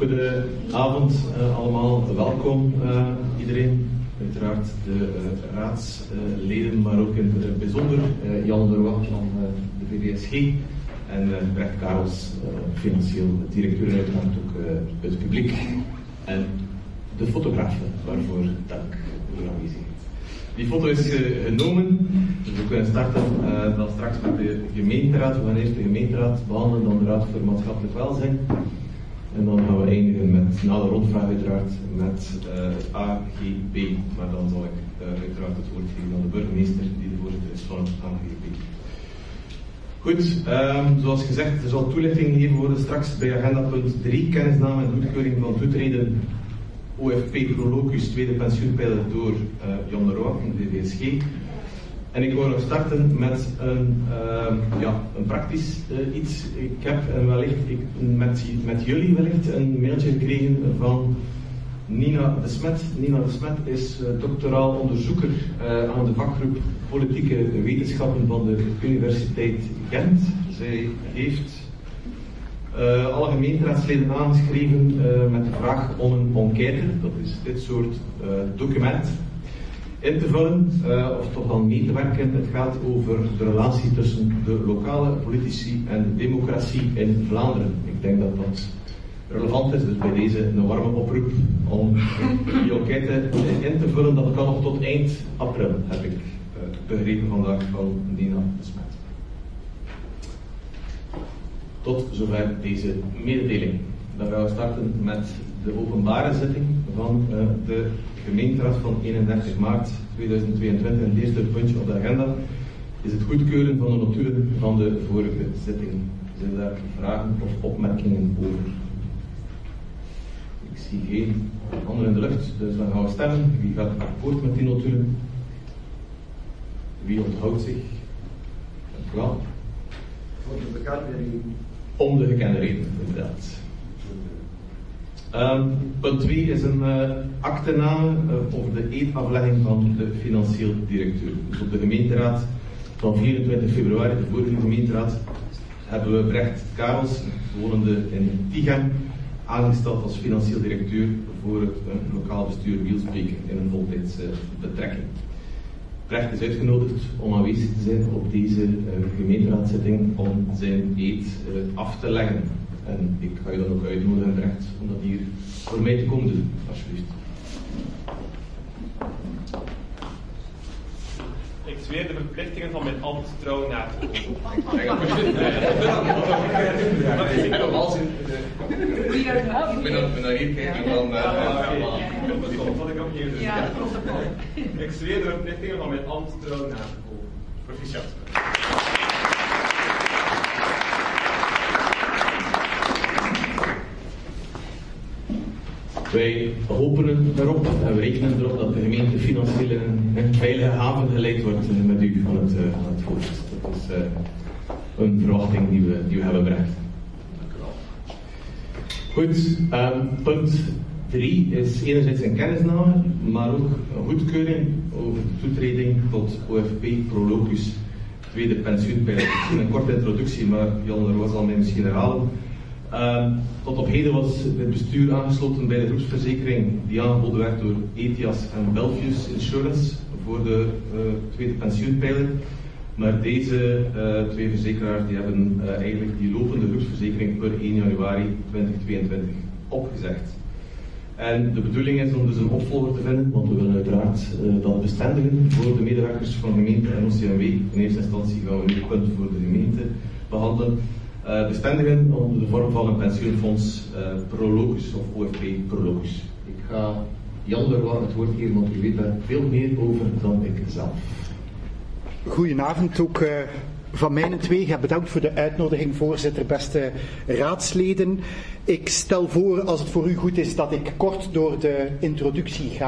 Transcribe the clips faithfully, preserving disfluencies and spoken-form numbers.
Goedenavond uh, allemaal, welkom uh, iedereen. Uiteraard de uh, raadsleden, maar ook in het bijzonder uh, Jan Leroy van uh, de V V S G en uh, Brecht Karels, uh, financieel directeur, en uiteraard ook uh, het publiek en de fotografen, waarvoor dank voor uw aanwezigheid. Die foto is uh, genomen, dus we kunnen starten uh, dan straks met de gemeenteraad. We gaan eerst de gemeenteraad behandelen, dan de Raad voor Maatschappelijk Welzijn. En dan gaan we eindigen met, na de rondvraag uiteraard, met uh, het A G B. Maar dan zal ik uh, uiteraard het woord geven aan de burgemeester, die de voorzitter is van het A G B. Goed, um, zoals gezegd, er zal toelichting gegeven worden straks bij agenda punt drie, kennisname en goedkeuring van toetreden O F P Prolocus, tweede pensioenpijler door uh, Jan Leroy van de V V S G. En ik wil nog starten met een, uh, ja, een praktisch uh, iets. Ik heb en wellicht ik, met, met jullie wellicht een mailtje gekregen van Nina de Smet. Nina de Smet is uh, doctoraal onderzoeker uh, aan de vakgroep Politieke Wetenschappen van de Universiteit Gent. Zij heeft uh, alle gemeenteraadsleden aangeschreven uh, met de vraag om een enquête, dat is dit soort uh, document, in te vullen, uh, of toch dan mee te werken. Het gaat over de relatie tussen de lokale politici en de democratie in Vlaanderen. Ik denk dat dat relevant is, dus bij deze een warme oproep om die enquête in te vullen. Dat kan nog tot eind april, heb ik uh, begrepen vandaag van Nina de Smet. Tot zover deze mededeling. Dan gaan we starten met de openbare zitting van uh, de gemeenteraad van eenendertig maart tweeduizend tweeëntwintig. En het eerste puntje op de agenda is het goedkeuren van de notulen van de vorige zitting. Zijn daar vragen of opmerkingen over? Ik zie geen handen in de lucht, dus dan gaan we stemmen. Wie gaat akkoord met die notulen? Wie onthoudt zich? Dank u wel. Voor de bekende reden. Om de gekende reden, inderdaad. Um, punt twee is een uh, aktename uh, over de eedaflegging van de financieel directeur. Dus op de gemeenteraad van vierentwintig februari, de vorige gemeenteraad, hebben we Brecht Karels, wonende in Tichem, aangesteld als financieel directeur voor het uh, lokaal bestuur Wielsbeke in een voltijdse uh, betrekking. Brecht is uitgenodigd om aanwezig te zijn op deze uh, gemeenteraadszitting om zijn eed uh, af te leggen. En ik ga je dan ook uitnodigen, Brecht, om dat hier voor mij te komen doen, alsjeblieft. Ik zweer de verplichtingen van mijn ambt trouw na te komen. En normaal zijn ik ben naar hier kijken van... Wat ik ook hier dus. Ik zweer de verplichtingen van mijn ambt trouw na te komen. Proficiat. Wij hopen erop en we rekenen erop dat de gemeente financieel in een veilige haven geleid wordt met u aan het, uh, aan het hoofd. Dat is uh, een verwachting die we, die we hebben bereikt. Dank u wel. Goed, um, punt drie is enerzijds een kennisname, maar ook een goedkeuring over de toetreding tot O F P Prolocus, tweede pensioenpijler. Misschien een korte introductie, maar Jan Leroy zal mij misschien herhalen. Uh, tot op heden was het bestuur aangesloten bij de groepsverzekering die aangeboden werd door Etias en Belfius Insurance voor de uh, tweede pensioenpijler. Maar deze uh, twee verzekeraars die hebben uh, eigenlijk die lopende groepsverzekering per één januari tweeduizend tweeëntwintig opgezegd. En de bedoeling is om dus een opvolger te vinden, want we willen uiteraard uh, dat bestendigen voor de medewerkers van gemeente en O C M W. In eerste instantie gaan we nu het punt voor de gemeente behandelen. Uh, bestendigen onder de vorm van een pensioenfonds uh, Prolocus of O F P Prolocus. Ik ga Jan Leroy het woord geven, want u weet daar veel meer over dan ik zelf. Goedenavond ook uh, van mijn twee. Bedankt voor de uitnodiging, voorzitter, beste raadsleden. Ik stel voor, als het voor u goed is, dat ik kort door de introductie ga.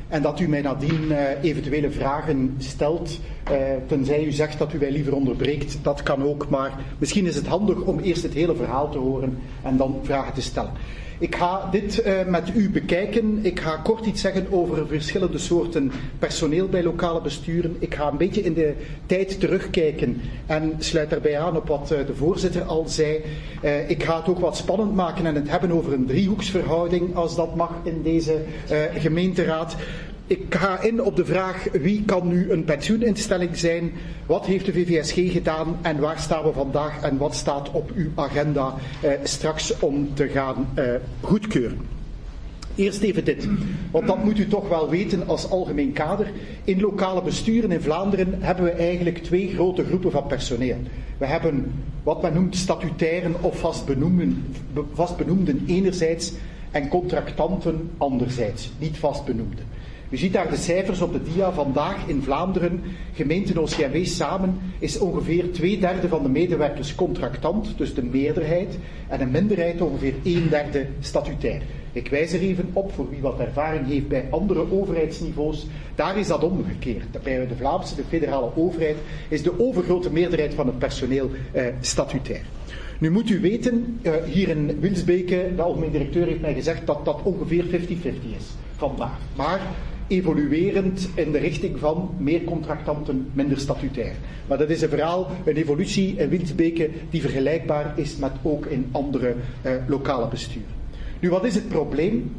en dat u mij nadien uh, eventuele vragen stelt, uh, tenzij u zegt dat u mij liever onderbreekt. Dat kan ook, maar misschien is het handig om eerst het hele verhaal te horen en dan vragen te stellen. Ik ga dit uh, met u bekijken. Ik ga kort iets zeggen over verschillende soorten personeel bij lokale besturen. Ik ga een beetje in de tijd terugkijken en sluit daarbij aan op wat uh, de voorzitter al zei. Uh, ik ga het ook wat spannend maken en het hebben over een driehoeksverhouding, als dat mag in deze uh, gemeenteraad. Ik ga in op de vraag: wie kan nu een pensioeninstelling zijn? Wat heeft de V V S G gedaan en waar staan we vandaag en wat staat op uw agenda eh, straks om te gaan eh, goedkeuren? Eerst even dit, want dat moet u toch wel weten als algemeen kader. In lokale besturen in Vlaanderen hebben we eigenlijk twee grote groepen van personeel. We hebben wat men noemt statutairen of vastbenoemden, vastbenoemden enerzijds en contractanten anderzijds, niet vastbenoemden. U ziet daar de cijfers op de dia. Vandaag in Vlaanderen, gemeenten O C M W samen, is ongeveer twee derde van de medewerkers contractant, dus de meerderheid, en een minderheid ongeveer een derde statutair. Ik wijs er even op, voor wie wat ervaring heeft bij andere overheidsniveaus, daar is dat omgekeerd. Bij de Vlaamse, de federale overheid, is de overgrote meerderheid van het personeel eh, statutair. Nu moet u weten, uh, hier in Wilsbeke, de algemeen directeur heeft mij gezegd dat dat ongeveer vijftig vijftig is vandaag. Maar evoluerend in de richting van meer contractanten, minder statutair. Maar dat is een verhaal, een evolutie in Wilsbeke die vergelijkbaar is met ook in andere uh, lokale besturen. Nu, wat is het probleem?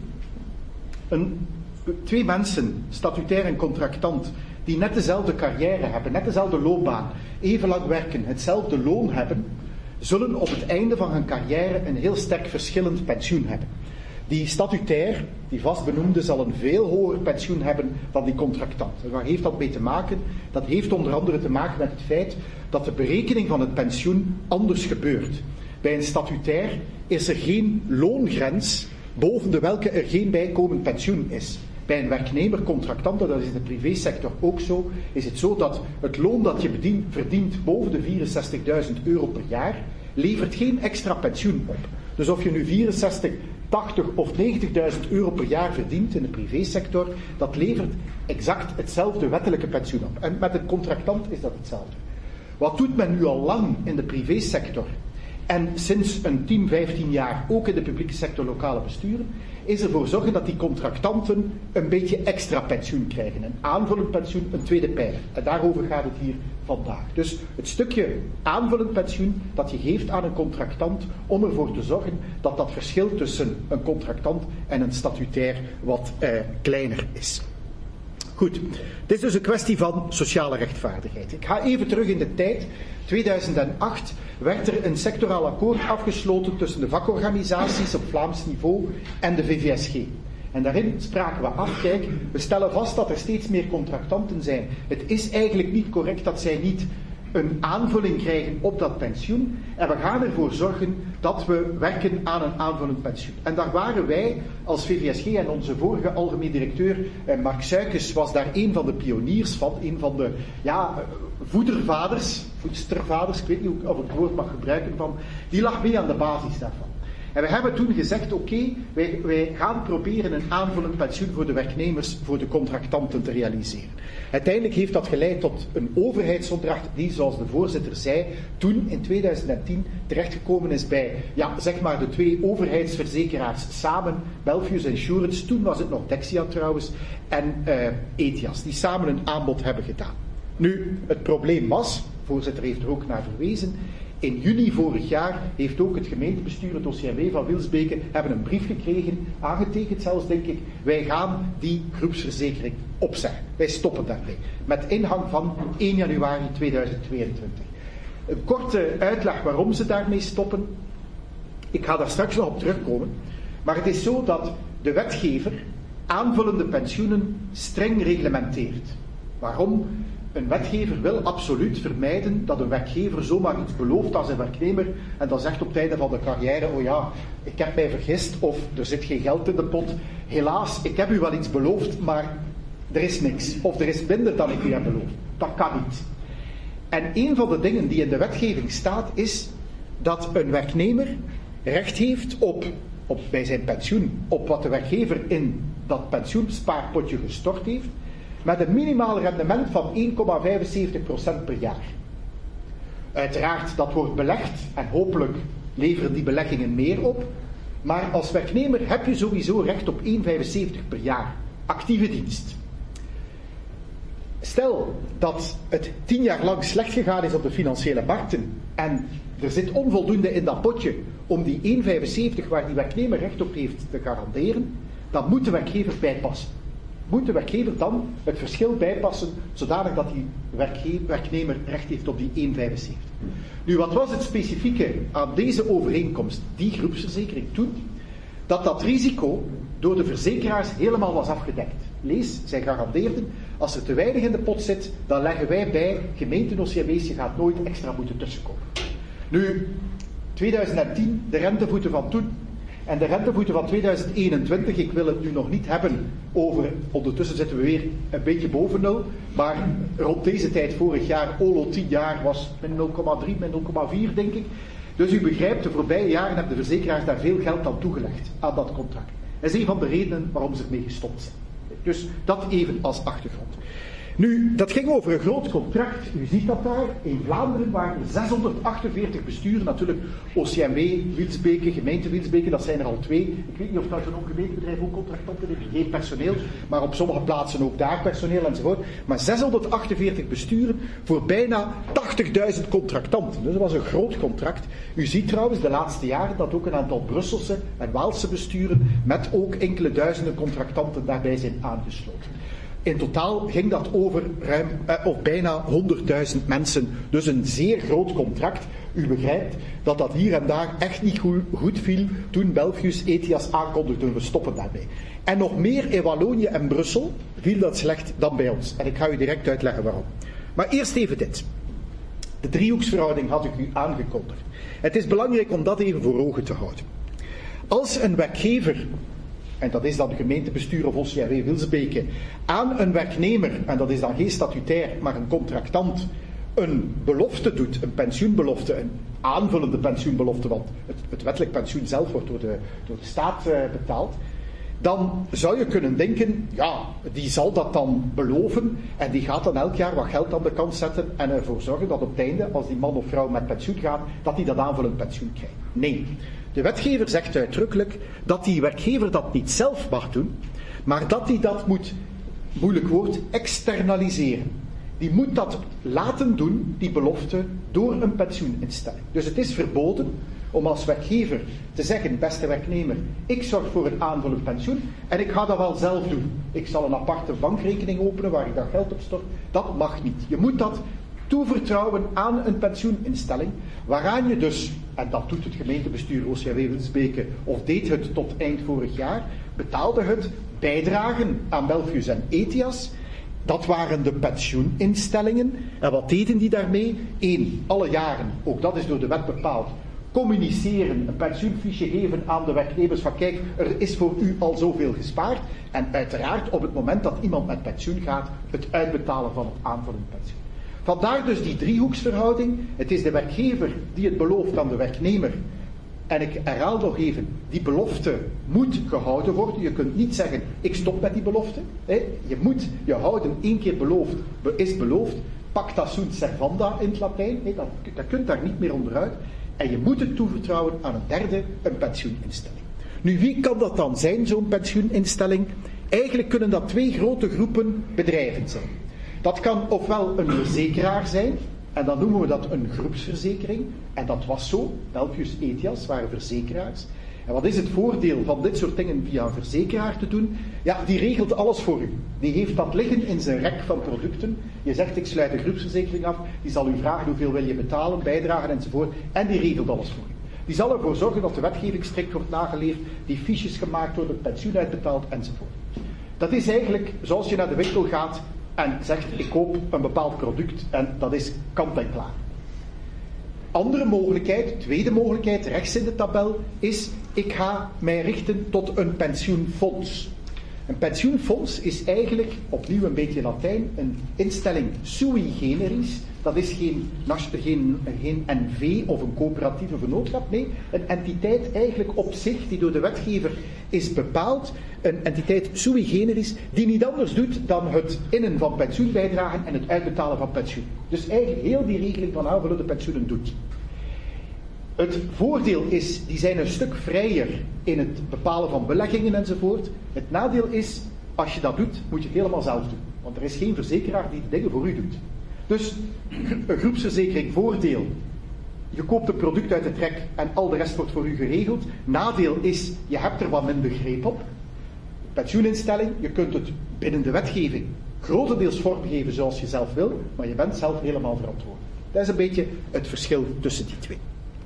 Een, twee mensen, statutair en contractant, die net dezelfde carrière hebben, net dezelfde loopbaan, even lang werken, hetzelfde loon hebben, zullen op het einde van hun carrière een heel sterk verschillend pensioen hebben. Die statutair, die vastbenoemde, zal een veel hoger pensioen hebben dan die contractant. En waar heeft dat mee te maken? Dat heeft onder andere te maken met het feit dat de berekening van het pensioen anders gebeurt. Bij een statutair is er geen loongrens boven de welke er geen bijkomend pensioen is. Bij een werknemer, contractant, dat is in de privésector ook zo, is het zo dat het loon dat je bedient, verdient boven de vierenzestigduizend euro per jaar, levert geen extra pensioen op. Dus of je nu vierenzestig, tachtig of negentigduizend euro per jaar verdient in de privésector, dat levert exact hetzelfde wettelijke pensioen op. En met een contractant is dat hetzelfde. Wat doet men nu al lang in de privésector en sinds een tien, vijftien jaar ook in de publieke sector lokale besturen, is ervoor zorgen dat die contractanten een beetje extra pensioen krijgen. Een aanvullend pensioen, een tweede pijler. En daarover gaat het hier vandaag. Dus het stukje aanvullend pensioen dat je geeft aan een contractant om ervoor te zorgen dat dat verschil tussen een contractant en een statutair wat eh, kleiner is. Goed, dit is dus een kwestie van sociale rechtvaardigheid. Ik ga even terug in de tijd. tweeduizend acht werd er een sectoraal akkoord afgesloten tussen de vakorganisaties op Vlaams niveau en de V V S G. En daarin spraken we af, kijk, we stellen vast dat er steeds meer contractanten zijn. Het is eigenlijk niet correct dat zij niet een aanvulling krijgen op dat pensioen. En we gaan ervoor zorgen dat we werken aan een aanvullend pensioen. En daar waren wij als V V S G en onze vorige algemeen directeur Mark Suikes was daar een van de pioniers van, een van de ja, voedervaders, voedstervaders, ik weet niet of ik het woord mag gebruiken van, die lag mee aan de basis daarvan. En we hebben toen gezegd, oké, okay, wij, wij gaan proberen een aanvullend pensioen voor de werknemers, voor de contractanten te realiseren. Uiteindelijk heeft dat geleid tot een overheidsopdracht die, zoals de voorzitter zei, toen in tweeduizend tien terechtgekomen is bij, ja, zeg maar de twee overheidsverzekeraars samen, Belfius Insurance, toen was het nog Dexia trouwens, en uh, Etias, die samen een aanbod hebben gedaan. Nu, het probleem was, de voorzitter heeft er ook naar verwezen, in juni vorig jaar heeft ook het gemeentebestuur, het O C M W van Wilsbeke, hebben een brief gekregen, aangetekend zelfs denk ik, wij gaan die groepsverzekering opzeggen. Wij stoppen daarmee. Met ingang van één januari tweeduizend tweeëntwintig. Een korte uitleg waarom ze daarmee stoppen. Ik ga daar straks nog op terugkomen. Maar het is zo dat de wetgever aanvullende pensioenen streng reglementeert. Waarom? Een wetgever wil absoluut vermijden dat een werkgever zomaar iets belooft aan zijn werknemer en dan zegt op het einde van de carrière, oh ja, ik heb mij vergist of er zit geen geld in de pot. Helaas, ik heb u wel iets beloofd, maar er is niks. Of er is minder dan ik u heb beloofd. Dat kan niet. En een van de dingen die in de wetgeving staat is dat een werknemer recht heeft op, op bij zijn pensioen, op wat de werkgever in dat pensioenspaarpotje gestort heeft, met een minimaal rendement van één komma vijfenzeventig procent per jaar. Uiteraard, dat wordt belegd en hopelijk leveren die beleggingen meer op, maar als werknemer heb je sowieso recht op één komma vijfenzeventig per jaar actieve dienst. Stel dat het tien jaar lang slecht gegaan is op de financiële markten en er zit onvoldoende in dat potje om die één komma vijfenzeventig waar die werknemer recht op heeft te garanderen, dan moet de werkgever bijpassen. Moet de werkgever dan het verschil bijpassen zodanig dat die werkge- werknemer recht heeft op die één komma vijfenzeventig. Nu, wat was het specifieke aan deze overeenkomst, die groepsverzekering toen? Dat dat risico door de verzekeraars helemaal was afgedekt. Lees, zij garandeerden, als er te weinig in de pot zit, dan leggen wij bij, gemeente O C M W's, je gaat nooit extra moeten tussenkomen. Nu, twintig tien, de rentevoeten van toen, en de rentevoeten van tweeduizend eenentwintig, ik wil het nu nog niet hebben over, ondertussen zitten we weer een beetje boven nul, maar rond deze tijd vorig jaar, O L O tien jaar, was min nul komma drie, min nul komma vier denk ik. Dus u begrijpt, de voorbije jaren hebben de verzekeraars daar veel geld aan toegelegd, aan dat contract. Dat is een van de redenen waarom ze ermee gestopt zijn. Dus dat even als achtergrond. Nu, dat ging over een groot contract. U ziet dat daar. In Vlaanderen waren er zeshonderdachtenveertig besturen. Natuurlijk O C M W, Wielsbeke, gemeente Wielsbeke, dat zijn er al twee. Ik weet niet of dat zo'n gemeentebedrijf ook contractanten heeft. Geen personeel, maar op sommige plaatsen ook daar personeel enzovoort. Maar zeshonderdachtenveertig besturen voor bijna tachtigduizend contractanten. Dus dat was een groot contract. U ziet trouwens de laatste jaren dat ook een aantal Brusselse en Waalse besturen met ook enkele duizenden contractanten daarbij zijn aangesloten. In totaal ging dat over ruim, eh, of bijna honderdduizend mensen. Dus een zeer groot contract. U begrijpt dat dat hier en daar echt niet goed, goed viel toen Belfius Ethias aankondigde, we stoppen daarbij. En nog meer in Wallonië en Brussel viel dat slecht dan bij ons. En ik ga u direct uitleggen waarom. Maar eerst even dit. De driehoeksverhouding had ik u aangekondigd. Het is belangrijk om dat even voor ogen te houden. Als een werkgever, en dat is dan de gemeentebestuur of O C M W Wielsbeke, aan een werknemer, en dat is dan geen statutair, maar een contractant, een belofte doet, een pensioenbelofte, een aanvullende pensioenbelofte, want het, het wettelijk pensioen zelf wordt door de, door de staat uh, betaald, dan zou je kunnen denken, ja, die zal dat dan beloven en die gaat dan elk jaar wat geld aan de kant zetten en ervoor zorgen dat op het einde, als die man of vrouw met pensioen gaat, dat die dat aanvullend pensioen krijgt. Nee. De wetgever zegt uitdrukkelijk dat die werkgever dat niet zelf mag doen, maar dat hij dat moet, moeilijk woord, externaliseren. Die moet dat laten doen, die belofte, door een pensioeninstelling. Dus het is verboden om als werkgever te zeggen, beste werknemer, ik zorg voor een aanvullend pensioen en ik ga dat wel zelf doen. Ik zal een aparte bankrekening openen waar ik dat geld op stort. Dat mag niet. Je moet dat toevertrouwen aan een pensioeninstelling, waaraan je dus, en dat doet het gemeentebestuur O C M W Wielsbeke, of deed het tot eind vorig jaar, betaalde het bijdragen aan Belfius en Ethias. Dat waren de pensioeninstellingen. En wat deden die daarmee? Eén, alle jaren, ook dat is door de wet bepaald, communiceren, een pensioenfiche geven aan de werknemers van kijk, er is voor u al zoveel gespaard. En uiteraard op het moment dat iemand met pensioen gaat, het uitbetalen van het aanvullend pensioen. Vandaar dus die driehoeksverhouding. Het is de werkgever die het belooft aan de werknemer. En ik herhaal nog even, die belofte moet gehouden worden. Je kunt niet zeggen, ik stop met die belofte. Je moet je houden, één keer beloofd, is beloofd. Pacta sunt servanda in het Latijn. Dat kunt daar niet meer onderuit. En je moet het toevertrouwen aan een derde, een pensioeninstelling. Nu, wie kan dat dan zijn, zo'n pensioeninstelling? Eigenlijk kunnen dat twee grote groepen bedrijven zijn. Dat kan ofwel een verzekeraar zijn, en dan noemen we dat een groepsverzekering. En dat was zo. Belfius Ethias waren verzekeraars. En wat is het voordeel van dit soort dingen via een verzekeraar te doen? Ja, die regelt alles voor u. Die heeft dat liggen in zijn rek van producten. Je zegt, ik sluit een groepsverzekering af. Die zal u vragen hoeveel wil je betalen, bijdragen enzovoort. En die regelt alles voor u. Die zal ervoor zorgen dat de wetgeving strikt wordt nageleefd, die fiches gemaakt worden, pensioen uitbetaald enzovoort. Dat is eigenlijk zoals je naar de winkel gaat en zegt, ik koop een bepaald product en dat is kant en klaar. Andere mogelijkheid, tweede mogelijkheid, rechts in de tabel, is ik ga mij richten tot een pensioenfonds. Een pensioenfonds is eigenlijk, opnieuw een beetje Latijn, een instelling sui generis, Dat is geen, geen, geen N V of een coöperatieve vennootschap. Nee, een entiteit eigenlijk op zich die door de wetgever is bepaald. Een entiteit sui generis die niet anders doet dan het innen van pensioenbijdragen en het uitbetalen van pensioen. Dus eigenlijk heel die regeling van aanvullende pensioenen doet. Het voordeel is, die zijn een stuk vrijer in het bepalen van beleggingen enzovoort. Het nadeel is, als je dat doet, moet je het helemaal zelf doen. Want er is geen verzekeraar die de dingen voor u doet. Dus een groepsverzekering, voordeel. Je koopt een product uit het rek en al de rest wordt voor u geregeld. Nadeel is, je hebt er wat minder greep op. Pensioeninstelling, je kunt het binnen de wetgeving grotendeels vormgeven zoals je zelf wil, maar je bent zelf helemaal verantwoordelijk. Dat is een beetje het verschil tussen die twee.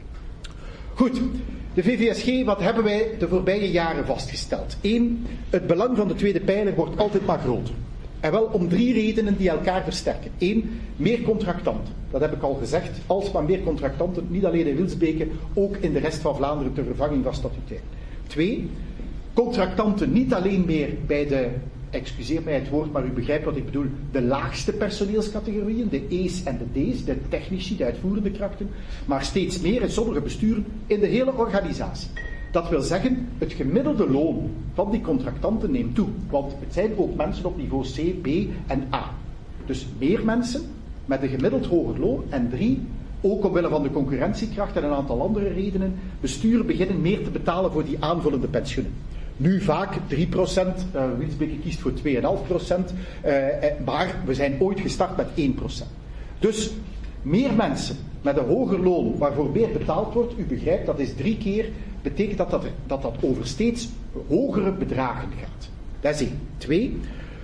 Goed, de V V S G, wat hebben wij de voorbije jaren vastgesteld? Eén, het belang van de tweede pijler wordt altijd maar groter. En wel om drie redenen die elkaar versterken. Eén, meer contractanten. Dat heb ik al gezegd. Alsmaar meer contractanten, niet alleen in Wilsbeke, ook in de rest van Vlaanderen ter vervanging van statutair. Twee, contractanten niet alleen meer bij de, excuseer mij het woord, maar u begrijpt wat ik bedoel, de laagste personeelscategorieën, de E's en de D's, de technici, de uitvoerende krachten, maar steeds meer in sommige besturen in de hele organisatie. Dat wil zeggen, het gemiddelde loon van die contractanten neemt toe. Want het zijn ook mensen op niveau C, B en A. Dus meer mensen met een gemiddeld hoger loon. En drie, ook omwille van de concurrentiekracht en een aantal andere redenen, besturen beginnen meer te betalen voor die aanvullende pensioenen. Nu vaak drie procent, uh, Wilsbeke kiest voor twee komma vijf procent, uh, maar we zijn ooit gestart met één procent. Dus meer mensen met een hoger loon waarvoor meer betaald wordt, u begrijpt, dat is drie keer, betekent dat dat, er, dat dat over steeds hogere bedragen gaat. Dat is één. Twee,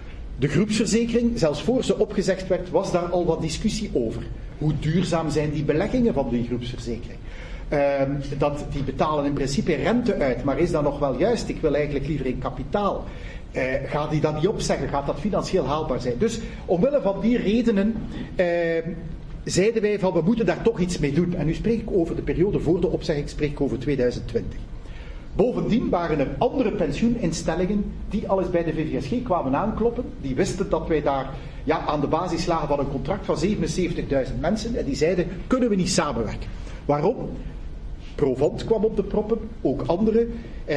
de groepsverzekering, zelfs voor ze opgezegd werd, was daar al wat discussie over. Hoe duurzaam zijn die beleggingen van die groepsverzekering? Uh, dat, die betalen in principe rente uit, maar is dat nog wel juist? Ik wil eigenlijk liever in kapitaal. Uh, gaat die dat niet opzeggen? Gaat dat financieel haalbaar zijn? Dus omwille van die redenen uh, zeiden wij van we moeten daar toch iets mee doen. En nu spreek ik over de periode voor de opzegging, ik spreek over tweeduizend twintig. Bovendien waren er andere pensioeninstellingen die al eens bij de V V S G kwamen aankloppen. Die wisten dat wij daar ja, aan de basis lagen van een contract van zevenenzeventigduizend mensen. En die zeiden, kunnen we niet samenwerken? Waarom? Provant kwam op de proppen, ook anderen. Eh,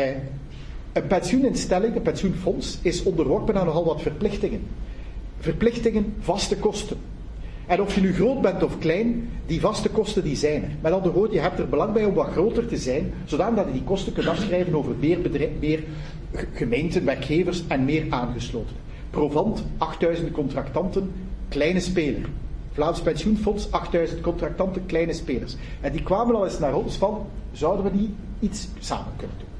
een pensioeninstelling, een pensioenfonds, is onderworpen aan nogal wat verplichtingen. Verplichtingen, vaste kosten. En of je nu groot bent of klein, die vaste kosten die zijn er. Met andere woorden, je hebt er belang bij om wat groter te zijn, zodat je die kosten kunt afschrijven over meer, bedrijf, meer gemeenten, werkgevers en meer aangesloten. Provant, achtduizend contractanten, kleine speler. Vlaams Pensioenfonds, achtduizend contractanten, kleine spelers. En die kwamen al eens naar ons van, zouden we niet iets samen kunnen doen?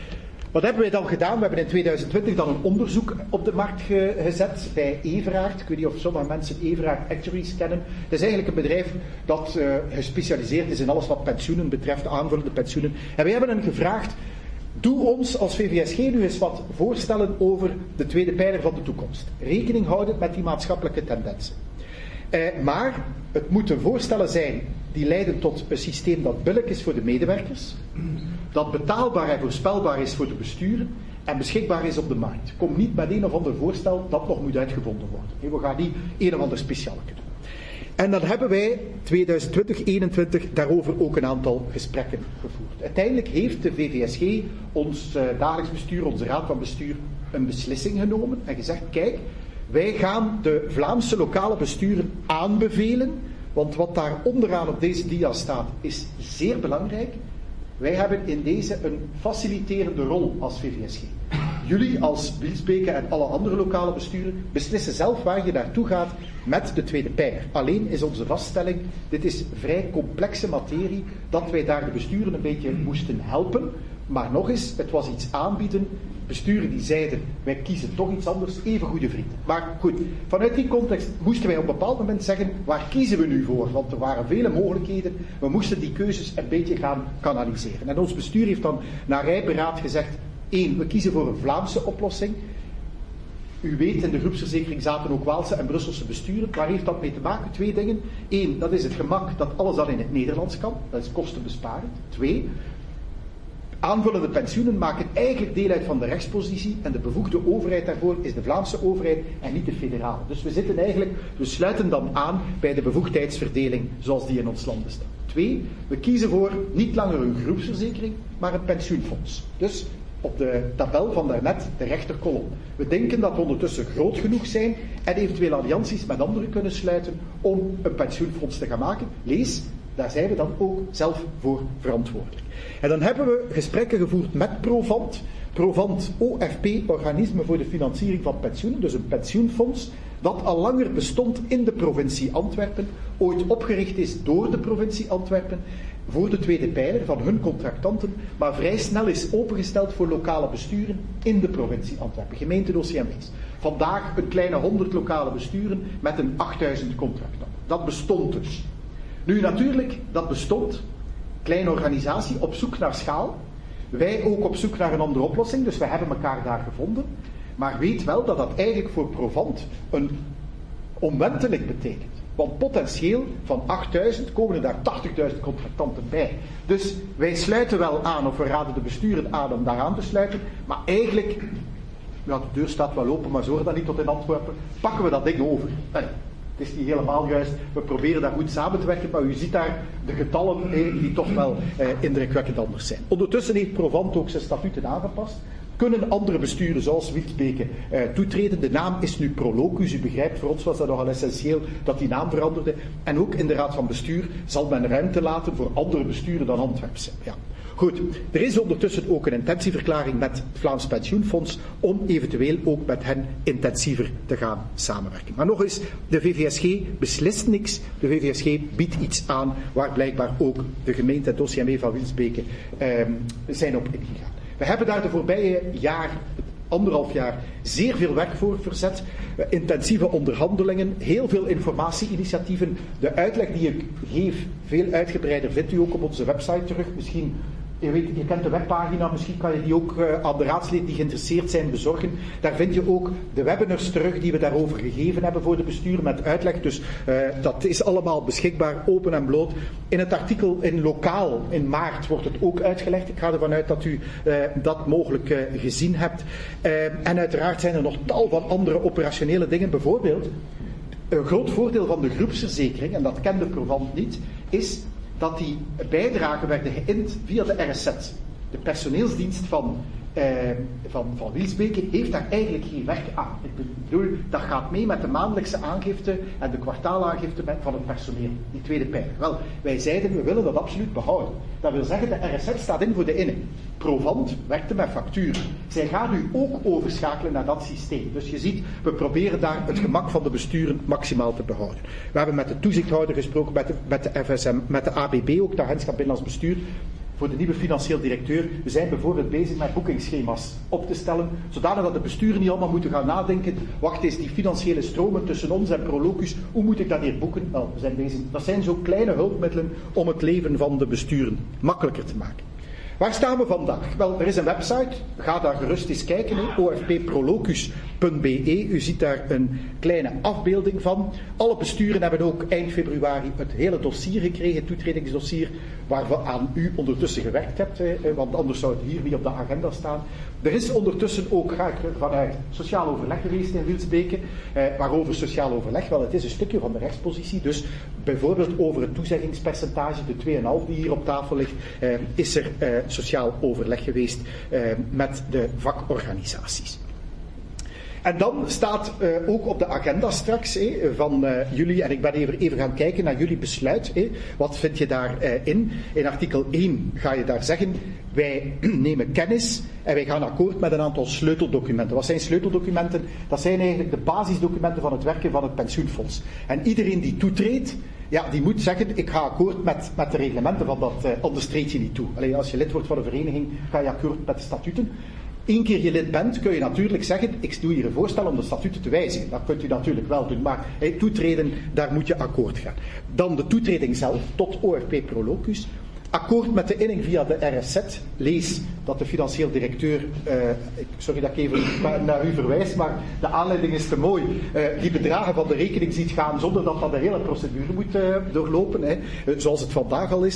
Wat hebben wij dan gedaan? We hebben in tweeduizend twintig dan een onderzoek op de markt ge- gezet bij Everaert. Ik weet niet of sommige mensen Everaert Actuaries kennen. Dat is eigenlijk een bedrijf dat uh, gespecialiseerd is in alles wat pensioenen betreft, aanvullende pensioenen. En wij hebben hen gevraagd, doe ons als V V S G nu eens wat voorstellen over de tweede pijler van de toekomst. Rekening houden met die maatschappelijke tendensen. Uh, maar het moeten voorstellen zijn die leiden tot een systeem dat billig is voor de medewerkers, dat betaalbaar en voorspelbaar is voor de besturen en beschikbaar is op de markt. Kom niet met een of ander voorstel dat nog moet uitgevonden worden. We gaan niet een of ander specialeke doen. En dan hebben wij tweeduizend twintig eenentwintig daarover ook een aantal gesprekken gevoerd. Uiteindelijk heeft de V V S G, ons uh, dagelijks bestuur, onze raad van bestuur, een beslissing genomen en gezegd, kijk, wij gaan de Vlaamse lokale besturen aanbevelen, want wat daar onderaan op deze dia staat is zeer belangrijk. Wij hebben in deze een faciliterende rol als V V S G. Jullie als Wilsbeke en alle andere lokale besturen beslissen zelf waar je naartoe gaat met de tweede pijler. Alleen is onze vaststelling, dit is vrij complexe materie, dat wij daar de besturen een beetje moesten helpen. Maar nog eens, het was iets aanbieden. Besturen die zeiden, wij kiezen toch iets anders, even goede vrienden. Maar goed, vanuit die context moesten wij op een bepaald moment zeggen, waar kiezen we nu voor? Want er waren vele mogelijkheden, we moesten die keuzes een beetje gaan kanaliseren. En ons bestuur heeft dan na rijberaad gezegd, één, we kiezen voor een Vlaamse oplossing. U weet, in de groepsverzekering zaten ook Waalse en Brusselse besturen. Waar heeft dat mee te maken? Twee dingen. Eén, dat is het gemak dat alles dan in het Nederlands kan. Dat is kostenbesparend. Twee, Aanvullende pensioenen maken eigenlijk deel uit van de rechtspositie en de bevoegde overheid daarvoor is de Vlaamse overheid en niet de federale. Dus we zitten eigenlijk, we sluiten dan aan bij de bevoegdheidsverdeling zoals die in ons land bestaat. Twee, we kiezen voor niet langer een groepsverzekering, maar een pensioenfonds. Dus op de tabel van daarnet, de rechterkolom. We denken dat we ondertussen groot genoeg zijn en eventueel allianties met anderen kunnen sluiten om een pensioenfonds te gaan maken. Lees, daar zijn we dan ook zelf voor verantwoordelijk. En dan hebben we gesprekken gevoerd met Provant. Provant, O F P, Organisme voor de Financiering van Pensioenen, dus een pensioenfonds dat al langer bestond in de provincie Antwerpen, ooit opgericht is door de provincie Antwerpen, voor de tweede pijler van hun contractanten, maar vrij snel is opengesteld voor lokale besturen in de provincie Antwerpen, gemeenten O C M W's. Vandaag een kleine honderd lokale besturen met een achtduizend contractanten. Dat bestond dus. Nu natuurlijk, dat bestond, kleine organisatie, op zoek naar schaal. Wij ook op zoek naar een andere oplossing, dus we hebben elkaar daar gevonden. Maar weet wel dat dat eigenlijk voor Provant een omwenteling betekent. Want potentieel van achtduizend komen er daar tachtigduizend contractanten bij. Dus wij sluiten wel aan, of we raden de besturen aan om daaraan te sluiten. Maar eigenlijk, ja, de deur staat wel open, maar zorg dan niet tot in Antwerpen, pakken we dat ding over. Nee, het is niet helemaal juist. We proberen daar goed samen te werken, maar u ziet daar de getallen eh, die toch wel eh, indrukwekkend anders zijn. Ondertussen heeft Provant ook zijn statuten aangepast. Kunnen andere besturen zoals Wielsbeke eh, toetreden. De naam is nu Prolocus. U begrijpt, voor ons was dat nogal essentieel dat die naam veranderde. En ook in de Raad van Bestuur zal men ruimte laten voor andere besturen dan Antwerpse. Ja. Goed, er is ondertussen ook een intentieverklaring met het Vlaams Pensioenfonds om eventueel ook met hen intensiever te gaan samenwerken. Maar nog eens, de V V S G beslist niks. De V V S G biedt iets aan waar blijkbaar ook de gemeente en het O C M W van Wielsbeke eh, zijn op ingegaan. We hebben daar de voorbije jaar, anderhalf jaar, zeer veel werk voor verzet. Uh, intensieve onderhandelingen, heel veel informatie-initiatieven. De uitleg die ik geef, veel uitgebreider, vindt u ook op onze website terug. Misschien, je weet, je kent de webpagina, misschien kan je die ook uh, aan de raadsleden die geïnteresseerd zijn bezorgen. Daar vind je ook de webinars terug die we daarover gegeven hebben voor de bestuur met uitleg. Dus uh, dat is allemaal beschikbaar, open en bloot. In het artikel in Lokaal in maart wordt het ook uitgelegd. Ik ga ervan uit dat u uh, dat mogelijk uh, gezien hebt. Uh, en uiteraard zijn er nog tal van andere operationele dingen. Bijvoorbeeld, een groot voordeel van de groepsverzekering, en dat kende Provant niet, is dat die bijdragen werden geïnd via de R S Z. De personeelsdienst van, eh, van, van Wielsbeke heeft daar eigenlijk geen werk aan. Ik bedoel, dat gaat mee met de maandelijkse aangifte en de kwartaalaangifte van het personeel, die tweede pijler. Wel, wij zeiden, we willen dat absoluut behouden. Dat wil zeggen, de R S Z staat in voor de inning. Provant werkte met facturen. Zij gaan nu ook overschakelen naar dat systeem. Dus je ziet, we proberen daar het gemak van de besturen maximaal te behouden. We hebben met de toezichthouder gesproken, met de, met de F S M, met de A B B ook, de Agentschap Binnenlands Bestuur, voor de nieuwe financieel directeur. We zijn bijvoorbeeld bezig met boekingsschema's op te stellen, zodanig dat de besturen niet allemaal moeten gaan nadenken, wacht eens, die financiële stromen tussen ons en Prolocus, hoe moet ik dat hier boeken? Nou, we zijn bezig. Dat zijn zo kleine hulpmiddelen om het leven van de besturen makkelijker te maken. Waar staan we vandaag? Wel, er is een website. Ga daar gerust eens kijken. He. o f p prolocus punt b e. U ziet daar een kleine afbeelding van. Alle besturen hebben ook eind februari het hele dossier gekregen, het toetredingsdossier, waaraan u ondertussen gewerkt hebt, he, want anders zou het hier niet op de agenda staan. Er is ondertussen ook, ga ik ervan uit, sociaal overleg geweest in Wielsbeke. Eh, waarover sociaal overleg? Wel, het is een stukje van de rechtspositie. Dus bijvoorbeeld over het toezeggingspercentage, de twee komma vijf die hier op tafel ligt, eh, is er eh, sociaal overleg geweest eh, met de vakorganisaties. En dan staat uh, ook op de agenda straks eh, van uh, jullie, en ik ben even, even gaan kijken naar jullie besluit. Eh, wat vind je daarin? Uh, in? in artikel één ga je daar zeggen, wij nemen kennis en wij gaan akkoord met een aantal sleuteldocumenten. Wat zijn sleuteldocumenten? Dat zijn eigenlijk de basisdocumenten van het werken van het pensioenfonds. En iedereen die toetreedt, ja, die moet zeggen, ik ga akkoord met, met de reglementen van dat, uh, anders treed je niet toe. Allee, als je lid wordt van een vereniging, ga je akkoord met de statuten. Eén keer je lid bent, kun je natuurlijk zeggen, ik doe hier een voorstel om de statuten te wijzigen. Dat kunt u natuurlijk wel doen, maar hey, toetreden, daar moet je akkoord gaan. Dan de toetreding zelf, tot O F P Prolocus. Akkoord met de inning via de R S Z. Lees dat de financieel directeur, uh, sorry dat ik even naar u verwijs, maar de aanleiding is te mooi, uh, die bedragen van de rekening ziet gaan zonder dat dat de hele procedure moet uh, doorlopen, hè, zoals het vandaag al is.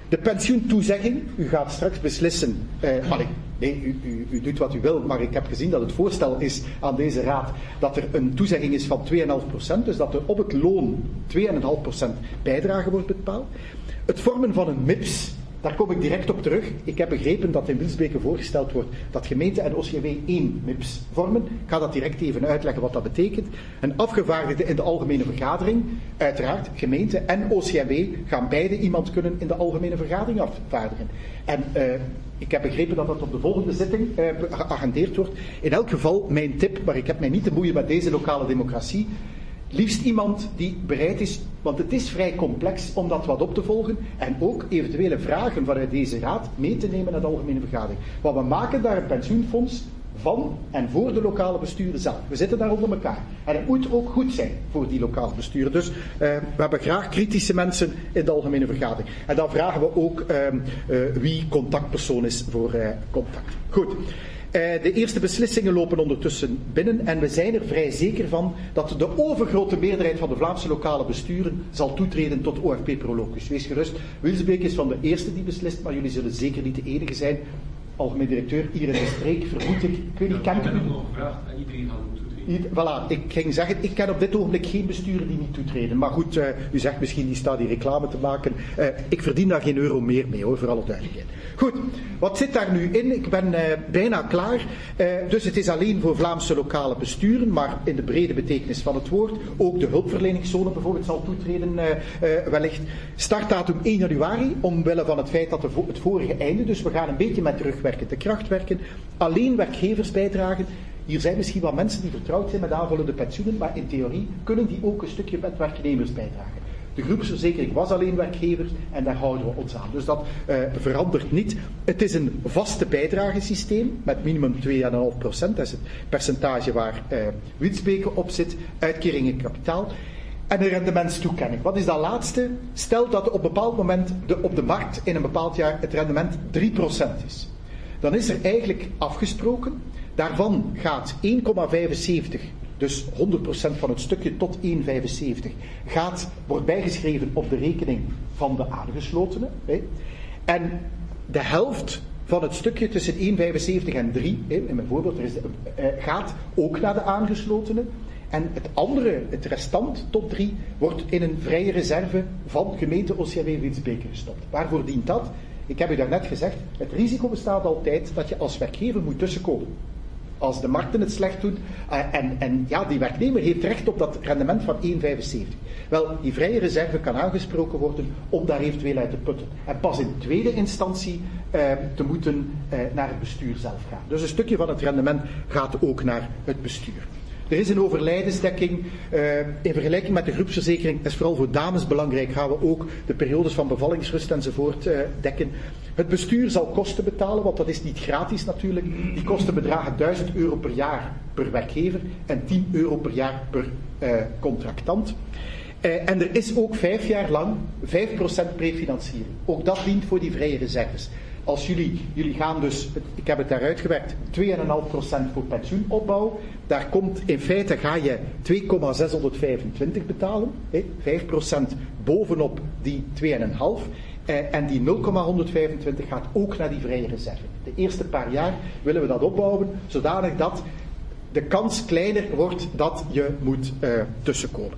De pensioentoezegging, u gaat straks beslissen, eh, allee, nee, u, u, u doet wat u wil, maar ik heb gezien dat het voorstel is aan deze raad dat er een toezegging is van twee komma vijf procent, dus dat er op het loon twee komma vijf procent bijdrage wordt bepaald. Het vormen van een M I P S, daar kom ik direct op terug. Ik heb begrepen dat in Wilsbeke voorgesteld wordt dat gemeente en O C W één M I P S vormen. Ik ga dat direct even uitleggen wat dat betekent. Een afgevaardigde in de algemene vergadering, uiteraard, gemeente en O C W gaan beide iemand kunnen in de algemene vergadering afvaardigen. En uh, ik heb begrepen dat dat op de volgende zitting uh, geagendeerd wordt. In elk geval, mijn tip, maar ik heb mij niet te moeien met deze lokale democratie. Liefst iemand die bereid is, want het is vrij complex om dat wat op te volgen en ook eventuele vragen vanuit deze raad mee te nemen naar de algemene vergadering. Want we maken daar een pensioenfonds van en voor de lokale besturen zelf. We zitten daar onder elkaar. En het moet ook goed zijn voor die lokale besturen. Dus uh, we hebben graag kritische mensen in de algemene vergadering. En dan vragen we ook uh, uh, wie contactpersoon is voor uh, contact. Goed. Uh, de eerste beslissingen lopen ondertussen binnen en we zijn er vrij zeker van dat de overgrote meerderheid van de Vlaamse lokale besturen zal toetreden tot O F P Prolocus. Wees gerust, Wilsbeke is van de eerste die beslist, maar jullie zullen zeker niet de enige zijn. Algemeen directeur, hier in de streek, vermoed ik. Ik weet niet, kent u? En iedereen gaat ook toetreden. Voilà, ik ging zeggen, ik ken op dit ogenblik geen besturen die niet toetreden. Maar goed, uh, u zegt misschien, die staat die reclame te maken. Uh, ik verdien daar geen euro meer mee, hoor, voor alle duidelijkheid. Goed, wat zit daar nu in? Ik ben uh, bijna klaar. Uh, dus het is alleen voor Vlaamse lokale besturen, maar in de brede betekenis van het woord. Ook de hulpverleningszone bijvoorbeeld zal toetreden, uh, uh, wellicht. Startdatum één januari, omwille van het feit dat de vo- het vorige einde, dus we gaan een beetje met terugwerkende kracht werken. Alleen werkgeversbijdragen. Hier zijn misschien wel mensen die vertrouwd zijn met aanvullende pensioenen, maar in theorie kunnen die ook een stukje met werknemers bijdragen. De groepsverzekering was alleen werkgevers en daar houden we ons aan. Dus dat uh, verandert niet. Het is een vaste bijdragesysteem met minimum twee komma vijf procent. Dat is het percentage waar uh, Wilsbeke op zit. Uitkeringen kapitaal. En een rendementstoekenning. Wat is dat laatste? Stel dat op een bepaald moment de, op de markt in een bepaald jaar het rendement drie procent is. Dan is er eigenlijk afgesproken. Daarvan gaat één komma vijfenzeventig, dus honderd procent van het stukje tot één komma vijfenzeventig, gaat, wordt bijgeschreven op de rekening van de aangeslotenen. Hè. En de helft van het stukje tussen één komma vijfenzeventig en drie, hè, in mijn voorbeeld, er is, uh, gaat ook naar de aangeslotenen. En het andere, het restant tot drie, wordt in een vrije reserve van gemeente O C W Wilsbeke gestopt. Waarvoor dient dat? Ik heb u daarnet gezegd, het risico bestaat altijd dat je als werkgever moet tussenkomen. Als de markten het slecht doen, uh, en, en ja, die werknemer heeft recht op dat rendement van één komma vijfenzeventig. Wel, die vrije reserve kan aangesproken worden om daar eventueel uit te putten. En pas in tweede instantie uh, te moeten uh, naar het bestuur zelf gaan. Dus een stukje van het rendement gaat ook naar het bestuur. Er is een overlijdensdekking. Uh, in vergelijking met de groepsverzekering, dat is vooral voor dames belangrijk, gaan we ook de periodes van bevallingsrust enzovoort uh, dekken. Het bestuur zal kosten betalen, want dat is niet gratis natuurlijk. Die kosten bedragen duizend euro per jaar per werkgever en tien euro per jaar per uh, contractant. Uh, en er is ook vijf jaar lang vijf procent prefinanciering. Ook dat dient voor die vrije reserves. Als jullie, jullie gaan dus, ik heb het daar uitgewerkt, twee komma vijf procent voor pensioenopbouw. Daar komt, in feite ga je twee komma zeshonderdvijfentwintig betalen. Hè, vijf procent bovenop die twee komma vijf. Eh, en die nul komma honderdvijfentwintig gaat ook naar die vrije reserve. De eerste paar jaar willen we dat opbouwen, zodanig dat de kans kleiner wordt dat je moet uh, tussenkomen.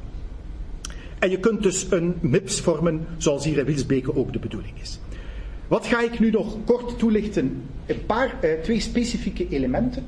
En je kunt dus een M I P S vormen, zoals hier in Wilsbeke ook de bedoeling is. Wat ga ik nu nog kort toelichten? Een paar, uh, twee specifieke elementen.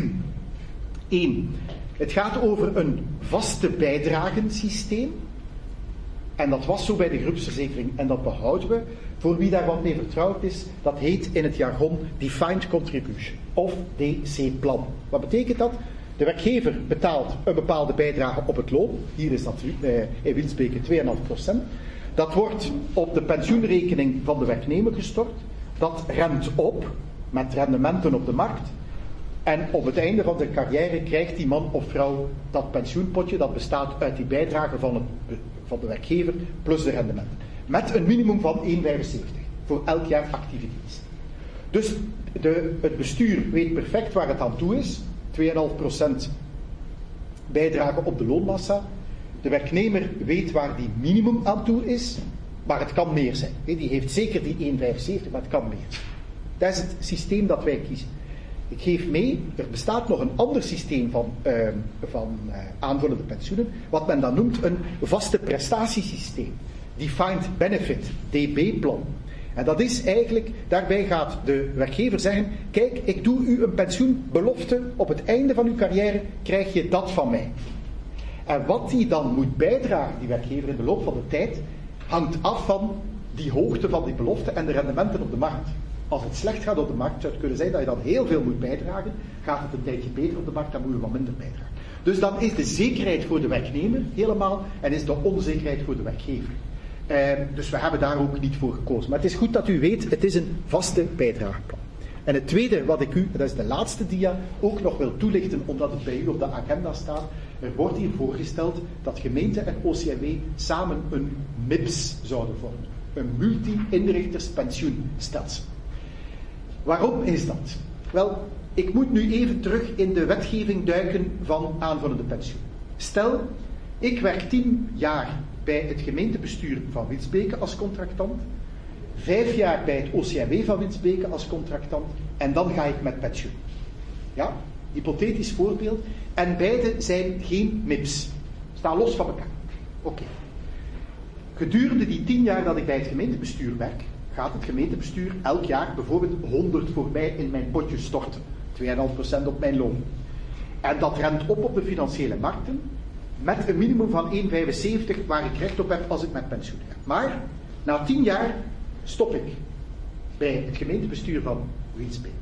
Eén, het gaat over een vaste bijdragensysteem. En dat was zo bij de groepsverzekering en dat behouden we. Voor wie daar wat mee vertrouwd is, dat heet in het jargon Defined Contribution, of D C-plan. Wat betekent dat? De werkgever betaalt een bepaalde bijdrage op het loon. Hier is dat uh, in Wilsbeke twee komma vijf procent. Dat wordt op de pensioenrekening van de werknemer gestort. Dat remt op met rendementen op de markt. En op het einde van de carrière krijgt die man of vrouw dat pensioenpotje. Dat bestaat uit die bijdrage van, het, van de werkgever plus de rendementen. Met een minimum van één komma vijfenzeventig voor elk jaar actieve dienst. Dus de, het bestuur weet perfect waar het aan toe is. twee komma vijf procent bijdrage op de loonmassa. De werknemer weet waar die minimum aan toe is. maar het kan meer zijn. Die heeft zeker die één komma vijfenzeventig, maar het kan meer. Dat is het systeem dat wij kiezen. Ik geef mee, er bestaat nog een ander systeem van, uh, van uh, aanvullende pensioenen, wat men dan noemt een vaste prestatiesysteem. Defined Benefit, D B-plan. En dat is eigenlijk, daarbij gaat de werkgever zeggen, kijk, ik doe u een pensioenbelofte, op het einde van uw carrière krijg je dat van mij. En wat die dan moet bijdragen, die werkgever in de loop van de tijd, hangt af van die hoogte van die belofte en de rendementen op de markt. Als het slecht gaat op de markt, zou het kunnen zijn dat je dan heel veel moet bijdragen. Gaat het een tijdje beter op de markt, dan moet je wat minder bijdragen. Dus dan is de zekerheid voor de werknemer helemaal en is de onzekerheid voor de werkgever. Uh, dus we hebben daar ook niet voor gekozen. Maar het is goed dat u weet, het is een vaste bijdrageplan. En het tweede wat ik u, dat is de laatste dia, ook nog wil toelichten, omdat het bij u op de agenda staat. Er wordt hier voorgesteld dat gemeente en O C M W samen een M I P S zouden vormen. Een multi-inrichterspensioenstelsel. Waarom is dat? Wel, ik moet nu even terug in de wetgeving duiken van aanvullende pensioen. Stel, ik werk tien jaar bij het gemeentebestuur van Winsbeke als contractant, vijf jaar bij het O C M W van Winsbeke als contractant en dan ga ik met pensioen. Ja, hypothetisch voorbeeld. En beide zijn geen M I P S. Staan los van elkaar. Oké. Okay. Gedurende die tien jaar dat ik bij het gemeentebestuur werk, gaat het gemeentebestuur elk jaar bijvoorbeeld honderd voor mij in mijn potje storten. twee komma vijf procent op mijn loon. En dat rent op op de financiële markten met een minimum van één komma vijfenzeventig waar ik recht op heb als ik met pensioen ga. Maar na tien jaar stop ik bij het gemeentebestuur van Winsbeke.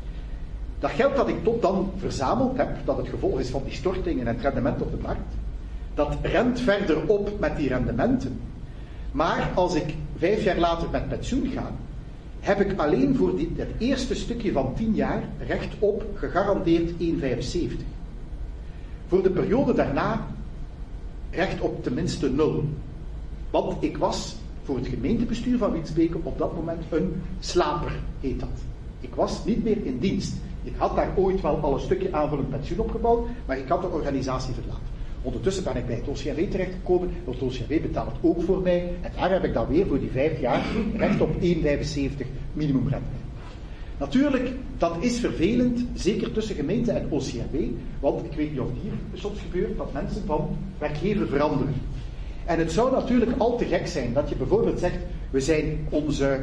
Dat geld dat ik tot dan verzameld heb, dat het gevolg is van die stortingen en het rendement op de markt, dat rent verder op met die rendementen. Maar als ik vijf jaar later met pensioen ga, heb ik alleen voor dit, het eerste stukje van tien jaar recht op gegarandeerd één komma vijfenzeventig. Voor de periode daarna recht op tenminste nul. Want ik was voor het gemeentebestuur van Winsbeke op dat moment een slaper, heet dat. Ik was niet meer in dienst. Ik had daar ooit wel al een stukje aanvullend pensioen opgebouwd, maar ik had de organisatie verlaten. Ondertussen ben ik bij het O C M W terechtgekomen, het O C M W betaalt ook voor mij, en daar heb ik dan weer voor die vijf jaar recht op één komma vijfenzeventig minimumrente. Natuurlijk, dat is vervelend, zeker tussen gemeente en O C M W, want ik weet niet of het hier soms gebeurt, dat mensen van werkgever veranderen. En het zou natuurlijk al te gek zijn dat je bijvoorbeeld zegt, we zijn onze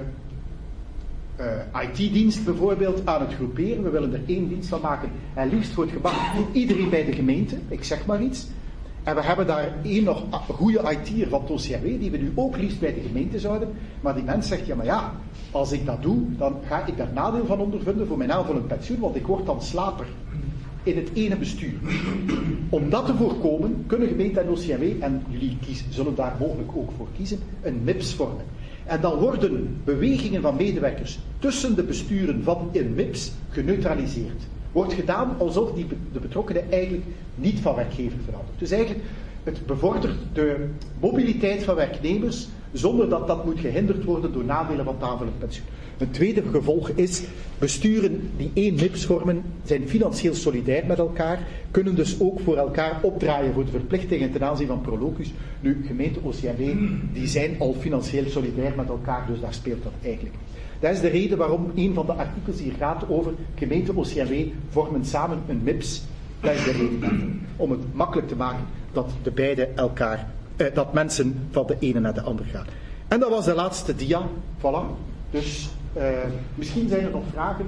uh, I T-dienst bijvoorbeeld aan het groeperen, we willen er één dienst van maken, en liefst voor het gemak iedereen bij de gemeente, ik zeg maar iets. En we hebben daar één nog goede I T'er van het O C M W, die we nu ook liefst bij de gemeente zouden. Maar die mens zegt, ja maar ja, als ik dat doe, dan ga ik daar nadeel van ondervinden voor mijn aanvullend pensioen, want ik word dan slaper in het ene bestuur. Om dat te voorkomen, kunnen gemeente en O C M W, en jullie kiezen, zullen daar mogelijk ook voor kiezen, een M I P S vormen. En dan worden bewegingen van medewerkers tussen de besturen van een M I P S geneutraliseerd. Wordt gedaan alsof die, de betrokkenen eigenlijk niet van werkgever verandert. Dus eigenlijk, het bevordert de mobiliteit van werknemers zonder dat dat moet gehinderd worden door nadelen van het aanvullend pensioen. Een tweede gevolg is, besturen die één M I P S vormen, zijn financieel solidair met elkaar, kunnen dus ook voor elkaar opdraaien voor de verplichtingen ten aanzien van Prolocus. Nu, gemeente O C M W, die zijn al financieel solidair met elkaar, dus daar speelt dat eigenlijk. Dat is de reden waarom een van de artikels hier gaat over gemeente O C M W vormen samen een M I P S. Dat is de reden om het makkelijk te maken dat de beide elkaar, eh, dat mensen van de ene naar de andere gaan. En dat was de laatste dia. Voilà. Dus uh, misschien zijn er nog vragen.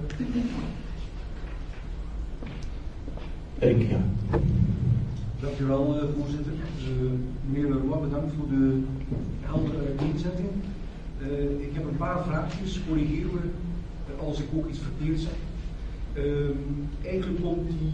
Uh... Ik, ja. Dank u wel, uh, voorzitter. Uh, meneer Leroy, bedankt voor de heldere uiteenzetting. Uh, ik heb een paar vraagjes, corrigeer me als ik ook iets verkeerd zeg. Uh, eigenlijk komt die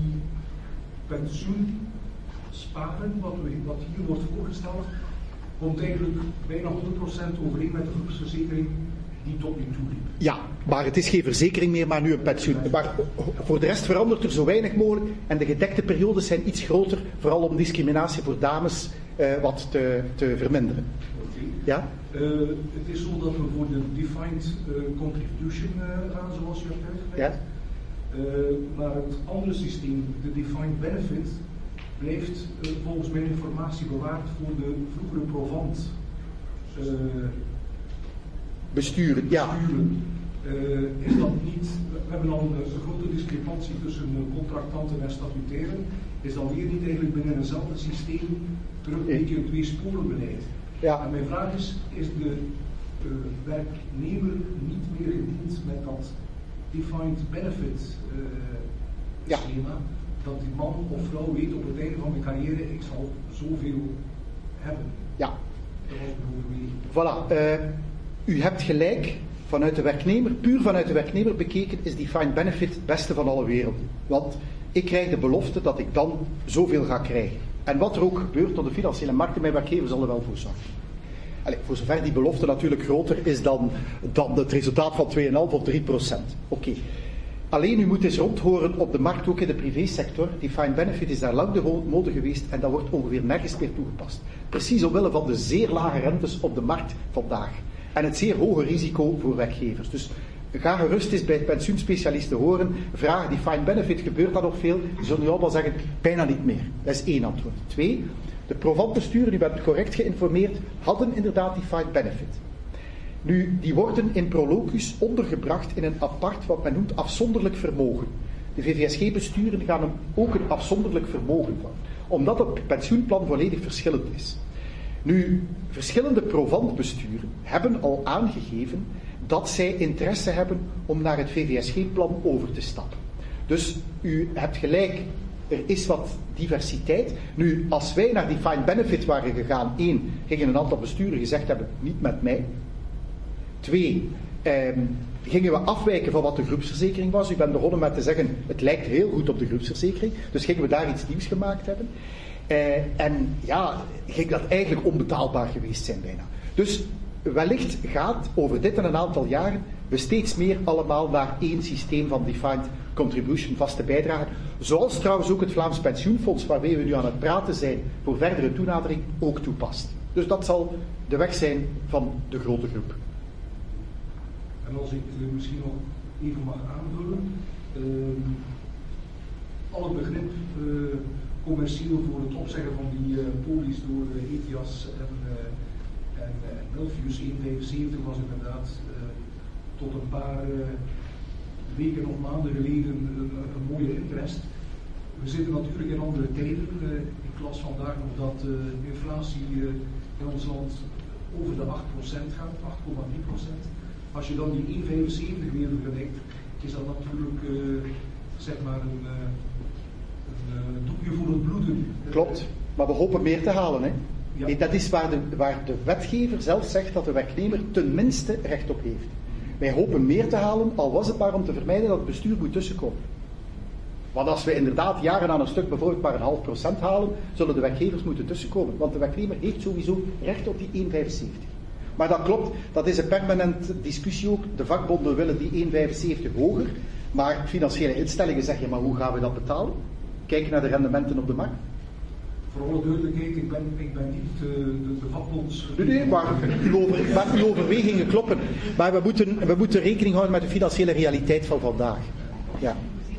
pensioensparen, wat, we, wat hier wordt voorgesteld, komt eigenlijk bijna honderd procent overeen met de groepsverzekering die tot nu toe liep. Ja, maar het is geen verzekering meer, maar nu een pensioen. Maar voor de rest verandert er zo weinig mogelijk en de gedekte periodes zijn iets groter, vooral om discriminatie voor dames uh, wat te, te verminderen. Okay. Ja? Uh, het is zo dat we voor de defined uh, contribution uh, gaan, zoals u hebt uitgelegd. Ja? Uh, maar het andere systeem, de defined benefit, blijft uh, volgens mijn informatie bewaard voor de vroegere provant uh, uh, besturen. Ja. besturen. Uh, is dat niet, we hebben al een, een grote discrepantie tussen contractanten en statutairen. Is dat weer niet eigenlijk binnen eenzelfde systeem terug een beetje een tweesporenbeleid? Ja. En mijn vraag is, is de uh, werknemer niet meer gediend met dat defined benefit uh, ja. schema? Dat die man of vrouw weet op het einde van mijn carrière, ik zal zoveel hebben. Ja. Dat was mijn Voilà. Uh, u hebt gelijk. Vanuit de werknemer, puur vanuit de werknemer bekeken, is defined benefit het beste van alle werelden. Want ik krijg de belofte dat ik dan zoveel ga krijgen. En wat er ook gebeurt op de financiële markten, mijn werkgever zal er wel voor zorgen. Allee, voor zover die belofte natuurlijk groter is dan, dan het resultaat van twee komma vijf of drie procent. Oké. Okay. Alleen u moet eens rondhoren op de markt, ook in de privésector. Defined benefit is daar lang de mode geweest en dat wordt ongeveer nergens meer toegepast. Precies omwille van de zeer lage rentes op de markt vandaag. En het zeer hoge risico voor werkgevers. Dus ga gerust eens bij pensioenspecialisten horen. Vraag defined benefit, gebeurt dat nog veel? Die zullen nu allemaal zeggen, bijna niet meer. Dat is één antwoord. Twee, de Provant-besturen, u bent correct geïnformeerd, hadden inderdaad defined benefit. Nu, die worden in Prolocus ondergebracht in een apart, wat men noemt, afzonderlijk vermogen. De V V S G-besturen gaan hem ook een afzonderlijk vermogen van. Omdat het pensioenplan volledig verschillend is. Nu, verschillende Provant-besturen hebben al aangegeven dat zij interesse hebben om naar het V V S G-plan over te stappen. Dus u hebt gelijk, er is wat diversiteit. Nu, als wij naar defined benefit waren gegaan, één, gingen een aantal besturen gezegd hebben, niet met mij. Twee, eh, gingen we afwijken van wat de groepsverzekering was. U bent begonnen met te zeggen, het lijkt heel goed op de groepsverzekering. Dus gingen we daar iets nieuws gemaakt hebben. Uh, en ja, ging dat eigenlijk onbetaalbaar geweest zijn bijna. Dus wellicht gaat over dit en een aantal jaren we steeds meer allemaal naar één systeem van defined contribution, vaste bijdrage. Zoals trouwens ook het Vlaams Pensioenfonds, waarmee we nu aan het praten zijn voor verdere toenadering, ook toepast. Dus dat zal de weg zijn van de grote groep. En als ik uh, misschien nog even mag aanvullen. Uh, al het begrip uh, commercieel voor het opzeggen van die uh, polies door uh, Ethias en, uh, en uh, Belfius één komma vijfenzeventig was inderdaad uh, tot een paar uh, weken of maanden geleden een, een mooie interest. We zitten natuurlijk in andere tijden. Uh, ik las vandaag nog dat uh, de inflatie uh, in ons land over de acht procent gaat, acht komma drie procent. Als je dan die één komma vijfenzeventig weer vergelijkt, is dat natuurlijk uh, zeg maar een, uh, een uh, doekje voor het bloeden. Klopt, maar we hopen meer te halen. Hè? Ja. Nee, dat is waar de, waar de wetgever zelf zegt dat de werknemer tenminste recht op heeft. Wij hopen meer te halen, al was het maar om te vermijden dat het bestuur moet tussenkomen. Want als we inderdaad jaren aan een stuk bijvoorbeeld maar een half procent halen, zullen de werkgevers moeten tussenkomen. Want de werknemer heeft sowieso recht op die één komma vijfenzeventig. Maar dat klopt, dat is een permanente discussie ook. De vakbonden willen die één komma vijfenzeventig hoger, maar financiële instellingen zeggen, maar hoe gaan we dat betalen? Kijk naar de rendementen op de markt. Voor alle duidelijkheid, ik ben, ik ben niet uh, de, de vakbonds... Nee, nee, maar uw, over, maar uw overwegingen kloppen. Maar we moeten, we moeten rekening houden met de financiële realiteit van vandaag. Ja.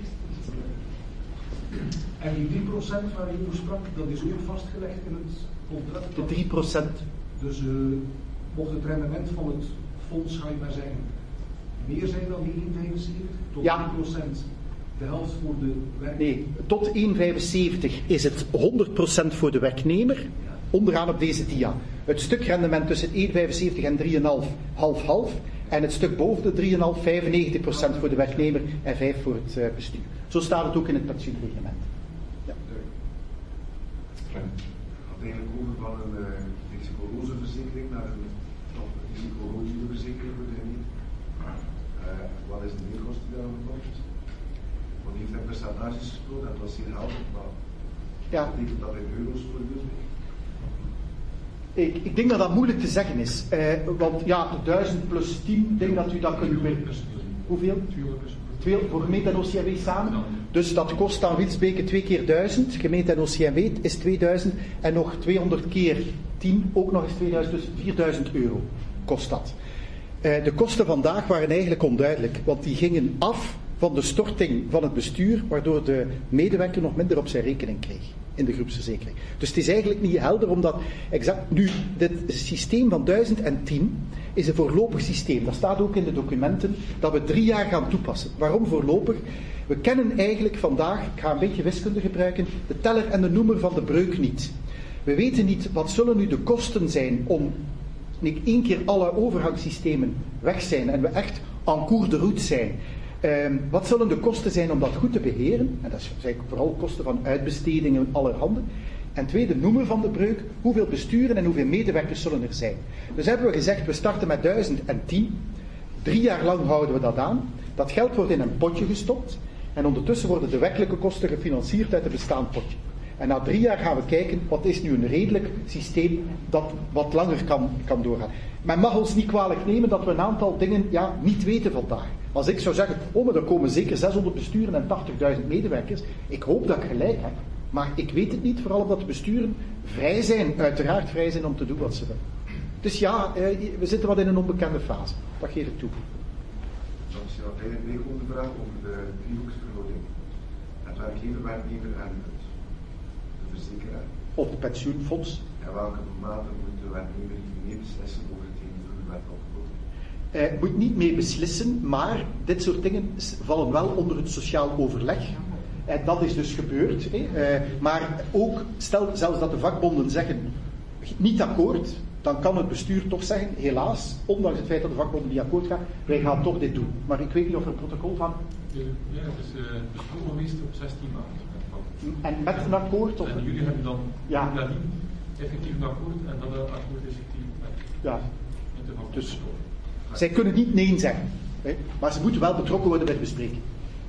En die drie procent waar je over sprak, dat is ook vastgelegd in het contract? De drie procent. Dus uh, mocht het rendement van het fonds, ga je maar zeggen, meer zijn dan die één komma vijfenzeventig? Tot ja. drie procent de helft voor de werknemer? Nee, tot één komma vijfenzeventig is het honderd procent voor de werknemer, onderaan op deze dia. Het stuk rendement tussen één komma vijfenzeventig en drie komma vijf, half-half. En het stuk boven de drie komma vijf, vijfennegentig procent voor de werknemer en vijf voor het uh, bestuur. Zo staat het ook in het pensioenreglement. Ja. Het gaat eigenlijk over van een uh, risicoloze verzekering naar een risicoloze verzekering voor de geniet. Uh, wat is de meerkosten die daarvan komt? Want die heeft een percentages gesproken, dat was hier helft, maar ja. betekent dat in euro's voor de Ik, ik denk dat dat moeilijk te zeggen is. Uh, want ja, duizend plus tien, ik denk dat u dat kunt... Hoeveel? tweehonderd voor gemeente en O C M W samen. Dus dat kost aan Wilsbeke twee keer duizend. Gemeente en O C M W is tweeduizend. En nog tweehonderd keer tien, ook nog eens tweeduizend. Dus vierduizend euro kost dat. Uh, de kosten vandaag waren eigenlijk onduidelijk. Want die gingen af van de storting van het bestuur, waardoor de medewerker nog minder op zijn rekening kreeg. in de groepsverzekering. Dus het is eigenlijk niet helder, omdat exact nu, dit systeem van duizend tien is een voorlopig systeem. Dat staat ook in de documenten, dat we drie jaar gaan toepassen. Waarom voorlopig? We kennen eigenlijk vandaag, ik ga een beetje wiskunde gebruiken, de teller en de noemer van de breuk niet. We weten niet, wat zullen nu de kosten zijn om niet één keer alle overgangssystemen weg zijn en we echt en cours de route zijn. Um, wat zullen de kosten zijn om dat goed te beheren? En dat zijn vooral kosten van uitbestedingen allerhande. En tweede, noemer van de breuk, hoeveel besturen en hoeveel medewerkers zullen er zijn. Dus hebben we gezegd, we starten met duizend tien. Drie jaar lang houden we dat aan. Dat geld wordt in een potje gestopt. En ondertussen worden de werkelijke kosten gefinancierd uit het bestaand potje. En na drie jaar gaan we kijken, wat is nu een redelijk systeem dat wat langer kan, kan doorgaan. Men mag ons niet kwalijk nemen dat we een aantal dingen ja, niet weten vandaag. Als ik zou zeggen, oh, maar er komen zeker zeshonderd besturen en tachtigduizend medewerkers. Ik hoop dat ik gelijk heb. Maar ik weet het niet, vooral omdat de besturen vrij zijn, uiteraard vrij zijn om te doen wat ze willen. Dus ja, we zitten wat in een onbekende fase. Dat geef ik toe. Dat is wel een ingewikkelde vraag over de driehoeksverhouding. Het werkgever, werknemer en de verzekeraar. Of het pensioenfonds. En welke mate moet de werknemer mee beslissen over hetgeen die door de wet opgeboden? Hij moet niet mee beslissen, maar dit soort dingen vallen wel onder het sociaal overleg. En dat is dus gebeurd. Hè. Maar ook, stel zelfs dat de vakbonden zeggen, niet akkoord, dan kan het bestuur toch zeggen, helaas, ondanks het feit dat de vakbonden niet akkoord gaan, wij gaan toch dit doen. Maar ik weet niet of er een protocol van... Ja, dat is uh, besproken geweest op zestien maart. En met een akkoord? Of... En jullie hebben dan ja. nadien effectief een akkoord en dat akkoord is effectief met, ja. met de vakbonden. Dus zij kunnen niet nee zeggen, hè, maar ze moeten wel betrokken worden bij de bespreking.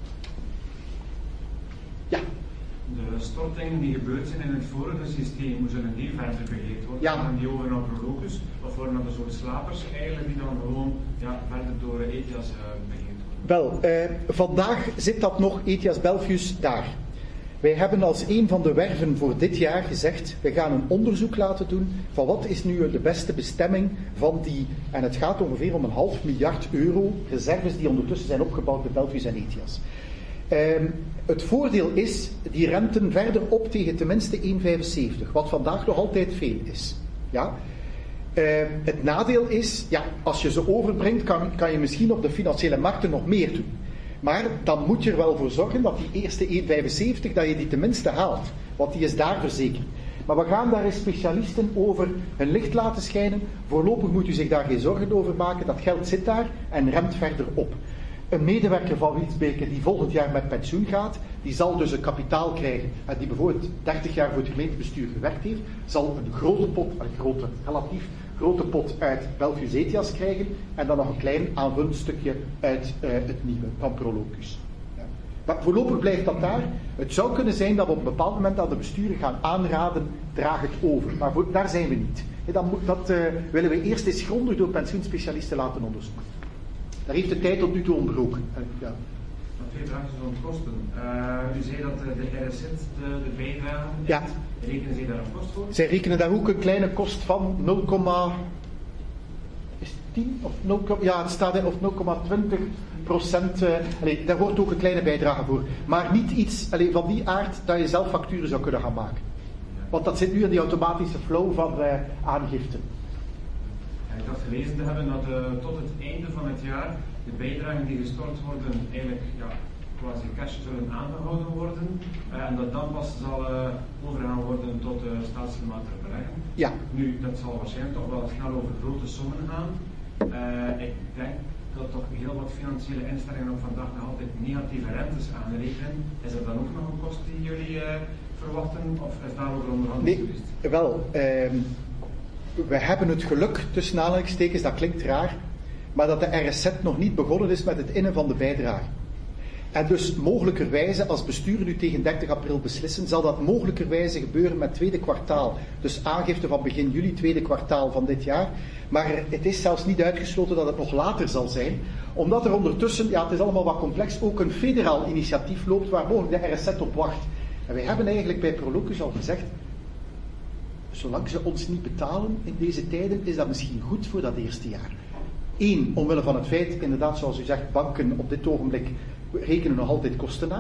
Ja. De stortingen die gebeurd zijn in het vorige systeem, hoe zullen die verder beheerd worden? Ja. Gaan die over naar Prolocus? Of worden dat een soort slapers eigenlijk die dan gewoon ja, verder door E T I A S uh, beheerd worden? Wel, uh, vandaag zit dat nog E T I A S Belfius daar. Wij hebben als een van de werven voor dit jaar gezegd, we gaan een onderzoek laten doen van wat is nu de beste bestemming van die, en het gaat ongeveer om een half miljard euro reserves die ondertussen zijn opgebouwd bij Belfius en E T I A S. Uh, het voordeel is, die renten verder op tegen tenminste één komma vijfenzeventig, wat vandaag nog altijd veel is. Ja? Uh, het nadeel is, ja, als je ze overbrengt, kan, kan je misschien op de financiële markten nog meer doen. Maar dan moet je er wel voor zorgen dat die eerste één komma vijfenzeventig, dat je die tenminste haalt. Want die is daar verzekerd. Maar we gaan daar eens specialisten over hun licht laten schijnen. Voorlopig moet u zich daar geen zorgen over maken. Dat geld zit daar en remt verder op. Een medewerker van Wielsbeke die volgend jaar met pensioen gaat, die zal dus een kapitaal krijgen, en die bijvoorbeeld dertig jaar voor het gemeentebestuur gewerkt heeft, zal een grote pot, een grote, relatief grote pot uit Belfius E T I A S krijgen en dan nog een klein aanvullend stukje uit uh, het nieuwe van Prolocus. Ja. Maar voorlopig blijft dat daar. Het zou kunnen zijn dat we op een bepaald moment aan de besturen gaan aanraden, draag het over. Maar voor, daar zijn we niet. En dan moet, dat uh, willen we eerst eens grondig door pensioenspecialisten laten onderzoeken. Daar heeft de tijd tot nu toe ontbroken. Uh, ja. Twee vraagjes om kosten. Uh, u zei dat de, de R S Z de, de bijdrage heeft. Ja. Rekenen ze daar een kost voor? Zij rekenen daar ook een kleine kost van nul, is het tien of nul, ja, het staat of nul komma twintig procent. Uh, allee, daar wordt ook een kleine bijdrage voor. Maar niet iets allee, van die aard dat je zelf facturen zou kunnen gaan maken. Ja. Want dat zit nu in die automatische flow van uh, aangifte. Ik dacht gelezen te hebben dat uh, tot het einde van het jaar de bijdragen die gestort worden eigenlijk ja, quasi cash zullen aangehouden worden uh, en dat dan pas zal uh, overgaan worden tot de uh, staatsgematigde beleggen. Ja. Nu, dat zal waarschijnlijk toch wel snel over grote sommen gaan. Uh, ik denk dat toch heel wat financiële instellingen op vandaag nog altijd negatieve rentes aanrekenen. Is er dan ook nog een kost die jullie uh, verwachten of is daarover onderhandeld nee, geweest? Wel, uh, we hebben het geluk, tussen aanhalingstekens, dat klinkt raar, maar dat de R S Z nog niet begonnen is met het innen van de bijdrage. En dus mogelijkerwijze, als besturen nu tegen dertig april beslissen, zal dat mogelijkerwijze gebeuren met tweede kwartaal. Dus aangifte van begin juli, tweede kwartaal van dit jaar. Maar het is zelfs niet uitgesloten dat het nog later zal zijn, omdat er ondertussen, ja het is allemaal wat complex, ook een federaal initiatief loopt waar mogelijk de R S Z op wacht. En wij hebben eigenlijk bij Prolocus al gezegd, zolang ze ons niet betalen in deze tijden, is dat misschien goed voor dat eerste jaar. Eén, omwille van het feit, inderdaad zoals u zegt, banken op dit ogenblik rekenen nog altijd kosten aan.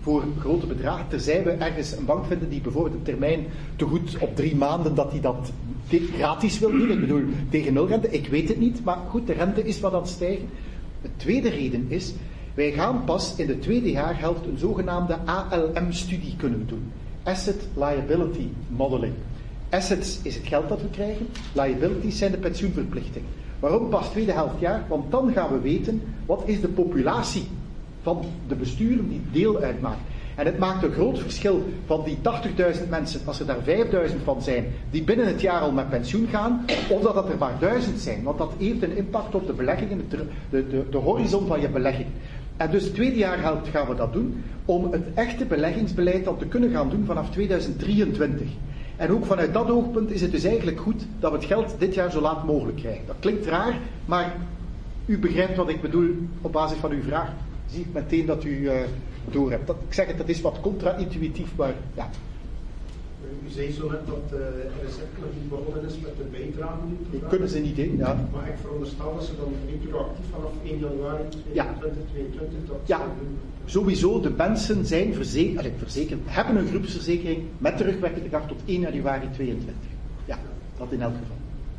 voor grote bedragen, terzij we ergens een bank vinden die bijvoorbeeld een termijn te goed op drie maanden, dat die dat gratis wil doen. Ik bedoel, tegen nulrente, ik weet het niet, maar goed, de rente is wat aan het stijgen. De tweede reden is, wij gaan pas in de tweede jaarhelft een zogenaamde A L M-studie kunnen doen. Asset Liability Modeling. Assets is het geld dat we krijgen, liabilities zijn de pensioenverplichtingen. Waarom pas tweede helft jaar? Want dan gaan we weten, wat is de populatie van de besturen die deel uitmaakt. En het maakt een groot verschil van die tachtigduizend mensen, als er daar vijfduizend van zijn, die binnen het jaar al met pensioen gaan, of dat dat er maar duizend zijn. Want dat heeft een impact op de beleggingen, de, de, de, de horizon van je belegging. En dus tweede jaarhelft gaan we dat doen, om het echte beleggingsbeleid dan te kunnen gaan doen vanaf tweeduizend drieëntwintig. En ook vanuit dat oogpunt is het dus eigenlijk goed dat we het geld dit jaar zo laat mogelijk krijgen. Dat klinkt raar, maar u begrijpt wat ik bedoel op basis van uw vraag. Zie ik meteen dat u uh, door hebt. Dat, ik zeg het, dat is wat contra-intuïtief, maar ja. U zei zo net dat uh, R S Z nog niet begonnen is met de bijdragen. Die kunnen ze niet in, ja. Maar ik veronderstel dat ze dan retroactief vanaf één januari tweeduizend tweeëntwintig dat ja. Doen. Sowieso, de mensen zijn verzekerd, verzekerd, hebben een groepsverzekering met terugwerkende kracht tot één januari tweeëntwintig. Ja, dat in elk geval.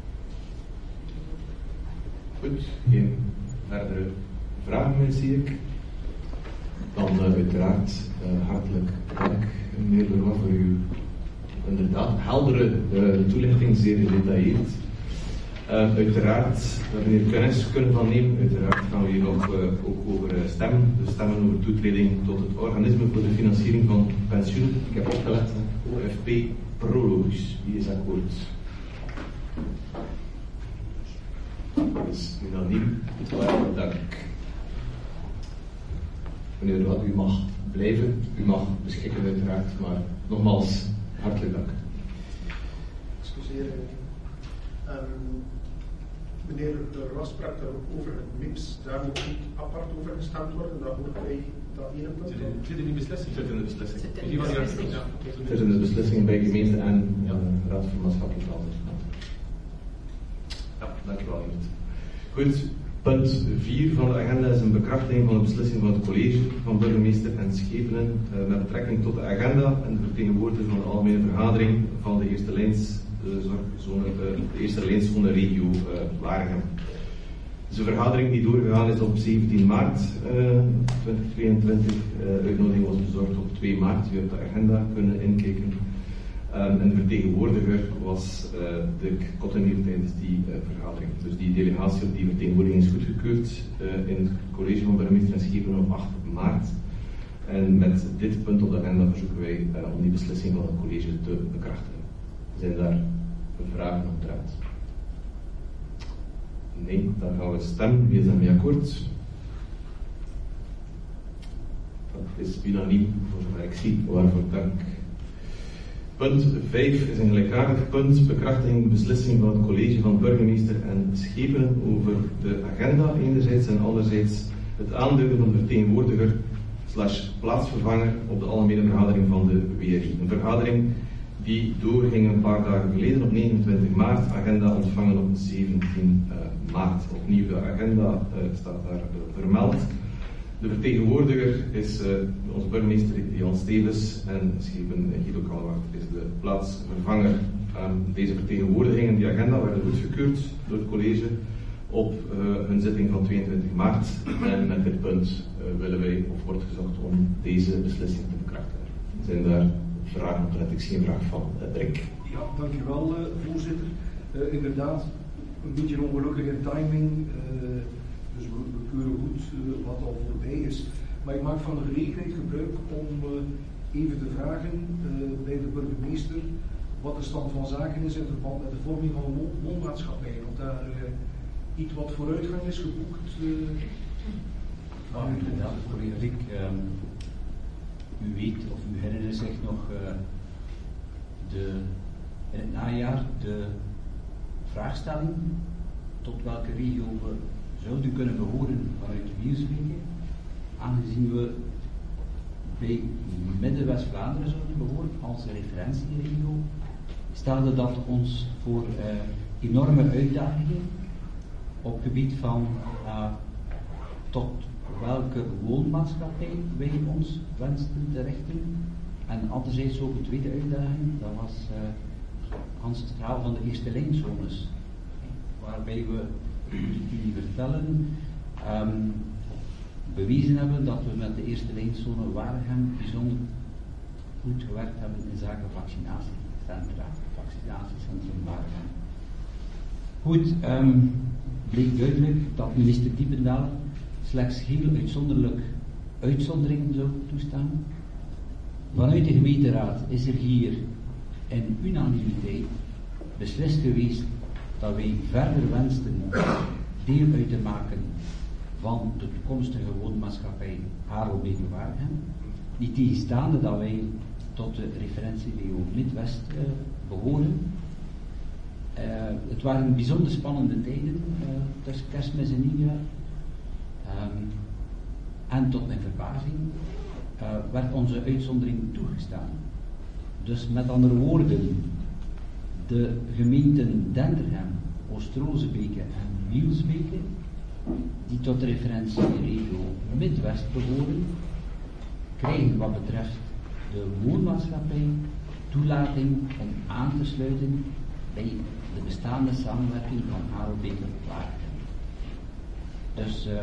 Goed, geen verdere vragen meer zie ik. Dan uh, uiteraard uh, hartelijk dank, meneer Leroy, voor uw inderdaad heldere uh, toelichting, zeer gedetailleerd. Uh, uiteraard, we hebben hier kennis kunnen van nemen. Uiteraard gaan we hier nog uh, ook over uh, stemmen. Dus stemmen over toetreding tot het organisme voor de financiering van pensioen. Ik heb opgelet, O F P Prologus. Wie is akkoord? Dat is unaniem. Hartelijk dank. Meneer de Waal, u mag blijven. U mag beschikken uiteraard, maar nogmaals, hartelijk dank. Excuseer. Um, meneer de Roy sprak over het M I P S, daar moet niet apart over gestemd worden, dat hoort bij dat ene punt. Het zit in die beslissing. Zit in de beslissing. Zit in de beslissing. Zit in de beslissing bij gemeente en ja, Raad voor Maatschappelijk Welzijn. Ja, dankjewel. Goed, punt vier van de agenda is een bekrachtiging van de beslissing van het college van burgemeester en Schepenen uh, met betrekking tot de agenda en de vertegenwoordiger van de algemene vergadering van de eerste lijns de zorgzone, de eerste lijnszone regio uh, Waregem. Dus de vergadering die doorgegaan is op zeventien maart uh, twintig tweeëntwintig. Uh, uitnodiging was bezorgd op twee maart. U hebt de agenda kunnen inkijken. Um, en de vertegenwoordiger was uh, Dirk Kottenier tijdens die uh, vergadering. Dus die delegatie op die vertegenwoordiging is goedgekeurd uh, in het college van burgemeester en Schepenen op acht maart. En met dit punt op de agenda verzoeken wij uh, om die beslissing van het college te bekrachtigen. Zijn daar vragen omtrent? Nee, dan gaan we stemmen. Wie is daarmee akkoord? Dat is unaniem, voor zover ik zie, waarvoor dank. Punt vijf is een gelijkaardig punt, bekrachtiging beslissing van het college van burgemeester en Schepenen over de agenda enerzijds en anderzijds het aanduiden van de vertegenwoordiger slash plaatsvervanger op de algemene vergadering van de W R I. Een vergadering die doorging een paar dagen geleden op negenentwintig maart, agenda ontvangen op zeventien maart. Opnieuw de agenda uh, staat daar uh, vermeld. De vertegenwoordiger is uh, onze burgemeester Jan Stevens en Schepen Guido Kalwacht is de plaatsvervanger. Um, deze vertegenwoordigingen, die agenda, werden goedgekeurd door het college op uh, hun zitting van tweeëntwintig maart. En met dit punt uh, willen wij, of wordt gezocht om deze beslissing te bekrachtigen. Zijn daar vragen omtrent? Ik zie een vraag van uh, Dirk. Ja, dankjewel uh, voorzitter. Uh, inderdaad, een beetje een ongelukkige timing. Uh, dus we, we keuren goed uh, wat al voorbij is. Maar ik maak van de gelegenheid gebruik om uh, even te vragen uh, bij de burgemeester wat de stand van zaken is in verband met de vorming van een woonmaatschappij. Want daar uh, iets wat vooruitgang is geboekt. Uh, nou, inderdaad, collega Rick. Um, u weet of u herinnert zich nog uh, de, in het najaar de vraagstelling tot welke regio we zouden kunnen behoren vanuit Wierswinkel, aangezien we bij Midden-West-Vlaanderen zouden behoren als referentieregio, stelde dat ons voor uh, enorme uitdagingen op het gebied van uh, tot op welke woonmaatschappij wij ons wensten te richten. En anderzijds ook de tweede uitdaging, dat was uh, Hans het verhaal van de eerste lijnzones. Waarbij we, jullie vertellen, um, bewezen hebben dat we met de eerste lijnzone Waregem bijzonder goed gewerkt hebben in zaken vaccinatiecentra, vaccinatiecentrum Waregem. Goed, um, bleek duidelijk dat minister Diependaal slechts heel uitzonderlijk uitzonderingen zou toestaan. Vanuit de gemeenteraad is er hier in unanimiteit beslist geweest dat wij verder wensten deel uit te maken van de toekomstige woonmaatschappij Harelbeke-Waregem. Niet tegenstaande dat wij tot de referentieregio Midwest uh, behoren. Uh, het waren bijzonder spannende tijden uh, tussen Kerstmis en Nieuwjaar. Um, en tot mijn verbazing uh, werd onze uitzondering toegestaan. Dus met andere woorden, de gemeenten Denderhem, Oost-Rozebeke en Wielsbeke, die tot de referentieregio Midwest behoren, krijgen wat betreft de woonmaatschappij toelating om aan te sluiten bij de bestaande samenwerking van Harelbeke-Waregem. Dus uh,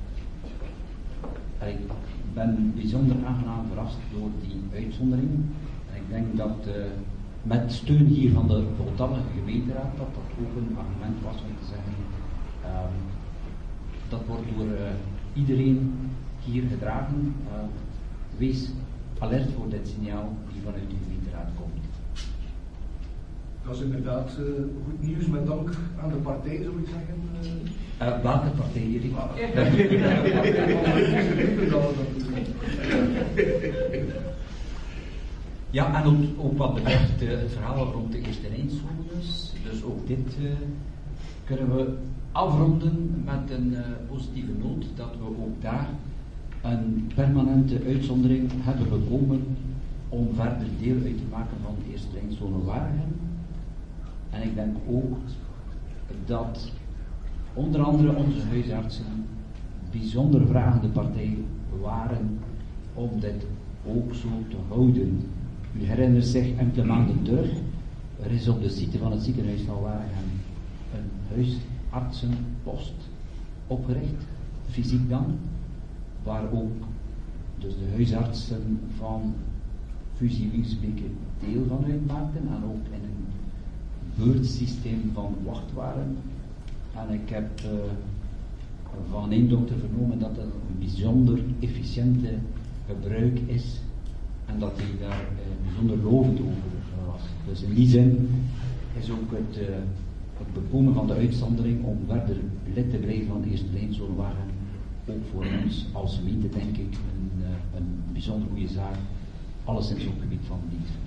ik ben bijzonder aangenaam verrast door die uitzondering. En ik denk dat uh, met steun hier van de voltallige gemeenteraad, dat dat ook een argument was om te zeggen, uh, dat wordt door uh, iedereen hier gedragen. Uh, wees alert voor dit signaal die vanuit de gemeenteraad komt. Dat is inderdaad uh, goed nieuws, met dank aan de partij, zou ik zeggen. Uh, uh, welke partij hier? Ja, en ook, ook wat betreft uh, het verhaal rond de eerste lijnzones. Dus ook dit uh, kunnen we afronden met een uh, positieve noot, dat we ook daar een permanente uitzondering hebben bekomen om verder deel uit te maken van de eerste lijnzone Waregem. En ik denk ook dat onder andere onze huisartsen bijzonder vragende partij waren om dit ook zo te houden. U herinnert zich enkele maanden terug, er is op de site van het ziekenhuis van Waregem een huisartsenpost opgericht, fysiek dan, waar ook dus de huisartsen van Fusie Wielsbeke deel van uitmaakten en ook in een beurtsysteem van wachtwaren. En ik heb uh, van één dokter vernomen dat het een bijzonder efficiënte gebruik is en dat hij daar uh, bijzonder lovend over was. Dus in die zin is ook het, uh, het bekomen van de uitzondering om verder lid te blijven van de eerste lijnzone Waregem ook voor ons als gemeente denk ik een, uh, een bijzonder goede zaak, alleszins op het gebied van dienstverlening.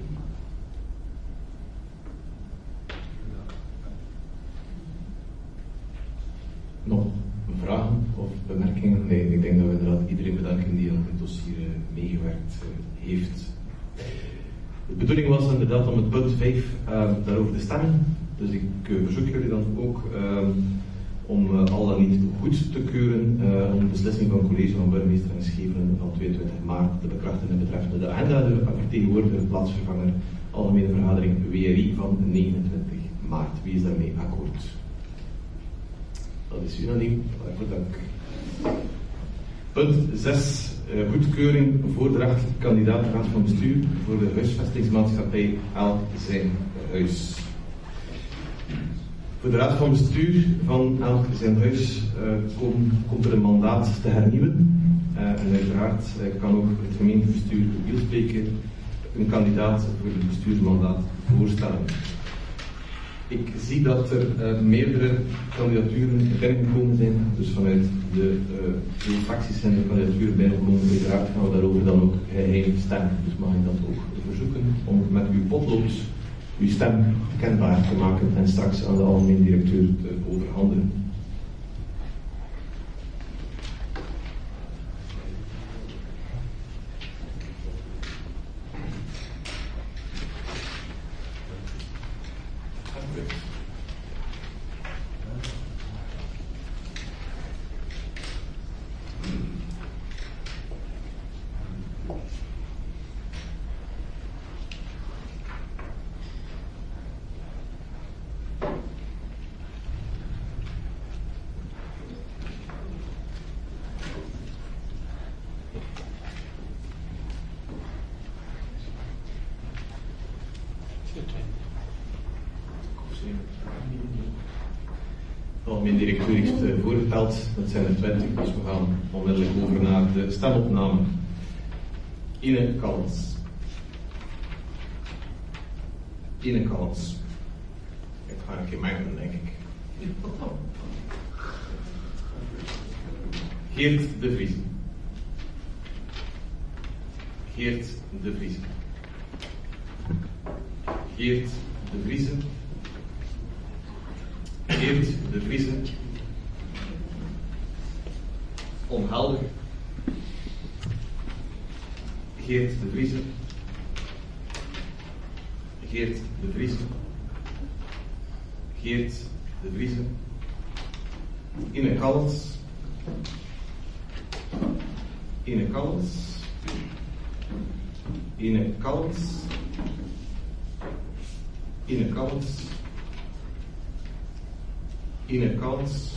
Nog vragen of bemerkingen? Nee, ik denk dat we inderdaad iedereen bedanken die aan het dossier meegewerkt heeft. De bedoeling was inderdaad om het punt vijf uh, daarover te stemmen. Dus ik uh, verzoek jullie dan ook uh, om uh, al dan niet goed te keuren uh, om de beslissing van het college van burgemeester en Schevenen van tweeëntwintig maart te bekrachtigen betreffende de agenda, de vertegenwoordiger, plaatsvervanger, algemene vergadering W R I van negenentwintig maart. Wie is daarmee akkoord? Dat is unaniem. Waarvoor dank. Punt zes. Uh, goedkeuring voordracht kandidaat raad van bestuur voor de huisvestingsmaatschappij Elk Zijn Huis. Voor de raad van bestuur van Elk Zijn Huis uh, kom, komt er een mandaat te hernieuwen. Uh, en uiteraard uh, kan ook het gemeentebestuur Wielsbeke een kandidaat voor het bestuursmandaat voorstellen. Ik zie dat er uh, meerdere kandidaturen binnengekomen zijn, dus vanuit de uh, twee fracties zijn er kandidaturen binnengekomen. Uiteraard gaan we daarover dan ook geheim stemmen. Dus mag ik dat ook verzoeken om met uw potlood uw stem kenbaar te maken en straks aan de algemeen directeur te overhandigen. algemeen directeur heeft uh, voorgeteld. Dat zijn er twintig, dus we gaan onmiddellijk over naar de stemopname. Ine Callens. Ine Callens. Ik ga een keer mengen, denk ik. Geert de Vries. Geert de Vries. Geert de Vries. Geert de Vries. Onhelder. Geert de Vries. Geert de Vries. Geert de Vries. Ine Callens. Ine Callens. Ine Callens. Ine Callens. Ine Callens.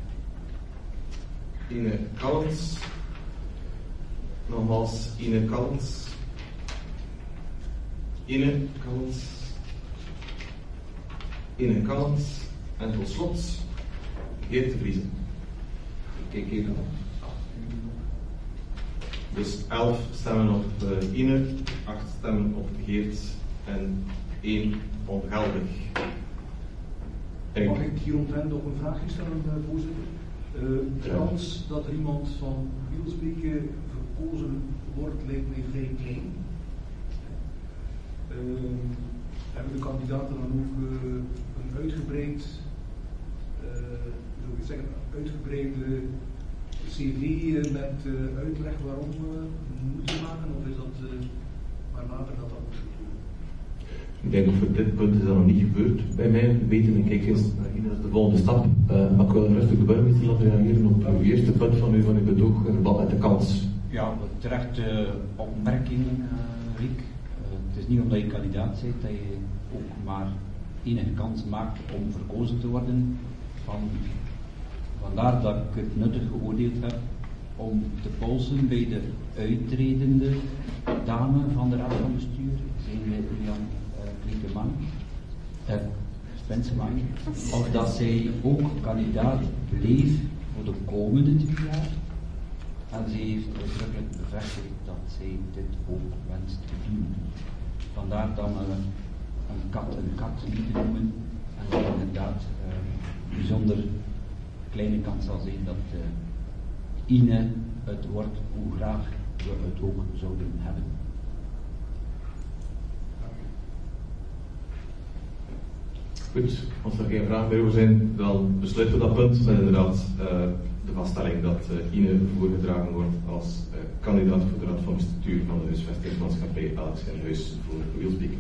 Ine Callens. Nogmaals Ine Callens. Ine Callens. Ine Callens. En tot slot Geert de Vries. Kijk hier dan. Dus elf stemmen op uh, Ine, acht stemmen op Geert en één ongeldig. Mag ik hieromtrent nog een vraagje stellen, uh, voorzitter? Uh, de kans dat er iemand van Wielsbeke verkozen wordt, lijkt mij vrij klein. Uh, hebben de kandidaten dan ook uh, een uitgebreid, uh, hoe zou ik zeggen, uitgebreide C V met uh, uitleg waarom uh, moet je maken, of is dat uh, maar later dat dat moet gebeuren? Ik denk voor dit punt is dat nog niet gebeurd bij mij. Weten, ik kijk eerst naar Ine, dat is de volgende stap. Uh, maar ik wil rustig de burgemeester laten reageren op uw eerste punt van u, van uw betoog in verband met de kans. Ja, terecht uh, opmerking, uh, Riek. Uh, het is niet omdat je kandidaat bent dat je ook maar enige kans maakt om verkozen te worden. Van, vandaar dat ik het nuttig geoordeeld heb om te polsen bij de uitredende dame van de Raad van Bestuur, zijn Jan Kliekeman, uh, Spenceman, of dat zij ook kandidaat bleef voor de komende twee jaar. En ze heeft uitdrukkelijk bevestigd dat zij dit ook wenst te doen. Vandaar dan uh, een kat een kat niet te noemen, en dat inderdaad uh, een bijzonder kleine kans zal zijn dat uh, Ine het wordt hoe graag we het ook zouden hebben. Goed, als er geen vragen meer over zijn, dan besluiten we dat punt met inderdaad uh, de vaststelling dat uh, Ine voorgedragen wordt als uh, kandidaat voor de Raad van Bestuur van de huisvestingsmaatschappij Alex en Huis voor Wielsbeke.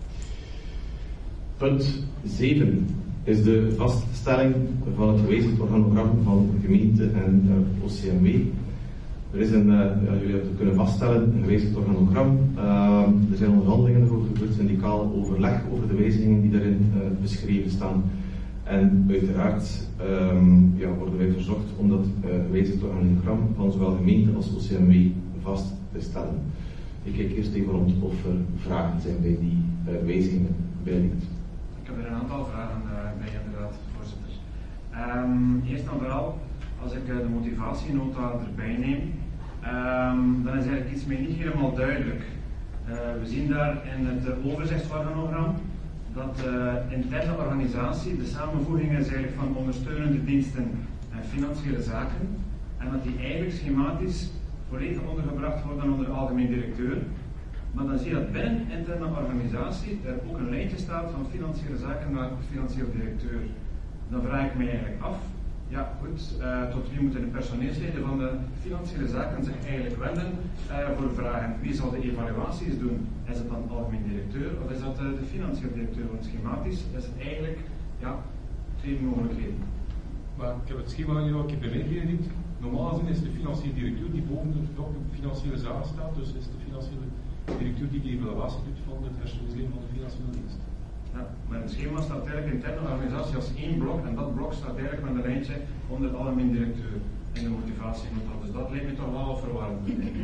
Punt zeven is de vaststelling van het gewijzigd organogram van gemeente en uh, O C M W. Er is een, uh, ja, jullie hebben het kunnen vaststellen, een gewijzigd organogram. Uh, er zijn onderhandelingen over gebeurd, syndicaal overleg over de wijzigingen die daarin uh, beschreven staan. En uiteraard um, ja, worden wij verzocht om dat uh, gewijzigd organogram van zowel gemeente als O C M W vast te stellen. Ik kijk eerst even rond of er vragen zijn bij die uh, wijzigingen bijliggend. Ik heb er een aantal vragen uh, bij, inderdaad, voorzitter. Um, eerst en vooral, als ik uh, de motivatienota erbij neem, um, dan is eigenlijk iets mij niet helemaal duidelijk. Uh, we zien daar in het uh, overzichtsorganogram dat de uh, interne organisatie, de samenvoeging is eigenlijk van ondersteunende diensten en financiële zaken, en dat die eigenlijk schematisch volledig ondergebracht worden onder de algemeen directeur. Maar dan zie je dat binnen de interne organisatie er ook een lijntje staat van financiële zaken naar financieel directeur. Dan vraag ik me eigenlijk af, ja goed, uh, tot wie moeten de personeelsleden van de financiële zaken zich eigenlijk wenden uh, voor vragen? Wie zal de evaluaties doen? Is het dan de algemeen directeur of is dat uh, de financieel directeur? Want schematisch is het eigenlijk, ja, twee mogelijkheden. Maar ik heb het schema hier al een keer bij mij ingediend. Normaal gezien is de financieel directeur die boven de betrokken financiële zaken staat, dus is de financiële directeur die de evaluatie doet van het hersenleden van de financiële dienst. Ja, maar het schema staat eigenlijk interne organisatie als één blok en dat blok staat eigenlijk met een lijntje onder de algemeen directeur in de motivatie. Dus dat lijkt me toch wel verwarrend.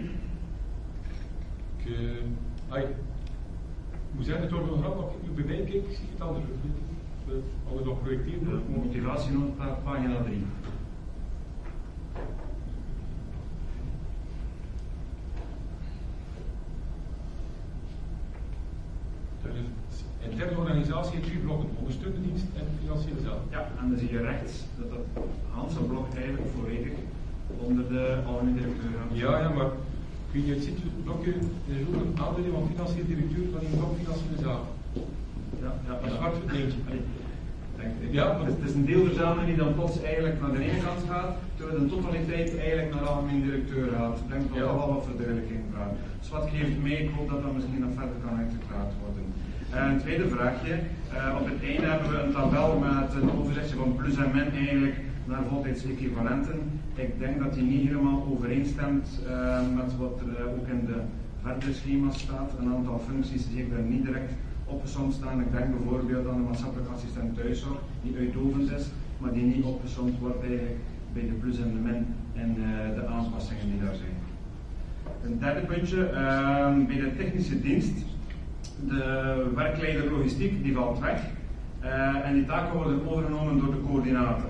Ik, uh, ai, ik moet zeggen, het organogram, als ik nu bij mij kijk, zie ik het anders. Alles nog projecteren? Motivatienota, pagina drie. Interne organisatie in drie blokken, ondersteunende dienst en financiële zaak. Ja, en dan zie je rechts dat dat Hanse blok eigenlijk volledig onder de algemene directeur gaat. Ja, ja, maar kun je het ziet, het blokje is ook een aandeling van financieel directeur van een blok financiële zaak. Ja, ja, dat is zwart voor het eentje. Ja, maar het is een deelverzameling die dan plots eigenlijk naar de ene kant gaat, terwijl de totaliteit eigenlijk naar de algemene directeur gaat. Ik denk dat dat wel wat verduidelijking vraagt. Dus wat geeft mee, ik hoop dat dat misschien nog verder kan uitgeklaard worden. Uh, een tweede vraagje. Uh, op het einde hebben we een tabel met een overzichtje van plus en min eigenlijk naar voltijdsequivalenten. Ik denk dat die niet helemaal overeenstemt uh, met wat er uh, ook in de verdere schema's staat. Een aantal functies die ik daar niet direct opgesomd staan. Ik denk bijvoorbeeld aan de maatschappelijk assistent thuiszorg, die uitdovend is, maar die niet opgesomd wordt eigenlijk bij de plus en de min en uh, de aanpassingen die daar zijn. Een derde puntje, uh, bij de technische dienst. De werkleider logistiek die valt weg uh, en die taken worden overgenomen door de coördinator.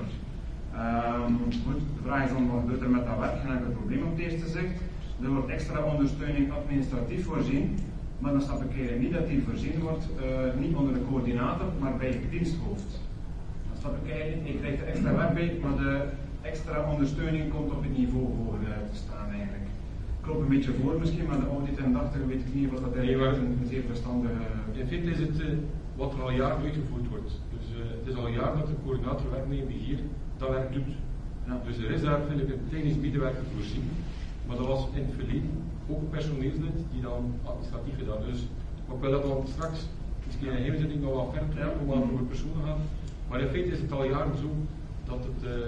Um, goed, de vraag is dan wat gebeurt er met dat werk? Geen enkel probleem op het eerste zicht. Er wordt extra ondersteuning administratief voorzien, maar dan snap ik eigenlijk niet dat die voorzien wordt, uh, niet onder de coördinator, maar bij het diensthoofd. Dan snap ik eigenlijk niet, ik krijg er extra werk bij, maar de extra ondersteuning komt op het niveau voor uh, te staan eigenlijk. Ik loop een beetje voor misschien, maar de audit en dachten weet ik niet of dat eigenlijk nee, een zeer verstandige... In feite is het uh, wat er al jaren uitgevoerd wordt. Dus uh, het is al jaren dat de coördinator werknemer hier dat werk doet. Ja. Dus er is daar vind ik een technisch medewerker voorzien. Maar dat was in het verleden ook een personeelslid die dan administratief gedaan. Dus ik wil dat dan straks, misschien in een hemenzitting nog wel verder ja. om aan voor personen gaan. Maar in feite is het al jaren zo dat het, uh,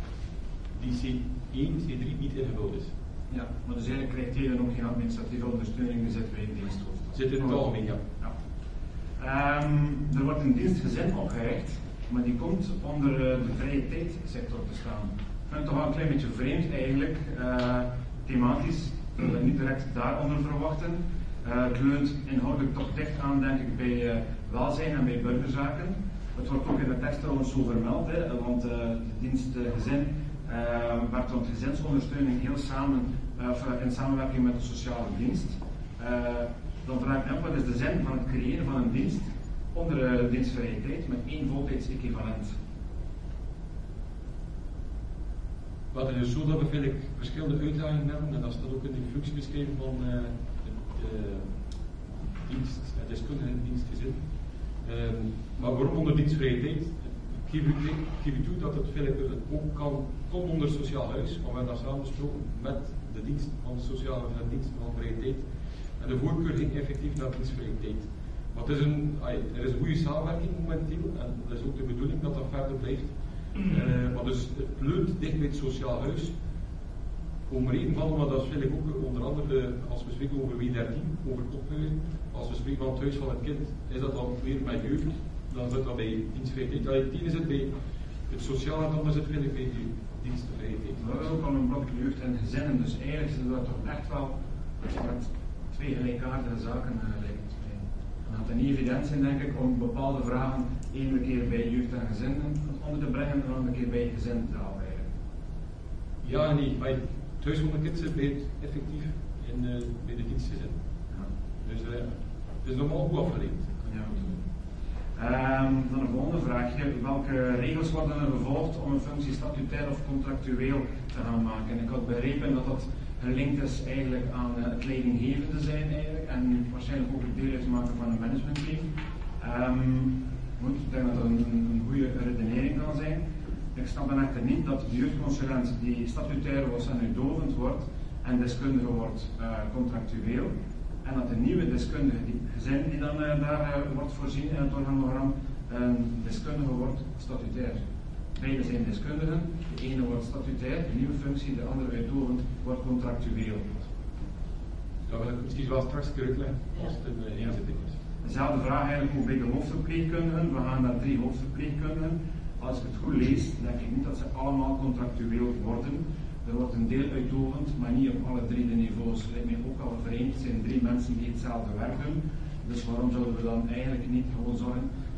die C één, C drie niet ingevuld is. Ja, maar dus eigenlijk krijgt hij dan ook geen administratieve ondersteuning, die zit bij het diensthoofd. Zit in het algemeen, ja. ja. Um, er wordt een dienstgezin opgericht, maar die komt onder uh, de vrije tijdsector te staan. Ik vind het toch wel een klein beetje vreemd eigenlijk, uh, thematisch, dat we niet direct daaronder verwachten. Uh, het leunt inhoudelijk toch dicht aan, denk ik, bij uh, welzijn en bij burgerzaken. Het wordt ook in de tekst trouwens zo vermeld, hè, want uh, de dienstgezin uh, werkt rond gezinsondersteuning heel samen, uh, in samenwerking met de sociale dienst. Uh, dan vraag ik me af, wat is de zin van het creëren van een dienst onder uh, dienstvrije tijd met één voltijdsequivalent? Wat het is zo dat we vind ik, verschillende uitdagingen hebben, en dat staat ook in de functiebeschrijving van uh, de, de dienst, de deskundige en dienstgezin. Um, maar waarom onder dienstvrije tijd? Ik geef u, ik geef u toe dat het vind ik, ook kan, kon onder sociaal huis, want we hebben dat samen besproken met de dienst van sociale en dienst van vrije tijd. En de voorkeur ging effectief naar dienstvrije tijd. Maar het is een, er is een goede samenwerking momenteel, en dat is ook de bedoeling dat dat verder blijft. Uh, maar dus het leunt dicht bij het sociaal huis. Om reden van, maar dat wil ik ook onder andere als we spreken over W dertien, over ophuur, als we spreken van het huis van het kind, is dat dan meer met jeugd, dan zit dat bij dienstvrije tijd. Het ene zit bij het sociaal en het andere zit vind ik bij de dienstvrije tijd. We hebben ook al een blok jeugd en gezinnen, dus eigenlijk is dat toch echt wel met twee gelijkaardige zaken uh, lijkt. Dan gaat het niet evident zijn, denk ik, om bepaalde vragen één keer bij jeugd en gezinnen onder te brengen en dan een keer bij gezin te halen. Ja en nee, maar het huis van de kind zit bij het effectief in, uh, bij de dienstgezin. Ja. Dus uh, het is normaal goed afgeleid. Ja, um, dan een volgende vraagje. Welke regels worden er gevolgd om een functie statutair of contractueel te gaan maken? En ik had begrepen dat dat gelinkt is eigenlijk aan uh, het leidinggevende zijn eigenlijk en waarschijnlijk ook het deel uitmaken van een managementteam. Um, goed, ik denk dat dat een, een goede redenering kan zijn. Ik snap dan echter niet dat de jeugdconsulent die statutair was en uitdovend wordt en deskundige wordt uh, contractueel en dat de nieuwe deskundige die gezin die dan uh, daar uh, wordt voorzien in het organogram een deskundige wordt statutair. Beide zijn deskundigen, de ene wordt statutair, de nieuwe functie, de andere uitdovend wordt contractueel. Dat wil ik misschien wel straks uitleggen als het in de inzetting is. Dezelfde vraag eigenlijk ook bij de hoofdverpleegkundigen. We gaan naar drie hoofdverpleegkundigen. Als ik het goed lees, denk ik niet dat ze allemaal contractueel worden. Er wordt een deel uitdovend, maar niet op alle drie de niveaus. Het lijkt mij ook al vreemd, het zijn drie mensen die hetzelfde werk doen. Dus waarom zouden we dan eigenlijk niet gewoon zorgen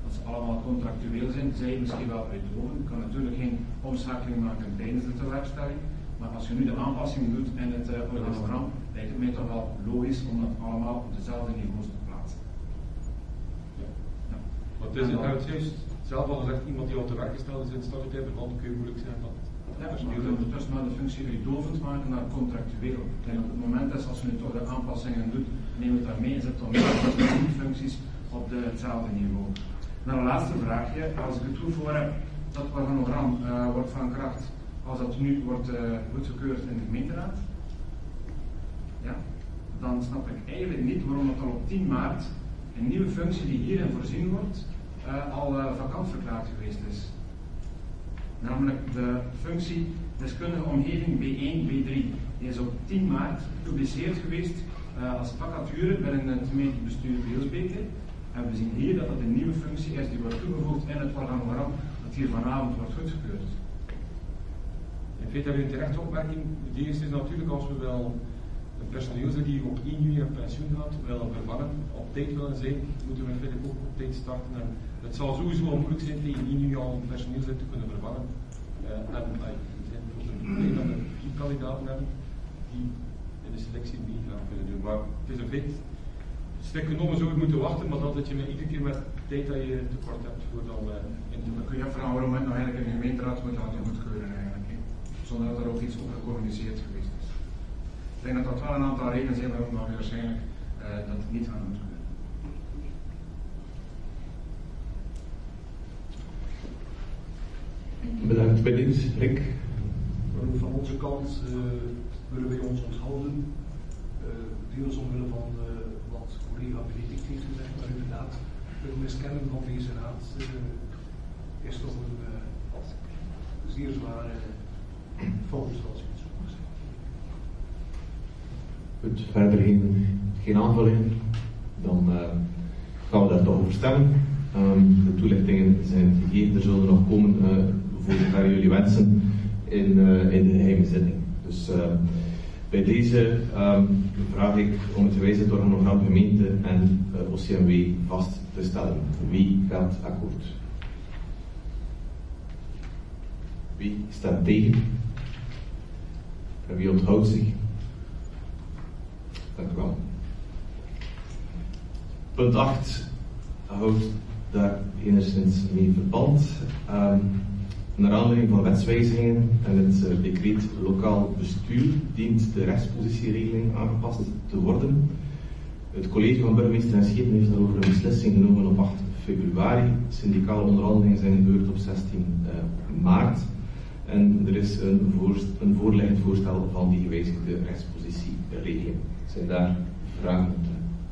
dat ze allemaal contractueel zijn, zij misschien wel uitdoven. Je kan natuurlijk geen omschakeling maken tijdens de tewerkstelling, maar als je nu de aanpassing doet in het uh, organogram, lijkt het mij toch wel logisch om dat allemaal op dezelfde niveaus te plaatsen. Ja. Ja. Maar het is in het juist zelf al gezegd, iemand die al te werk gesteld is in het statutairband, kun je moeilijk zijn dat. Ja, maar je kunt ondertussen maar de functie uitdovend maken naar contractueel. En op het moment is, als je nu toch de aanpassingen doet, neem het daarmee en zet dan meer functies op de, hetzelfde niveau. Dan een laatste vraagje. Als ik het goed voor heb, dat organogram uh, wordt van kracht als dat nu wordt uh, goedgekeurd in de gemeenteraad, ja, dan snap ik eigenlijk niet waarom het al op tien maart een nieuwe functie die hierin voorzien wordt, uh, al uh, vakant verklaard geweest is. Namelijk de functie deskundige omgeving B één, B drie. Die is op tien maart gepubliceerd geweest uh, als vacature binnen het gemeentebestuur Beelsbeke. En we zien hier dat het een nieuwe functie is die wordt toegevoegd in het organogram dat hier vanavond wordt goedgekeurd. In feite hebben we een terechte opmerking. De eerste is natuurlijk als we wel een personeelslid die op één juni in pensioen gaat, wel vervangen, op tijd willen zijn, moeten we in ook op tijd starten. En het zal sowieso wel moeilijk zijn tegen één juni al een personeelslid te kunnen vervangen. Uh, en uh, we zijn bijvoorbeeld een probleem dat we vier kandidaten hebben die in de selectie niet gaan kunnen doen. Maar het is een feit. Strikt genomen zou je moeten wachten, maar dat dat je met iedere keer met tijd dat je tekort hebt voor dan uh, in te doen. Dan kun je afvragen waarom het nou eigenlijk in de gemeenteraad moet laten goedkeuren eigenlijk. He. Zonder dat er ook iets over gecommuniceerd geweest is. Ik denk dat dat wel een aantal redenen zijn waarom we waarschijnlijk uh, dat niet gaan goedkeuren. Bedankt, benieuwd. Rick? Van onze kant uh, willen wij ons onthouden. Uh, deels omwille van uh, wat collega Benedict heeft gezegd, maar inderdaad, het miskennen van deze raad uh, is toch een uh, zeer zware fout, zoals ik het zo mag zeggen. Goed, verder geen, geen aanvullingen. Dan uh, gaan we daar toch over stemmen. Um, de toelichtingen zijn gegeven, er zullen nog komen uh, voor zover jullie wensen in, uh, in de geheime zitting. Dus uh, bij deze um, vraag ik om het gewijzigd het organogram gemeente en uh, O C M W vast te stellen. Wie gaat akkoord? Wie stemt tegen? En wie onthoudt zich? Dank u wel. Punt acht houdt daar enigszins mee verband. Um, Naar aanleiding van wetswijzigingen en het uh, decreet lokaal bestuur dient de rechtspositieregeling aangepast te worden. Het college van burgemeester en schepen heeft daarover een beslissing genomen op acht februari. Syndicale onderhandelingen zijn gebeurd op zestien maart. En er is een, voorst, een voorliggend voorstel van die gewijzigde rechtspositieregeling. Zijn daar vragen op?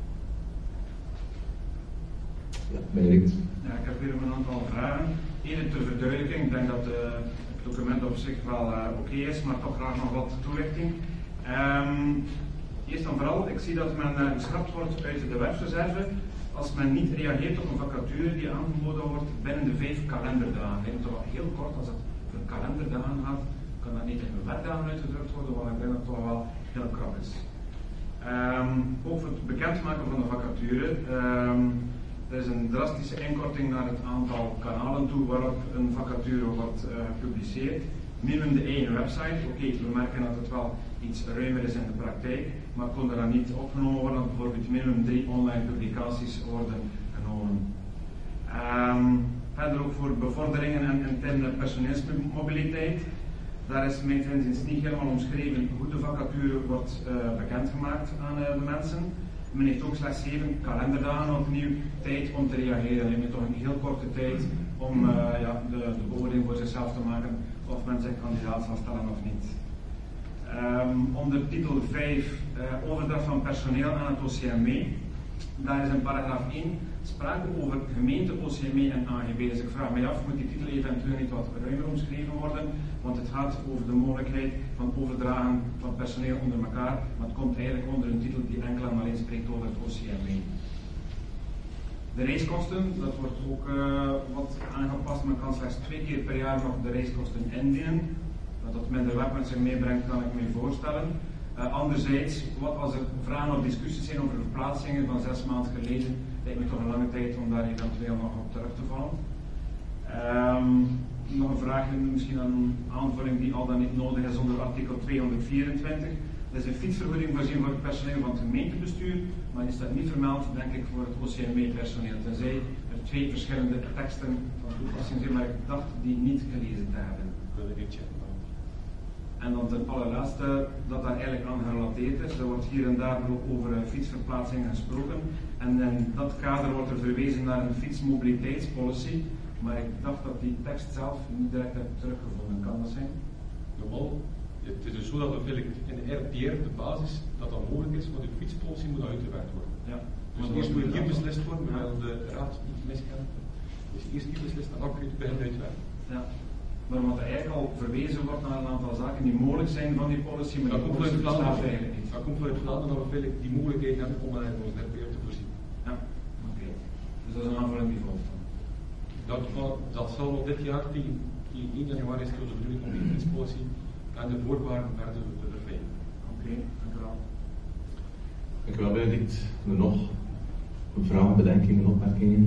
Ja, Benedict. Ja, ik heb weer een aantal vragen. Eerder ter verduidelijking, ik denk dat uh, het document op zich wel uh, oké okay is, maar toch graag nog wat toelichting. Um, eerst en vooral, ik zie dat men uh, geschrapt wordt uit de werfreserve als men niet reageert op een vacature die aangeboden wordt binnen de vijf kalenderdagen. Ik denk toch wel heel kort, als het voor kalenderdagen gaat, kan dat niet in de werkdagen uitgedrukt worden, want ik denk dat het toch wel heel krap is. Um, ook voor het bekendmaken van de vacature. Um, Er is een drastische inkorting naar het aantal kanalen toe waarop een vacature wordt uh, gepubliceerd. Minimum de eigen website. Oké, okay, we merken dat het wel iets ruimer is in de praktijk, maar kon er dan niet opgenomen worden dat bijvoorbeeld minimum drie online publicaties worden genomen. Um, verder ook voor bevorderingen en interne personeelsmobiliteit. Daar is mijn inziens niet helemaal omschreven hoe de vacature wordt uh, bekendgemaakt aan uh, de mensen. Men heeft ook slechts zeven kalenderdagen opnieuw tijd om te reageren. Men heeft toch een heel korte tijd om uh, ja, de, de beoordeling voor zichzelf te maken of men zich kandidaat zal stellen of niet. Um, onder titel vijf, uh, overdracht van personeel aan het O C M W. Daar is in paragraaf één sprake over gemeente, O C M W en A G B. Dus ik vraag mij af, moet die titel eventueel niet wat ruimer omschreven worden? Want het gaat over de mogelijkheid van overdragen van personeel onder elkaar, maar het komt eigenlijk onder een titel die enkel en alleen spreekt over het O C M W. De reiskosten, dat wordt ook uh, wat aangepast. Men kan slechts twee keer per jaar nog de reiskosten indienen. Dat dat minder werk met zich meebrengt, kan ik me voorstellen. Uh, anderzijds, wat als er vragen of discussies zijn over verplaatsingen van zes maanden geleden, lijkt me toch een lange tijd om daar eventueel nog op terug te vallen. Um, nog een vraag, misschien een aanvulling die al dan niet nodig is onder artikel tweehonderdvierentwintig. Dat is een fietsvergoeding voorzien voor het personeel van het gemeentebestuur, maar die staat niet vermeld, denk ik, voor het O C M E-personeel. Tenzij er twee verschillende teksten van toepassing zijn, maar ik dacht die niet gelezen te hebben. En dan ten allerlaatste, dat daar eigenlijk aan gerelateerd is. Er wordt hier en daar ook over fietsverplaatsingen gesproken. En in dat kader wordt er verwezen naar een fietsmobiliteitspolicy. Maar ik dacht dat die tekst zelf niet direct heb teruggevonden. Kan dat zijn? Normaal, het is dus zo dat er in de R P R de basis dat dat mogelijk is, maar de fietspolicy moet uitgewerkt worden. Ja. Dus eerst moet hier beslist worden, terwijl de raad niet misgaan. Dus eerst hier beslist en dan kun je het beginnen uitwerken. Ja. Maar omdat er eigenlijk al verwezen wordt naar een aantal zaken die mogelijk zijn van die policy, maar dat die komt vanuit Vlaanderen eigenlijk niet. Dat komt vanuit Vlaanderen dat we eigenlijk die mogelijkheid hebben om daar ons R P R te voorzien. Ja, oké. Okay. Dus dat is een aanvulling die volgt. Dat, dat zal nog dit jaar, die één januari is de bedoeling om die fietspolicy en de voorwaarden verder te verfijnen. Oké, okay, dank u wel. Dank u wel, Benedict. Nu nog vragen, bedenkingen, opmerkingen?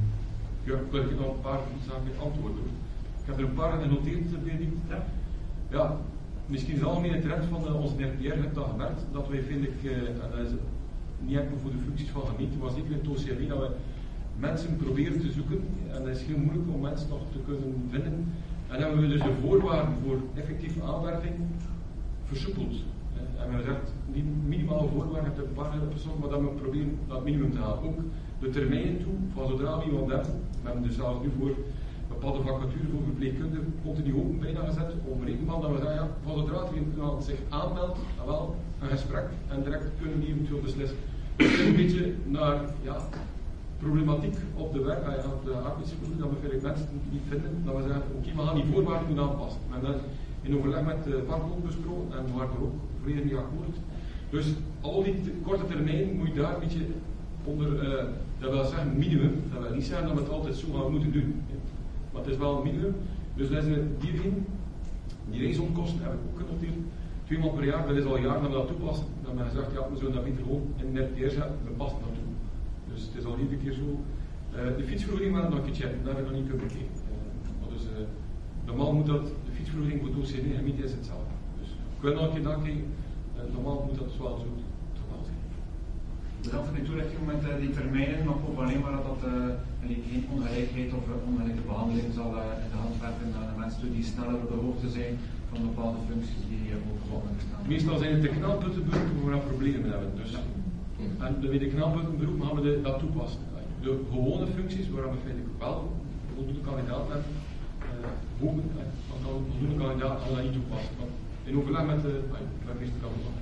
Ja, ik wil nog een paar zaken antwoorden. Ik heb er een paar genoteerd, Benedict. Ja. Ja, misschien is de algemene trend van uh, onze R P R, heeft dat gemerkt, dat wij, vind ik, uh, en dat is niet enkel voor de functies van gemeente, maar zeker in het O C M E, dat we mensen proberen te zoeken, en dat is heel moeilijk om mensen nog te kunnen vinden. En hebben we dus de voorwaarden voor effectieve aanwerving versoepeld. En we hebben gezegd, niet minimale voorwaarden, heb je een paar persoon, maar dat we proberen dat minimum te halen. Ook de termijnen toe, van zodra we iemand hebben, we hebben dus zelfs nu voor bepaalde vacature voor verpleegkundigen continu open bijna gezet, om reden van dat we zeggen, ja, van zodra er iemand zich aanmeldt, dan wel een gesprek en direct kunnen we eventueel beslissen. Dus een beetje naar, ja, problematiek op de werk, op de arbeidsvloer, dat we veel mensen niet vinden, dat we zeggen, oké, okay, we gaan die voorwaarden moeten aanpassen. En dat is in overleg met de vakbond besproken en we waren er ook volledig mee akkoord. Dus al die korte termijn moet je daar een beetje onder, uh, dat wil zeggen minimum, dat wil niet zeggen dat we het altijd zo gaan moeten doen. Maar het is wel een minimum. Dus dat is die ding, die reisonkosten heb ik ook genoteerd. Twee maal per jaar, dat is al jaren dat we dat toepassen. Dan hebben we gezegd, ja, we zullen dat beter gewoon in de R P R zetten, we passen dat toe. Dus het is al iedere keer zo. Uh, de fietsvergoeding waren nog een keer checken, dat hebben we nog niet kunnen bekijken. Uh, dus, uh, normaal moet dat, de fietsvergoeding voor het O C M E en is hetzelfde. Dus ik wil nog een keer nakijken, uh, normaal moet dat wel zo toch wel zijn. Bedankt voor die toelichting met uh, die termijnen, maar ook alleen maar dat dat uh, geen ongelijkheid of uh, ongelijke behandeling zal uh, in de hand werken naar de mensen toe die sneller op de hoogte zijn van bepaalde functies die hier ook gewonnen staan. Meestal zijn het de knelpuntenberoepen waar we problemen hebben. Dus. Ja. En bij de knelpuntenberoep gaan we de, dat toepassen. De gewone functies, waar we feitelijk wel voldoende kandidaat hebben, uh, hogen, uh, voldoende kandidaat gaan we dat niet toepassen. Maar in overleg met de uh, meeste kandidaat.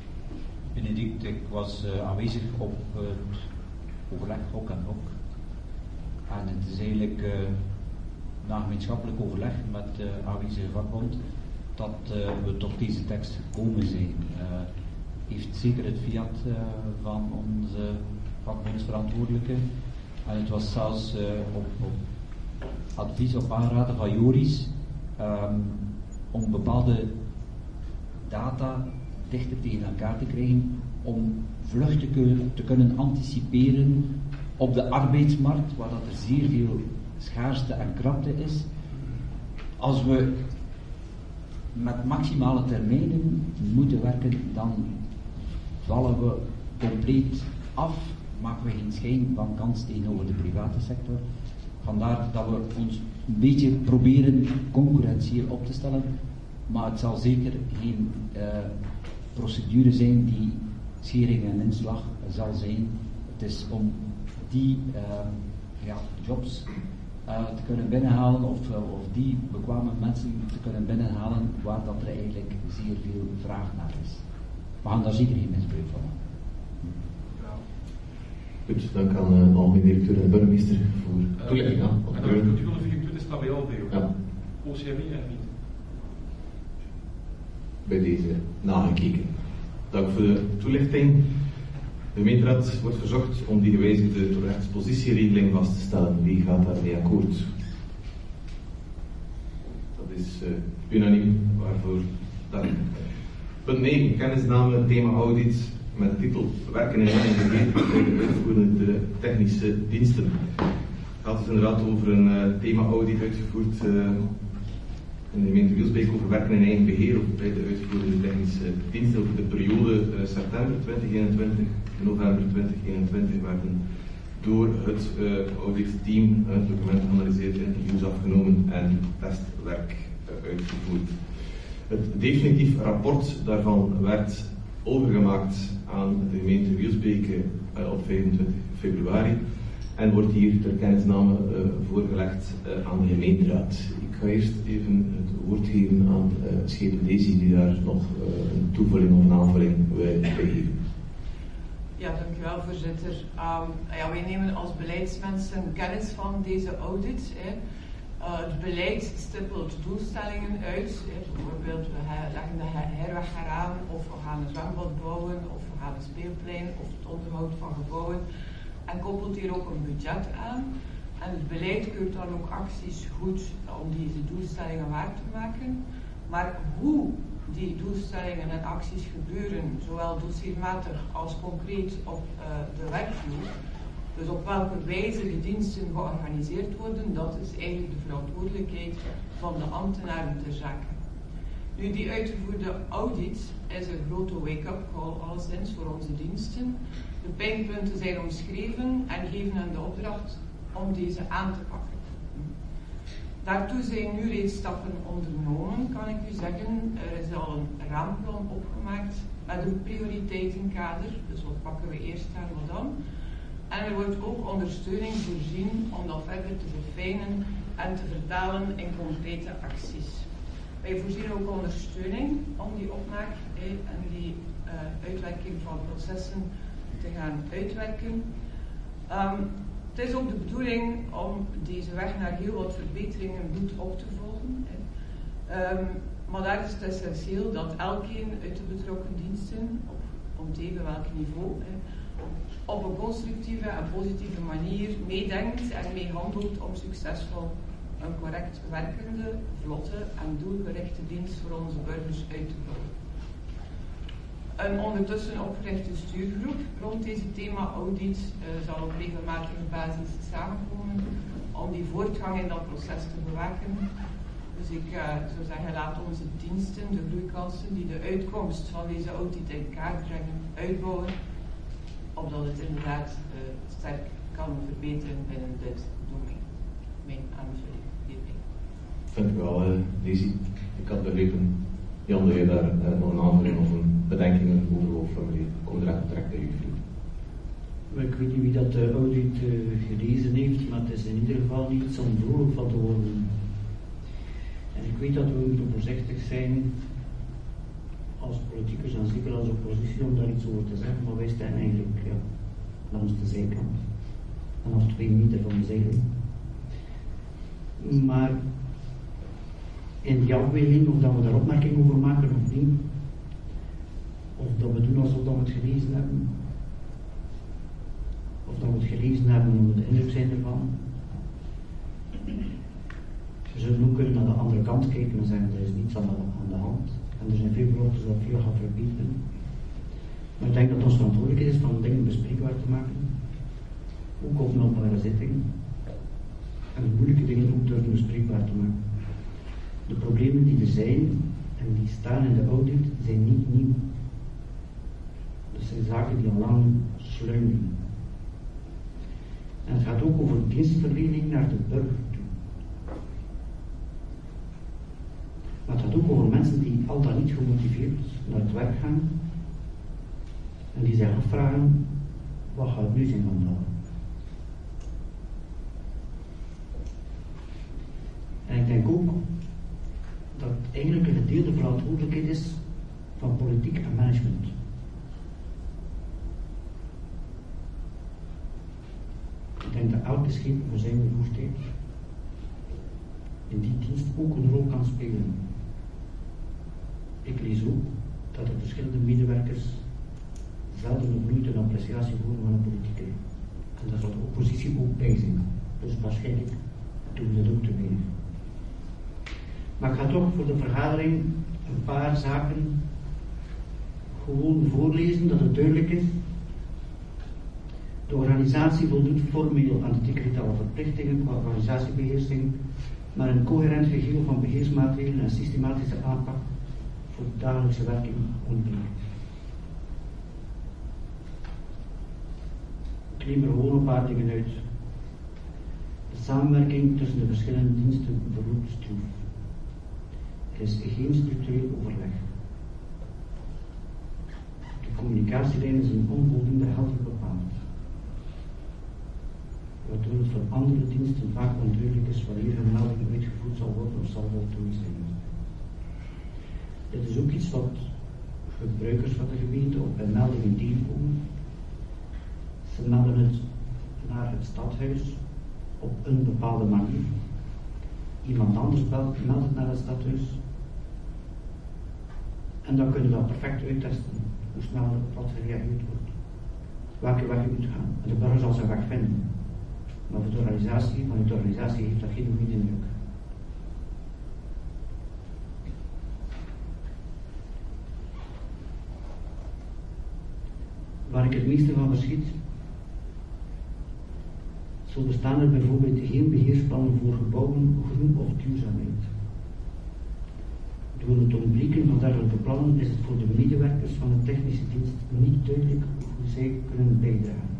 Benedict, ik was uh, aanwezig op uh, het overleg Hok en Hok. En het is eigenlijk uh, na gemeenschappelijk overleg met de uh, aanwezige vakbond dat uh, we tot deze tekst gekomen zijn. Uh, heeft zeker het fiat uh, van onze vakbondsverantwoordelijke. En het was zelfs uh, op, op advies op aanraden van Joris um, om bepaalde data dichter tegen elkaar te krijgen om vlug te kunnen, te kunnen anticiperen op de arbeidsmarkt, waar dat er zeer veel schaarste en krapte is. Als we met maximale termijnen moeten werken, dan vallen we compleet af, maken we geen schijn van kans tegenover de private sector. Vandaar dat we ons een beetje proberen concurrentieel op te stellen, maar het zal zeker geen uh, procedure zijn die schering en inslag zal zijn. Het is om die uh, ja, jobs uh, te kunnen binnenhalen of, uh, of die bekwame mensen te kunnen binnenhalen waar dat er eigenlijk zeer veel vraag naar is. We gaan daar zeker geen misbruik van maken. Goed, dank aan de uh, algemeen directeur en de burgemeester voor toelichting. Uh, en dan kunt u wel vierentwintig staat bij al bij ja. O C M E en niet. Bij deze nagekeken. Dank voor de toelichting. De gemeenteraad wordt verzocht om die gewijzigde rechtspositieregeling vast te stellen. Wie gaat daarmee akkoord? Dat is uh, unaniem, waarvoor dank. Punt negen, kennisname, thema audit. met de titel Werken in eigen beheer bij de uitvoerende technische diensten. Het gaat dus inderdaad over een uh, thema-audit uitgevoerd uh, in de gemeente Wielsbeek over werken in eigen beheer of bij de uitvoerende technische diensten over de periode uh, september twintig eenentwintig en november twintig eenentwintig werden door het uh, auditteam het document geanalyseerd, interviews afgenomen en testwerk uh, uitgevoerd. Het definitief rapport daarvan werd overgemaakt aan de gemeente Wielsbeke uh, op vijfentwintig februari en wordt hier ter kennisname uh, voorgelegd uh, aan de gemeenteraad. Ik ga eerst even het woord geven aan uh, Schepen Daisy die daar nog uh, een toevulling of een aanvulling wil geven. Ja, dankjewel voorzitter. Um, ja, wij nemen als beleidsmensen kennis van deze audit. Hè. Uh, het beleid stippelt doelstellingen uit. Hè. Bijvoorbeeld, we leggen de herweg eraan, of we gaan een zwembad bouwen, of we gaan een speelplein, of het onderhoud van gebouwen. En koppelt hier ook een budget aan. En het beleid keurt dan ook acties goed om deze doelstellingen waar te maken. Maar hoe die doelstellingen en acties gebeuren, zowel dossiermatig als concreet op uh, de werkvloer, dus op welke wijze de diensten georganiseerd worden, dat is eigenlijk de verantwoordelijkheid van de ambtenaren ter zake. Nu, die uitgevoerde audit is een grote wake-up call alleszins voor onze diensten. De pijnpunten zijn omschreven en geven hen de opdracht om deze aan te pakken. Daartoe zijn nu reeds stappen ondernomen, kan ik u zeggen. Er is al een raamplan opgemaakt met een prioriteitenkader, dus wat pakken we eerst aan wat dan. En er wordt ook ondersteuning voorzien om dat verder te verfijnen en te vertalen in concrete acties. Wij voorzien ook ondersteuning om die opmaak eh, en die uh, uitwerking van processen te gaan uitwerken. Um, Het is ook de bedoeling om deze weg naar heel wat verbeteringen goed op te volgen. Um, maar daar is het essentieel dat elkeen uit de betrokken diensten, op, om te even welk niveau, he, op een constructieve en positieve manier meedenkt en meehandelt om succesvol een correct werkende, vlotte en doelgerichte dienst voor onze burgers uit te bouwen. Een ondertussen opgerichte stuurgroep rond deze thema-audit uh, zal op regelmatige basis samenkomen om die voortgang in dat proces te bewaken. Dus ik uh, zou zeggen, laat onze diensten de groeikansen die de uitkomst van deze audit in kaart brengen, uitbouwen, opdat het inderdaad uh, sterk kan verbeteren binnen dit domein. Mijn aanvulling hierbij. Dank u wel, uh, Daisy. Ik had begrepen, Jan, dat je daar uh, nog een aanvulling of een bedenkingen over wil formuleren. Ik kom direct direct bij u, vriend. Ik weet niet wie dat de audit uh, gelezen heeft, maar het is in ieder geval niet zo'n vrolijk van te worden. En ik weet dat we moeten voorzichtig zijn als politicus en zeker als oppositie om daar iets over te zeggen, maar wij staan eigenlijk ja, langs de zijkant. Vanaf twee meter van de zijkant. Maar in die afweging, of dat we daar opmerking over maken of niet, of dat we doen alsof we het gelezen hebben, of dat we het gelezen hebben en we de indruk zijn ervan. We zullen ook kunnen naar de andere kant kijken en zeggen er is niets aan de, aan de hand. En er zijn veel beloftes dat veel gaat verbeteren. Maar ik denk dat het ons verantwoordelijkheid is van dingen bespreekbaar te maken. Ook op een openbare zitting. En de moeilijke dingen ook durven bespreekbaar te maken. De problemen die er zijn en die staan in de audit zijn niet nieuw. Dat zijn zaken die al lang sluimeren. En het gaat ook over dienstverlening naar de burger toe. Maar het gaat ook over mensen die al dan niet gemotiveerd naar het werk gaan en die zich afvragen, wat gaat nu zijn vandaag? En ik denk ook dat het eigenlijk een gedeelde verantwoordelijkheid is van politiek en management. Ik denk dat elke schepen voor zijn bevoegdheid in die dienst ook een rol kan spelen. Ik lees ook dat er verschillende medewerkers zelden of nooit een appreciatie voeren van een politicus. En daar zal de oppositie ook bij zijn. Dus waarschijnlijk doen we dat ook te weinig. Maar ik ga toch voor de vergadering een paar zaken gewoon voorlezen, dat het duidelijk is. De organisatie voldoet formeel aan de digitale verplichtingen qua organisatiebeheersing, maar een coherent geheel van beheersmaatregelen en systematische aanpak voor de dagelijkse werking ontbreekt. Ik neem er gewoon een paar dingen uit. De samenwerking tussen de verschillende diensten verloopt stroef. Er is geen structureel overleg. De communicatielijnen zijn onvoldoende helder bepaald, waardoor het voor andere diensten vaak onduidelijk is wanneer een melding uitgevoerd zal worden of zal voltooid zijn. Dit is ook iets wat gebruikers van de gemeente op bij meldingen tegenkomen. Ze melden het naar het stadhuis op een bepaalde manier. Iemand anders meldt het naar het stadhuis. En dan kunnen we dat perfect uittesten, hoe snel er wat gereageerd wordt. Welke weg je moet gaan. En de burger zal zijn weg vinden. Maar voor de organisatie, vanuit de organisatie heeft dat geen goede indruk. Waar ik het meeste van verschiet, zo bestaan er bijvoorbeeld geen beheersplannen voor gebouwen, groen of duurzaamheid. Door het ontbreken van dergelijke plannen is het voor de medewerkers van de technische dienst niet duidelijk hoe zij kunnen bijdragen.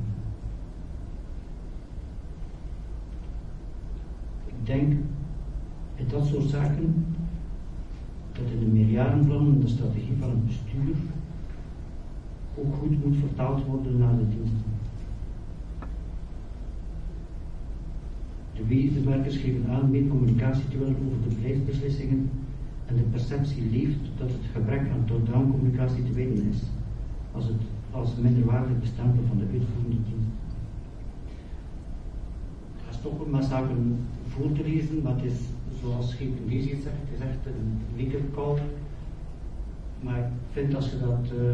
Ik denk in dat soort zaken dat in de meerjarenplannen de strategie van het bestuur ook goed moet vertaald worden naar de diensten. De medewerkers geven aan meer communicatie te willen over de beleidsbeslissingen en de perceptie leeft dat het gebrek aan top-down communicatie te wijten is, als het als minderwaardig bestempelen van de uitvoerende dienst. Ik ga stoppen met zaken voor te lezen, maar het is, zoals G P W zegt, het is echt een wake-up call. Maar ik vind als je dat uh,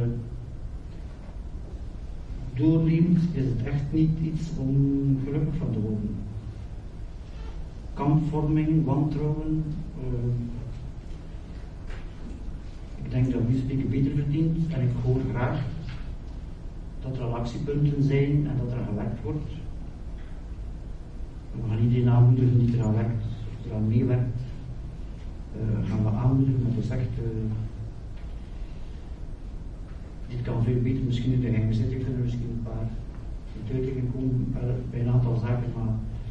doorneemt, is het echt niet iets om gelukkig van te worden. Kampvorming, wantrouwen. Uh, ik denk dat u spreken beter verdient en ik hoor graag dat er al actiepunten zijn en dat er gewerkt wordt. We gaan iedereen aanmoedigen die eraan werkt of eraan meewerkt. Uh, gaan we aanmoedigen, maar het is echt. Uh, dit kan veel beter, misschien in de geheime zitting kunnen we misschien een paar verduidelijkingen komen bij een aantal zaken, maar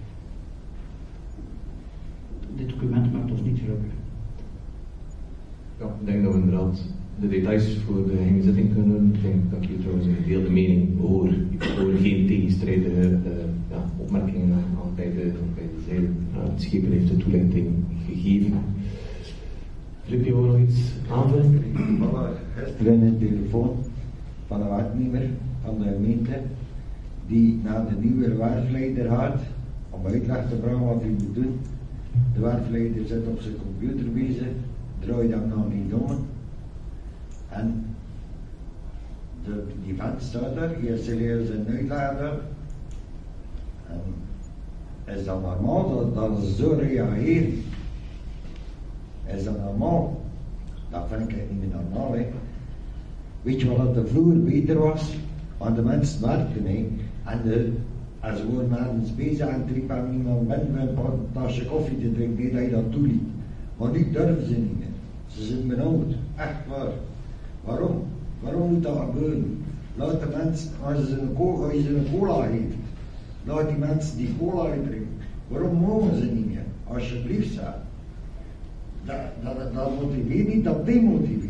dit document maakt ons niet gelukkig. Ja, ik denk dat we inderdaad de details voor de geheime zitting kunnen doen. Ik denk dat ik hier trouwens een gedeelde mening hoor. Ik hoor geen tegenstrijdige uh, ja, opmerkingen aan, aan beide, beide zijden. Uh, het schepen heeft de toelichting gegeven. Filip, je wou nog iets aanvullen? Er is een telefoon van een werknemer van de gemeente die naar de nieuwe werfleider gaat om uitleg te brengen wat hij moet doen. De werfleider zit op zijn computer bezig, draait hem nog niet om. En de, die vent staat daar, eerst leert zijn uitlegger. En is dat normaal dat, dat ze zo reageren? Is dat normaal? Dat vind ik niet meer normaal. Hè. Weet je wat dat vroeger beter was? Want de mensen werkten. Hè. En de, als ze gewoon mensen bezig en triep en iemand bent met een tasje koffie te drinken, dat je dat toeliet. Maar nu durven ze niet meer. Ze zijn benauwd. Echt waar. Waarom? Waarom moet dat gebeuren? Laat de mensen, als je een cola, als je een cola geeft, laat die mensen die cola drinken. Waarom mogen ze niet meer? Alsjeblieft, zeg. Dat, dat, dat motiveert niet, dat demotiveert.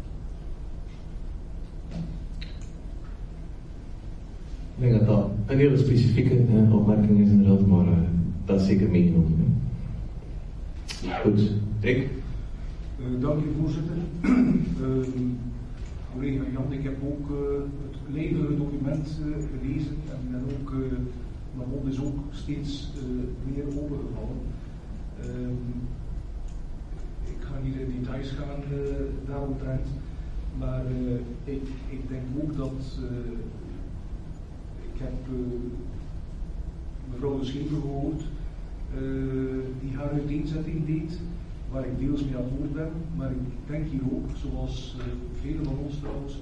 Ik denk dat dat een hele specifieke uh, opmerking is inderdaad, maar uh, dat is zeker meegenomen. Hè. Goed, Rick? Uh, dank u voorzitter. uh, collega Jan, ik heb ook uh, het ledige document uh, gelezen en, en ook, uh, mijn mond is ook steeds uh, meer opengevallen. Uh, ik ga niet in details gaan uh, daaromtrent, maar uh, ik, ik denk ook dat uh, ik heb uh, mevrouw de Schever gehoord, uh, die haar uiteenzetting deed, waar ik deels mee akkoord ben, maar ik denk hier ook, zoals uh, velen van ons trouwens,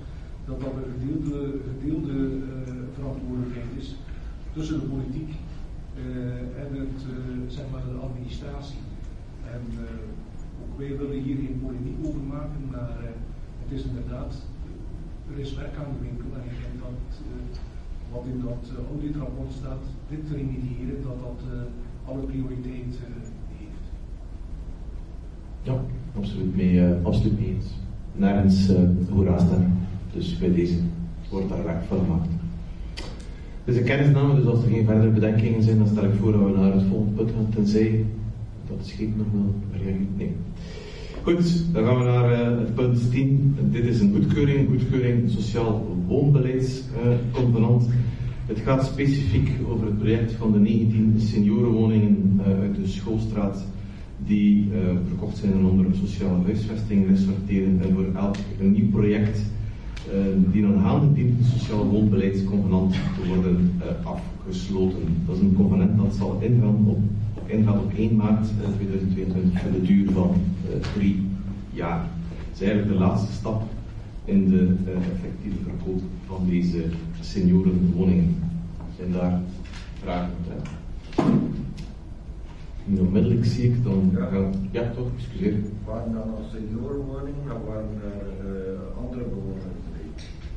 dat dat een gedeelde, gedeelde uh, verantwoordelijkheid is tussen de politiek uh, en het, uh, zeg maar de administratie. En uh, ook wij willen hier geen polemiek over maken, maar uh, het is inderdaad, er is werk aan de winkel en ik denk dat uh, wat in dat uh, auditrapport staat, dit te remediëren, dat dat uh, alle prioriteit uh, heeft. Ja, absoluut mee, uh, absoluut mee eens. Nergens uh, hoera stemmen. Dus bij deze wordt daar werk van gemaakt. Dus een kennisname, dus als er geen verdere bedenkingen zijn, dan stel ik voor dat we naar het volgende punt gaan, tenzij dat de scheep nog wel reageert. Nee. Goed, dan gaan we naar uh, het punt tien. Dit is een goedkeuring, goedkeuring sociaal woonbeleidsconvenant. Uh, het gaat specifiek over het project van de negentien seniorenwoningen uh, uit de Schoolstraat die uh, verkocht zijn en onder sociale huisvesting resorteren en voor elk een nieuw project uh, die aan handen dient het sociaal woonbeleidsconvenant te worden uh, afgesloten. Dat is een convenant dat zal ingaan op, op, ingaan op één maart tweeduizend tweeëntwintig voor de duur van uh, drie jaar. Het is eigenlijk de laatste stap in de uh, effectieve verkoop van deze seniorenwoningen. Zijn daar vragen? Ja. Niet onmiddellijk zie ik dan. Ja, gaan, ja toch, excuseer. Waren dan als seniorenwoningen, dan waren er uh, andere bewoners bij.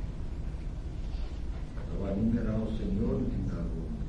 Er waren niet meer als senioren die daar wonen.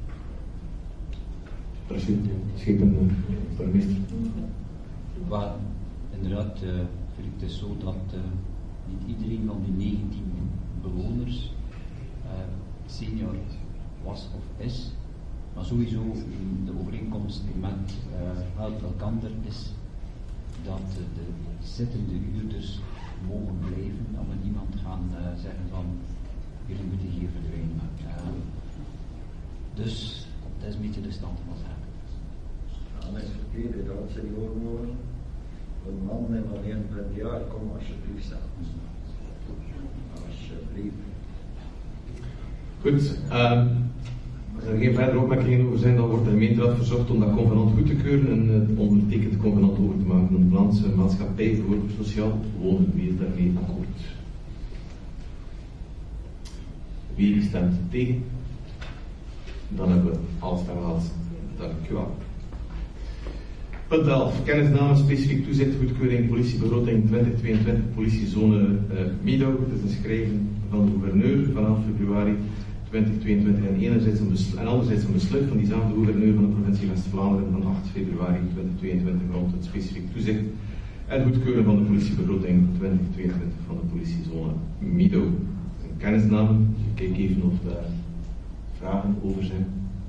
Precies, schepen, burgemeester. Waar inderdaad, uh, vind ik het is zo dat uh, niet iedereen van die negentien bewoners uh, senior was of is. Maar sowieso de overeenkomst met uh, Help Elkander is dat uh, de zittende huurders mogen blijven, dan moet niemand gaan uh, zeggen van jullie moeten hier verdwijnen. Uh, dus dat is een beetje de stand van zaken. Ja, dat is verkeerd, dat seniorenwoning. Een man en van eenentwintig jaar, kom alsjeblieft samen. Alsjeblieft. Goed. Uh, Als er geen verdere opmerkingen over zijn, dan wordt de gemeenteraad verzocht om dat convenant goed te keuren en het ondertekend convenant over te maken aan de Vlaamse Maatschappij voor Sociaal Wonen. Wie is daarmee akkoord? Wie stemt tegen? Dan hebben we alles verhaald. Dank u wel. Punt elf. Kennisname, specifiek toezicht, goedkeuring, politiebegroting twintig tweeëntwintig, politiezone uh, Middag. Het is een schrijven van de gouverneur vanaf februari twintig tweeëntwintig en, enerzijds een besluit, en anderzijds een besluit van diezelfde gouverneur van de provincie West-Vlaanderen van acht februari twintig tweeëntwintig rond het specifiek toezicht en goedkeuren van de politiebegroting twintig tweeëntwintig van de politiezone Mido. Een kennisname, ik kijk even of daar vragen over zijn.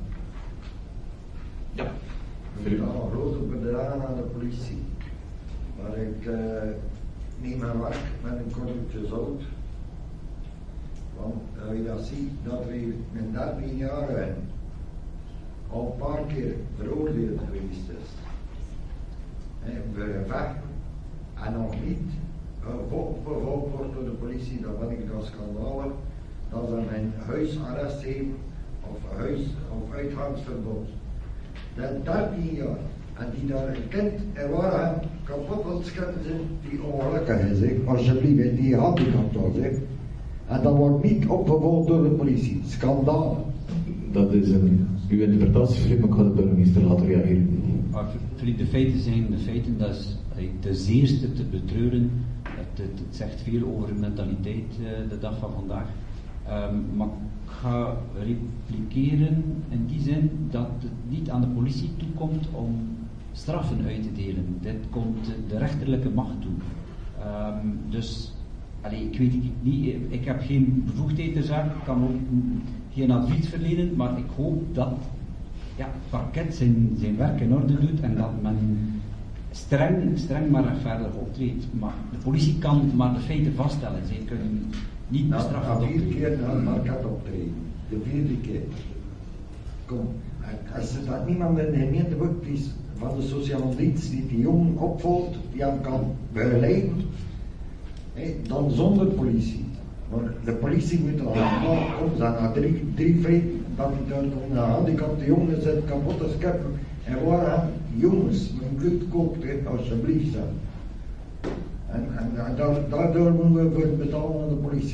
Ja. Er is al een grote bedragen aan de politie, maar ik uh, neem mijn werk met een korreltje zout. Want uh, je ziet dat we in dertien jaar al een paar keer veroordeeld geweest is. He, voor een vechten en nog niet vervolgd wordt door de politie, dan vind ik dat schandalig dat ze een huisarrest hebben of huis of uitgangsverbod. Dat dertien jaar en die daar een kind en waar kapot aan het schieten zijn, die ongelukkig is, he. Alsjeblieft, die handicap was. He. En dat wordt niet opgevolgd door de politie. Schandaal. Dat is een, uw interpretatie, Filip, maar ik ga de burgemeester laten reageren. Maar Filip, de feiten zijn de feiten, dat is de zeerste te betreuren. Het, het, het zegt veel over de mentaliteit uh, de dag van vandaag. Um, maar ik ga repliceren in die zin dat het niet aan de politie toekomt om straffen uit te delen. Dit komt de rechterlijke macht toe. Um, dus Allee, ik weet het niet, ik heb geen bevoegdheid ter zaak, ik kan ook geen advies verlenen, maar ik hoop dat ja, het parket zijn, zijn werk in orde doet en dat men streng, streng maar rechtvaardig optreedt. Maar de politie kan maar de feiten vaststellen, zij kunnen niet bestraffen. Nou, vier keer naar het parket optreden, de vierde keer. Kom, als er dat niemand in de gemeente is van de sociale dienst die die jongen opvolgt, die hem kan begeleiden, Hey, dan zonder politie. Maar de politie moet er allemaal op zijn. Na drie, drie feiten dat hij dan een gehandicapte jongen zit kapot te scheppen. En waar jongens, mijn bloed koopt, alsjeblieft zijn. En, en, en daardoor moeten we voor betalen aan de politie.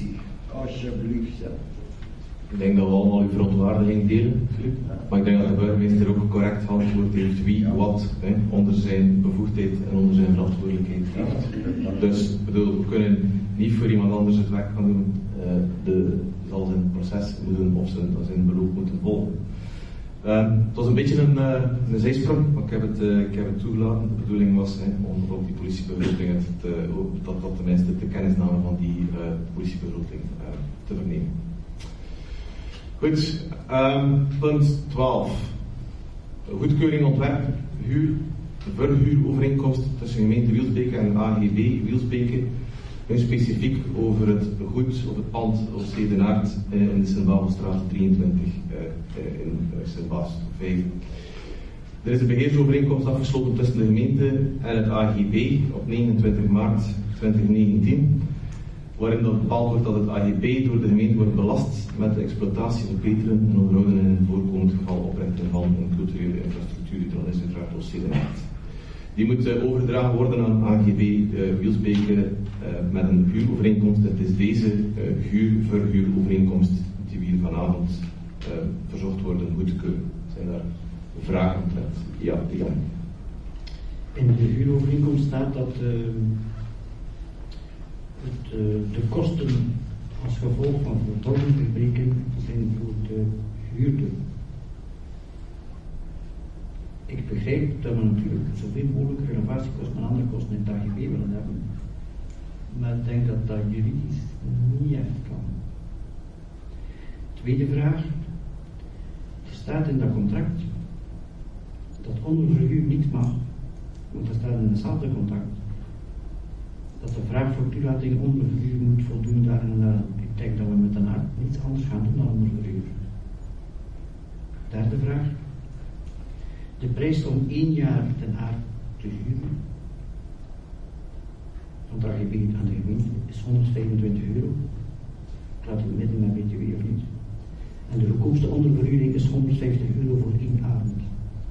Alsjeblieft, ja. Ik denk dat we allemaal uw verontwaardiging delen, Filip. Maar ik denk dat de burgemeester ook correct geantwoord heeft wie wat hè, onder zijn bevoegdheid en onder zijn verantwoordelijkheid heeft. Dus bedoel, we kunnen niet voor iemand anders het werk gaan doen. Uh, de zal zijn proces moeten of zijn, zijn beloop moeten volgen. Uh, het was een beetje een, uh, een zijsprong, maar ik heb het, uh, ik heb het toegelaten. De bedoeling was hè, om op die politiebegroting dat, dat tenminste de kennisname van die uh, politiebegroting uh, te vernemen. Goed, um, punt twaalf. Goedkeuring ontwerp, huur, verhuurovereenkomst tussen gemeente Wielsbeke en A G B Wielsbeke. Nu specifiek over het goed of het pand op Stedenaard eh, in de Sint-Babelstraat drieëntwintig eh, in uh, Sint-Baas vijf. Er is een beheersovereenkomst afgesloten tussen de gemeente en het A G B op negenentwintig maart tweeduizend negentien, waarin dat bepaald wordt dat het A G B door de gemeente wordt belast met de exploitatie, verbeteren en onderhouden en in een voorkomend geval oprichten van een culturele infrastructuur, dan is het uiteraard op Stedenaard. Die moet uh, overgedragen worden aan A G B uh, Wielsbeke uh, met een huurovereenkomst. Het is deze uh, huur-verhuurovereenkomst die we hier vanavond uh, verzocht worden goed te keuren. Zijn daar vragen omtrent? Ja, ja. In de huurovereenkomst staat dat uh, het, uh, de kosten als gevolg van vertolkingsgebreken zijn voor de huurder. Ik begrijp dat we natuurlijk zoveel mogelijk renovatiekosten en andere kosten in het A G B willen hebben. Maar ik denk dat dat juridisch niet echt kan. Tweede vraag. Er staat in dat contract dat onderverhuur niet mag, want er staat in hetzelfde contract dat de vraag voor toelating onderverhuur moet voldoen daar en daar. Ik denk dat we met een aard niets anders gaan doen dan onderverhuur. Derde vraag. De prijs om één jaar ten aard te huren van het A G B aan de gemeente is honderdvijfentwintig euro. Ik laat het midden met B T W of niet. En de goedkoopste onderverhuring is honderdvijftig euro voor één avond.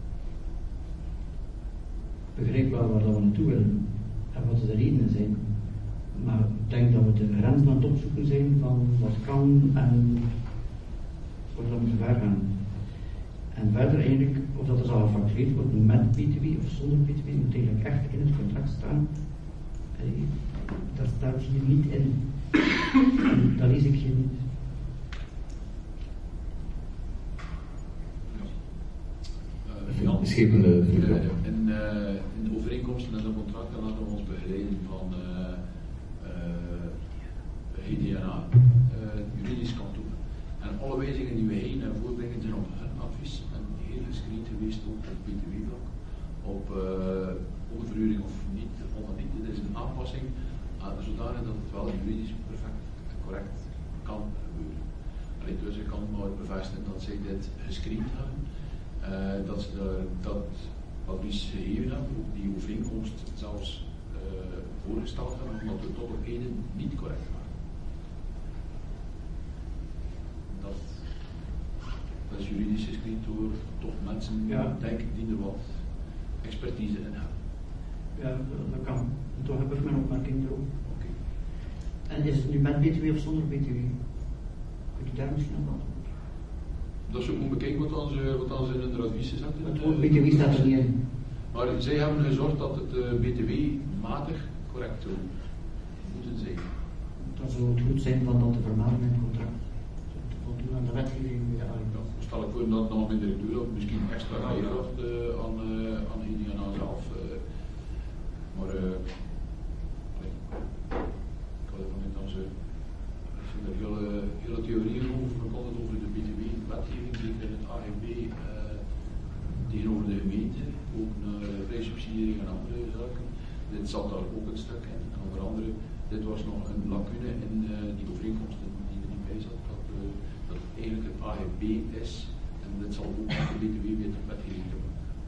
Ik begrijp wel waar we naartoe willen en wat de redenen zijn. Maar ik denk dat we de grens aan het opzoeken zijn van wat kan en waar dat moet ver gaan. En verder eigenlijk, of dat er zal gefactureerd worden met B T W of zonder B T W, moet eigenlijk echt in het contract staan. Dat staat hier niet in. En dat lees ik hier niet. Uh, Schepende uh, in, uh, in de overeenkomsten en de contracten laten we ons begeleiden van uh, uh, G D N A, uh, juridisch kantoor. En alle wijzigingen die wij heen en voorbrengen zijn op hun advies en heel gescreend geweest ook op B T W-vlak, op uh, oververhuring of niet, of niet. Dit is een aanpassing uh, zodanig dat het wel juridisch perfect correct kan gebeuren. Allee, dus ik kan maar bevestigen dat zij dit gescreend hebben, uh, dat ze daar, dat advies gegeven hebben, ook die overeenkomst zelfs uh, voorgesteld hebben, omdat we tot op heden niet correct waren. Dat, dat is juridisch gescreend door toch mensen, ja. Denk ik, die er wat expertise in hebben. Ja, dat kan. Toch heb ik mijn opmerking erop. Okay. En is het nu met B T W of zonder B T W? Kunt u daar misschien op antwoorden? Dat is ook moet bekijken wat dan ze, wat dan ze in hun advies zetten. Het woord B T W staat er niet in. Maar zij hebben gezorgd dat het uh, B T W-matig correct zou moeten zijn. Dan zou het goed zijn van dat te vermelden in het contract. Te voldoen aan de wetgeving. Ja, ja, stel ik voor dat nog mijn directeur of misschien extra bijgebracht uh, aan, uh, aan G D N A zelf. Uh, maar uh, ik had ervan niet dat ze er hele, hele theorieën over, maar altijd over de B T W-wetgeving, zeker in het A G B uh, tegenover de gemeente, ook naar uh, vrijsubsidiering en andere zaken. Dit zat daar ook een stuk in. En onder andere, dit was nog een lacune in uh, die overeenkomsten die er niet bij zat, dat, uh, dat het eigenlijk het A G B is en dit zal ook met de B T W-wetgeving hebben.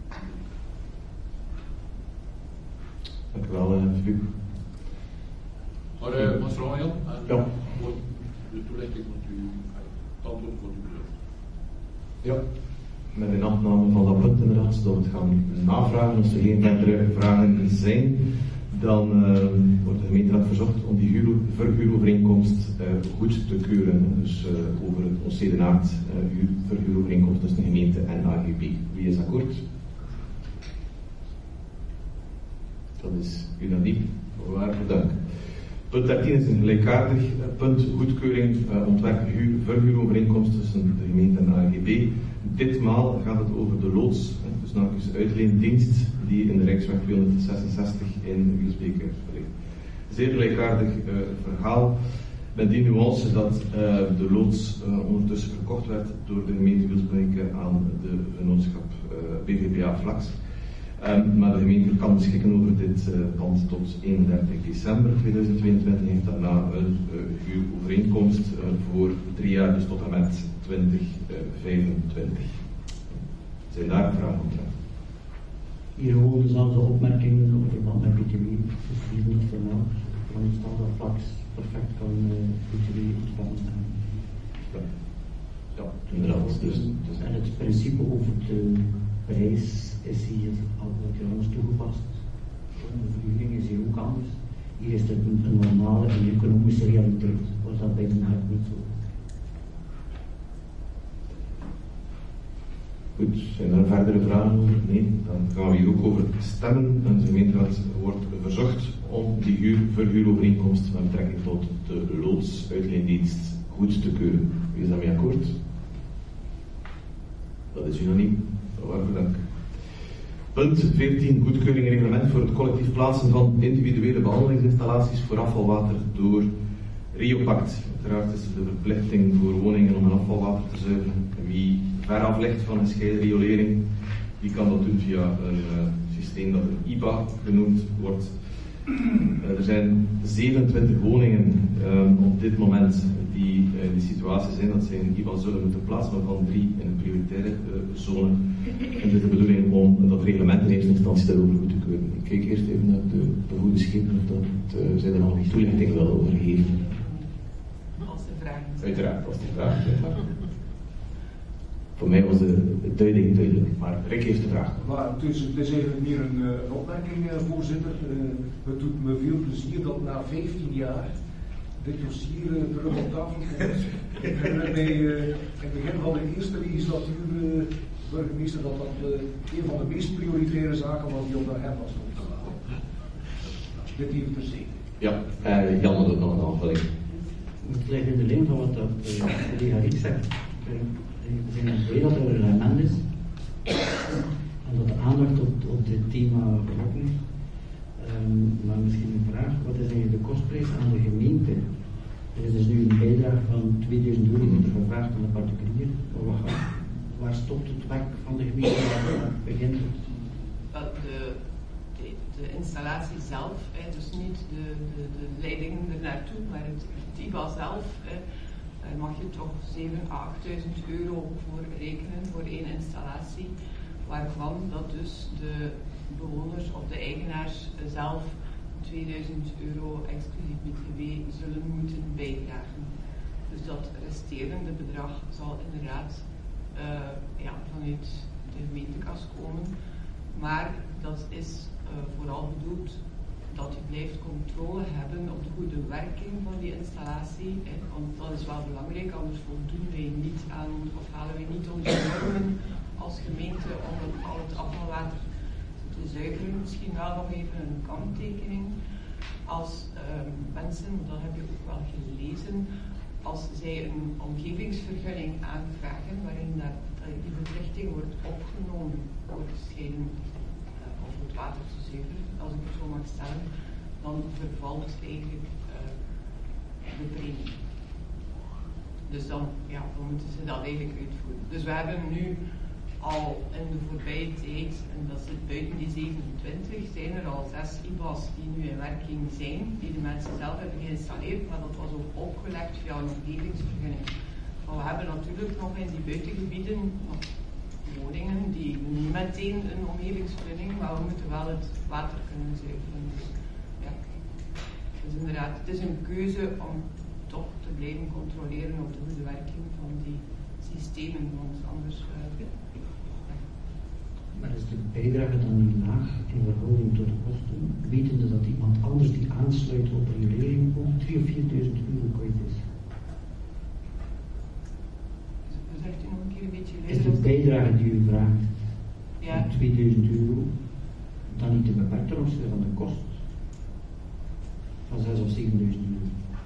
Dank u wel, Filip. Maar uh, wat vraag je? Ja. Voor de toelichting van u, het antwoord voor u. Ja, met een afname van dat punt inderdaad, zodat we het gaan navragen als er geen verdere vragen zijn. dan uh, wordt de gemeenteraad verzocht om die huur, verhuurovereenkomst uh, goed te keuren. Dus uh, over het Oncedenaard uh, huur, verhuurovereenkomst tussen de gemeente en A G B. Wie is akkoord? Dat is unaniem. Waarvoor dank. Punt dertien is een gelijkaardig punt, goedkeuring, uh, ontwerp, huur, verhuurovereenkomst tussen de gemeente en de A G B. Ditmaal gaat het over de loods, hè, dus namelijk de uitleendienst die in de Rijksweg tweehonderdzesenzestig in Wielsbeke ligt. Zeer gelijkaardig uh, verhaal, met die nuance dat uh, de loods uh, ondertussen verkocht werd door de gemeente Wielsbeke aan de vennootschap uh, B V B A Flax. Um, maar de gemeente kan beschikken over dit uh, pand tot eenendertig december tweeduizend tweeëntwintig en heeft daarna een uh, huurovereenkomst uh, voor drie jaar, dus tot en met twintig vijfentwintig. Zijn daar vragen omtrent? Hier gewoon dezelfde opmerkingen over verband met B T W, dus hier niet vermeld. Dan staat dat Flax perfect kan uh, B T W ontvangen. Ja, ja inderdaad. Dus, dus. En het principe over de prijs is hier al wat anders toegepast. De verhuring is hier ook anders. Hier is het een, een normale en economische realiteit, was dat bij de markt niet zo. Goed, zijn er verdere vragen over? Nee, dan gaan we hier ook over stemmen. En de gemeenteraad wordt verzocht om die huur, verhuurovereenkomst met betrekking tot de loodsuitleendienst goed te keuren. Wie is daarmee akkoord? Dat is unaniem. Waarvoor dank. Punt veertien. Goedkeuring en reglement voor het collectief plaatsen van individuele behandelingsinstallaties voor afvalwater door Riopact. Uiteraard is er de verplichting voor woningen om een afvalwater te zuiveren. Wie veraf ligt van een scheidriolering, die kan dat doen via een uh, systeem dat een I B A genoemd wordt. Uh, er zijn zevenentwintig woningen uh, op dit moment die uh, in die situatie zijn dat zij een I B A zullen moeten plaatsen, waarvan drie in een prioritaire uh, zone. En het is de bedoeling om dat reglement in eerste instantie daarover goed te keuren. Ik kijk eerst even naar de bevoegde schepen of dat uh, zij er nog niet toelichting willen over geven. Als de vraag is. Uiteraard, als de vraag is. Voor mij was de duiding duidelijk, maar Rick heeft de vraag. Maar het is, het is eigenlijk meer een, een opmerking, uh, voorzitter. Uh, het doet me veel plezier dat na vijftien jaar dit dossier uh, terug op tafel komt. Ik herinner mij uh, in het begin van de eerste legislatuur, uh, burgemeester, dat dat uh, een van de meest prioritaire zaken was die op de agenda stond te laten. Dit hier terzijde. Ja, uh, Jan had ook nog een aanvulling. Het ligt in de lijn van wat dat uh, collega Riek zegt. We zijn blij dat er een reglement is en dat de aandacht op, op dit thema getrokken is. Um, maar misschien een vraag, wat is eigenlijk de kostprijs aan de gemeente? Er is dus nu een bijdrage van tweeduizend euro die wordt gevraagd aan de particulier. Waar, waar stopt het werk van de gemeente? Waar begint het? De, de, de installatie zelf, hè, dus niet de, de, de leidingen er naartoe, maar het, het I B A zelf. Hè, daar mag je toch zevenduizend à achtduizend euro voor rekenen voor één installatie, waarvan dat dus de bewoners of de eigenaars zelf tweeduizend euro exclusief B T W zullen moeten bijdragen. Dus dat resterende bedrag zal inderdaad uh, ja, vanuit de gemeentekas komen, maar dat is uh, vooral bedoeld dat je blijft controle hebben op de goede werking van die installatie. Hè, want dat is wel belangrijk, anders voldoen wij niet aan, of halen wij niet onze normen als gemeente om al het afvalwater te zuiveren. Misschien wel nog even een kanttekening. Als um, mensen, dat heb je ook wel gelezen, als zij een omgevingsvergunning aanvragen waarin dat, die verplichting wordt opgenomen voor het scheiden uh, of het water te zuiveren, als ik het zo mag stellen, dan vervalt eigenlijk uh, de premie. Dus dan, ja, dan moeten ze dat eigenlijk uitvoeren. Dus we hebben nu al in de voorbije tijd, en dat zit buiten die zevenentwintig, zijn er al zes I B A's die nu in werking zijn, die de mensen zelf hebben geïnstalleerd, maar dat was ook opgelegd via een omgevingsvergunning. Maar we hebben natuurlijk nog in die buitengebieden nog woningen die niet meteen een omgevingsvergunning, maar we moeten wel het water kunnen zuiveren. Ja. Dus inderdaad, het is een keuze om toch te blijven controleren op de goede werking van die systemen, want anders... Uh, Maar is de bijdrage dan niet laag in verhouding tot de kosten, wetende dat iemand anders die aansluit op riolering ook drie of vierduizend euro kwijt is? Zegt u nog een keer een beetje Is de bijdrage die u vraagt, ja, tweeduizend euro, dan niet te beperkt ten opzichte van de kost van zes of zevenduizend euro?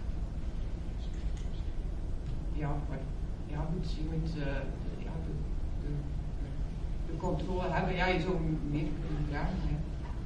Ja, maar ja, goed, je moet uh, ja, de, de, de controle hebben. Ja, je zou meer kunnen vragen. Hè.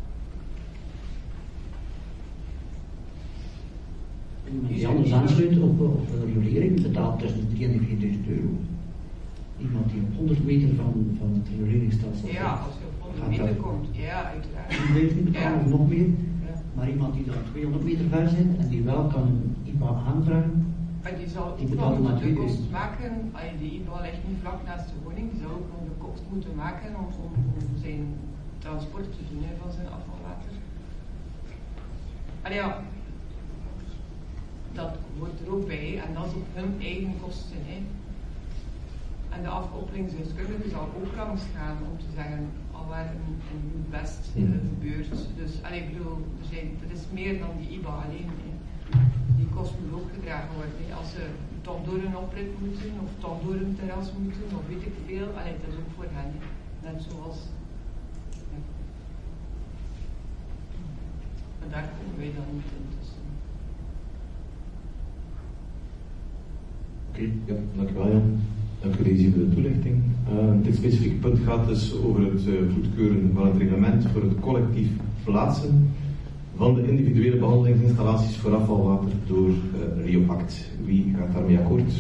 Iemand die anders aansluit op, op riolering betaalt tussen de drieduizend en vierduizend euro. Iemand die op honderd meter van, van het rioleringsstelsel komt. Ja, als je op honderd meter komt, ja, uiteraard. tienduizend betalen Ja. of nog meer. Ja. Maar iemand die dan tweehonderd meter ver zit en die wel kan een I B A aanvragen, Maar die zal die ook betaalt nog maar de kost tweeduizend. maken. Allee, de I B A ligt niet vlak naast de woning, die zal ook nog de kost moeten maken om, om, om zijn transport te doen hè, van zijn afvalwater. Allee, ja, dat hoort er ook bij en dat is op hun eigen kosten. Hè. En de afkoppelingsdeskundige zal ook langs gaan om te zeggen al waar een, een best uh, gebeurt. Dus allee, ik bedoel, er, zijn, er is meer dan die I B A alleen. Hè. Die kost moet ook gedragen worden. Hè. Als ze toch door een oprit moeten of toch door een terras moeten of weet ik veel, allee, dat is ook voor hen. Hè. Net zoals. Ja. Maar daar komen wij dan niet in tussen. Oké, okay, ja, dankjewel Jan. Dank u deze voor de toelichting. Uh, dit specifieke punt gaat dus over het uh, goedkeuren van het reglement voor het collectief plaatsen van de individuele behandelingsinstallaties voor afvalwater door uh, Riopact. Wie gaat daarmee akkoord?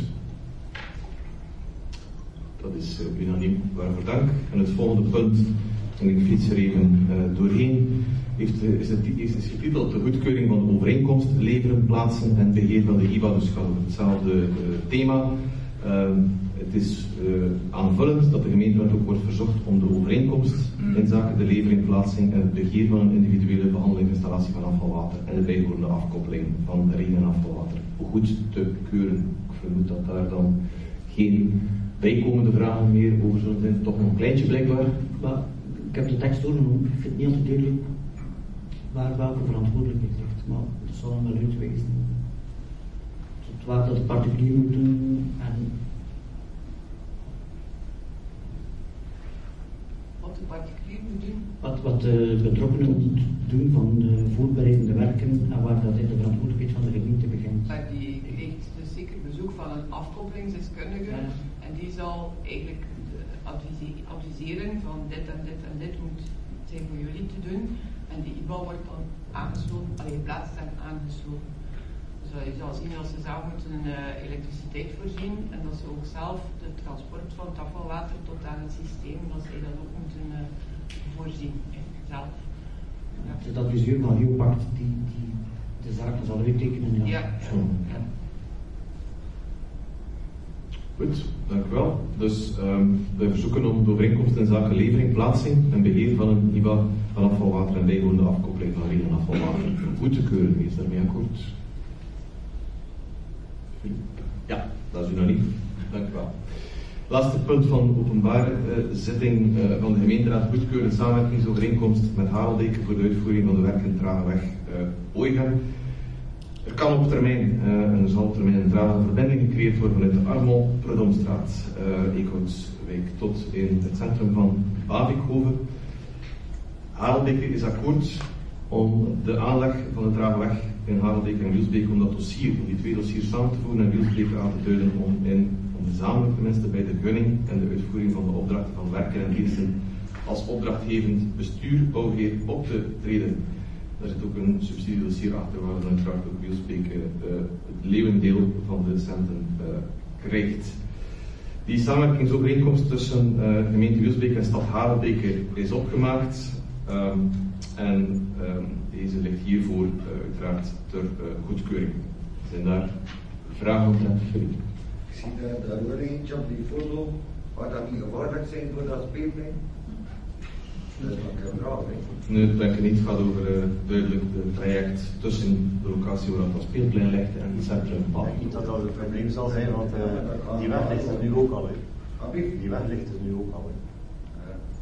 Dat is uh, unaniem, waarvoor dank. En het volgende punt, en ik fiets er even uh, doorheen, heeft, uh, is, het, is, is getiteld de goedkeuring van de overeenkomst, leveren, plaatsen en beheer van de I B A. Dus het gaat over hetzelfde uh, thema. Uh, Het is uh, aanvullend dat de gemeenteraad ook wordt verzocht om de overeenkomst in zaken de levering, plaatsing en het beheer van een individuele behandelingsinstallatie van afvalwater en de bijhorende afkoppeling van regen- en afvalwater goed te keuren. Ik vermoed dat daar dan geen bijkomende vragen meer over zullen zijn. Toch nog een kleintje blijkbaar. Maar ik heb de tekst doorgenomen, ik vind het niet altijd duidelijk waar welke verantwoordelijkheid ligt, maar dat zal hem wel uitwijzen. Tot waar dat de particulier moet doen en Wat de particulier moet doen. Wat, wat de betrokkenen moet doen van de voorbereidende werken en waar dat in de verantwoordelijkheid van de gemeente begint. Maar die krijgt dus zeker bezoek van een afkoppelingsdeskundige ja. En die zal eigenlijk advise- adviseren van dit en dit en dit moet zijn voor jullie te doen. En die I B A wordt dan aangesloten, alleen geplaatst en aangesloten. Dus je zal zien dat ze zelf moeten uh, elektriciteit voorzien en dat ze ook zelf de transport van het afvalwater tot aan het systeem, dat zij dat ook moeten uh, voorzien, zelf. Ja. Het is het adviseur van Riopact die, die de zaken zal uittekenen. Ja. Ja. Ja. Goed, dank u wel. Dus um, wij verzoeken om de overeenkomst in zaken levering, plaatsing en beheer van een I B A van afvalwater en bijhorende afkoppeling van regen- en afvalwater goed te keuren. Wie is daarmee akkoord? Ja, dat is unaniem. Dank u wel. Laatste punt van openbare uh, zitting uh, van de gemeenteraad goedkeuren samenwerkingsovereenkomst met Haroldeke voor de uitvoering van de werken Trageweg uh, Ooigem. Er kan op termijn, uh, en er zal op termijn een trage verbinding gecreëerd worden vanuit de Armel-Prudhomstraat, uh, Eekhoutwijk tot in het centrum van Bavikhoven. Haroldeke is akkoord om de aanleg van de Trageweg in Haroldeke en Wielsbeek, om dat dossier, om die twee dossiers samen te voegen en Wielsbeek aan te duiden om, in, om gezamenlijk tenminste bij de gunning en de uitvoering van de opdrachten van werken en diensten als opdrachtgevend bestuur, bouwheer op te treden. Daar zit ook een subsidiedossier achter waar dan uiteraard ook Wielsbeek uh, het leeuwendeel van de centen uh, krijgt. Die samenwerkingsovereenkomst tussen uh, gemeente Wielsbeek en stad Haroldeke is opgemaakt. Um, en um, deze ligt hiervoor uh, uiteraard ter uh, goedkeuring. Zijn daar vragen omtrent? Ik zie daar, daar wel eentje op die foto, waar dat niet gevaarlijk zijn voor dat speelplein. Dat is wat ik heb vraag, hè? Nee, dat denk ik niet. Het gaat over uh, duidelijk het traject tussen de locatie waar dat speelplein ligt en het centrum. Ik denk niet dat dat een probleem zal zijn, want uh, die weg ligt er nu ook al. Hè. Die weg ligt er nu ook al. Hè.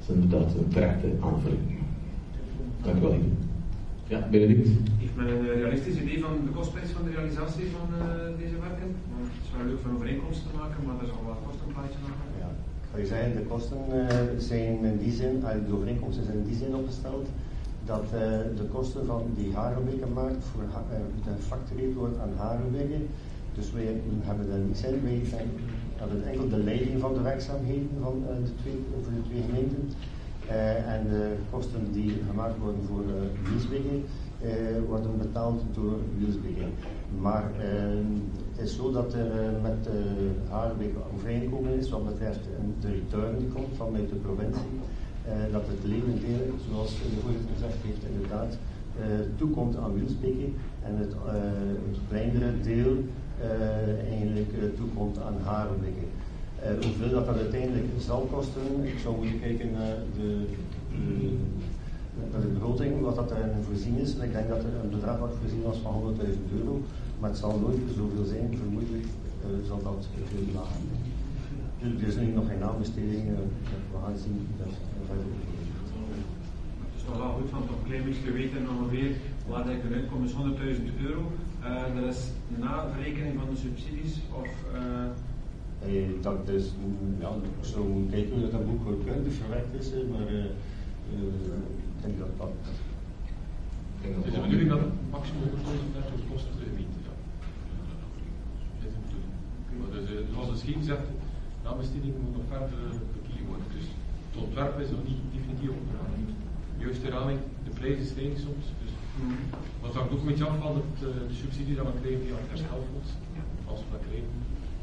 is inderdaad een terechte aanvulling. Dank u wel, Ivo. Ja, Benedict. Heeft men een realistisch idee van de kostprijs van de realisatie van uh, deze werken? Want het is wel leuk van overeenkomst te maken, maar er zal wel een kostenplaatje maken. Ja, ik zou je zeggen, de kosten uh, zijn in die zin, uh, de overeenkomsten zijn in die zin opgesteld dat uh, de kosten van die Harenwegen maakt voor uh, gefactureerd wordt aan Harenwegen. Dus wij hebben er niet zijn, wij zijn, hebben enkel de leiding van de werkzaamheden van uh, de twee, voor de twee gemeenten. Uh, en de kosten die gemaakt worden voor uh, Wielswegen uh, worden betaald door Wielswegen. Maar uh, het is zo dat er uh, met uh, Harenwegen overeengekomen is wat betreft de return die komt vanuit de provincie. Uh, dat het levendeel, zoals de voorzitter gezegd heeft, inderdaad uh, toekomt aan Wielswegen en het, uh, het kleinere deel uh, eigenlijk uh, toekomt aan Harenwegen. Uh, hoeveel dat, dat uiteindelijk zal kosten, ik zou moeten kijken naar de, de, naar de begroting, wat dat erin voorzien is. Ik denk dat er een bedrag wordt voorzien als van honderdduizend euro, maar het zal nooit zoveel zijn, vermoedelijk uh, zal dat veel lager zijn. Dus er is nu nog geen aanbesteding, uh, we gaan zien dat verder. Het is nog wel goed van toch een klein beetje weten ongeveer waar dat eruit komt, is honderdduizend euro. Uh, dat is na verrekening van de subsidies of... Uh, Hey, dat is, ja, ik zou moeten kijken hoe dat boek kundig verwerkt is, maar uh, uh, ik denk dat dat... Het is de bedoeling dat het maximum honderdduizend kost voor de gemeente. Ja. Dat is de bedoeling. Maar dus, uh, zoals de scheen zegt, de aanbesteding moet nog verder bekeken worden. Dus het ontwerp is nog niet definitief opgedaan. Juist de raming, de prijs is stijging soms. Dus, mm. Maar het hangt ook een beetje af van het, uh, de subsidie dat we krijgen via het herstelfonds. Als we dat krijgen.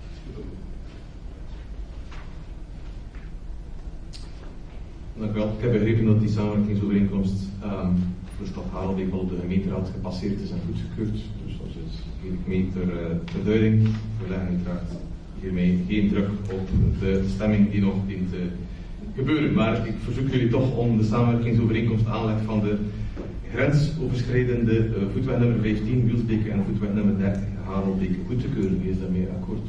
Dank u wel. Ik heb begrepen dat die samenwerkingsovereenkomst um, voor Stad Harelbeek al op de gemeenteraad gepasseerd is en goedgekeurd. Dus dat is geef ik mee ter, uh, ter duiding. We leggen uiteraard hiermee geen druk op de stemming die nog dient te gebeuren. Maar ik verzoek jullie toch om de samenwerkingsovereenkomst aanleg van de grensoverschrijdende uh, voetweg nummer vijftien Wielsbeke en voetweg nummer dertig Harelbeek goed te keuren. Wie is daarmee akkoord?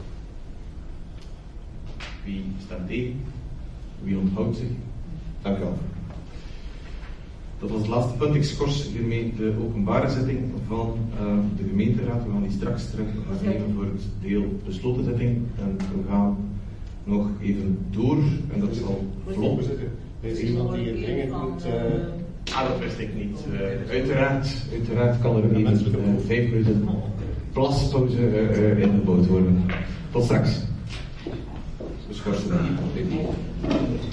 Wie stemt tegen? Wie onthoudt zich? Dank u wel. Dat was het laatste punt. Ik schors hiermee de openbare zitting van uh, de gemeenteraad. We gaan die straks terug nemen voor het deel besloten zitting. En we gaan nog even door. En dat zal vlot. Er is iemand die het dringend moet... Uh... Ah, dat wist ik niet. Uh, uiteraard, uiteraard kan er even uh, vijf minuten plaspauze uh, uh, ingebouwd worden. Tot straks. We schorsen die.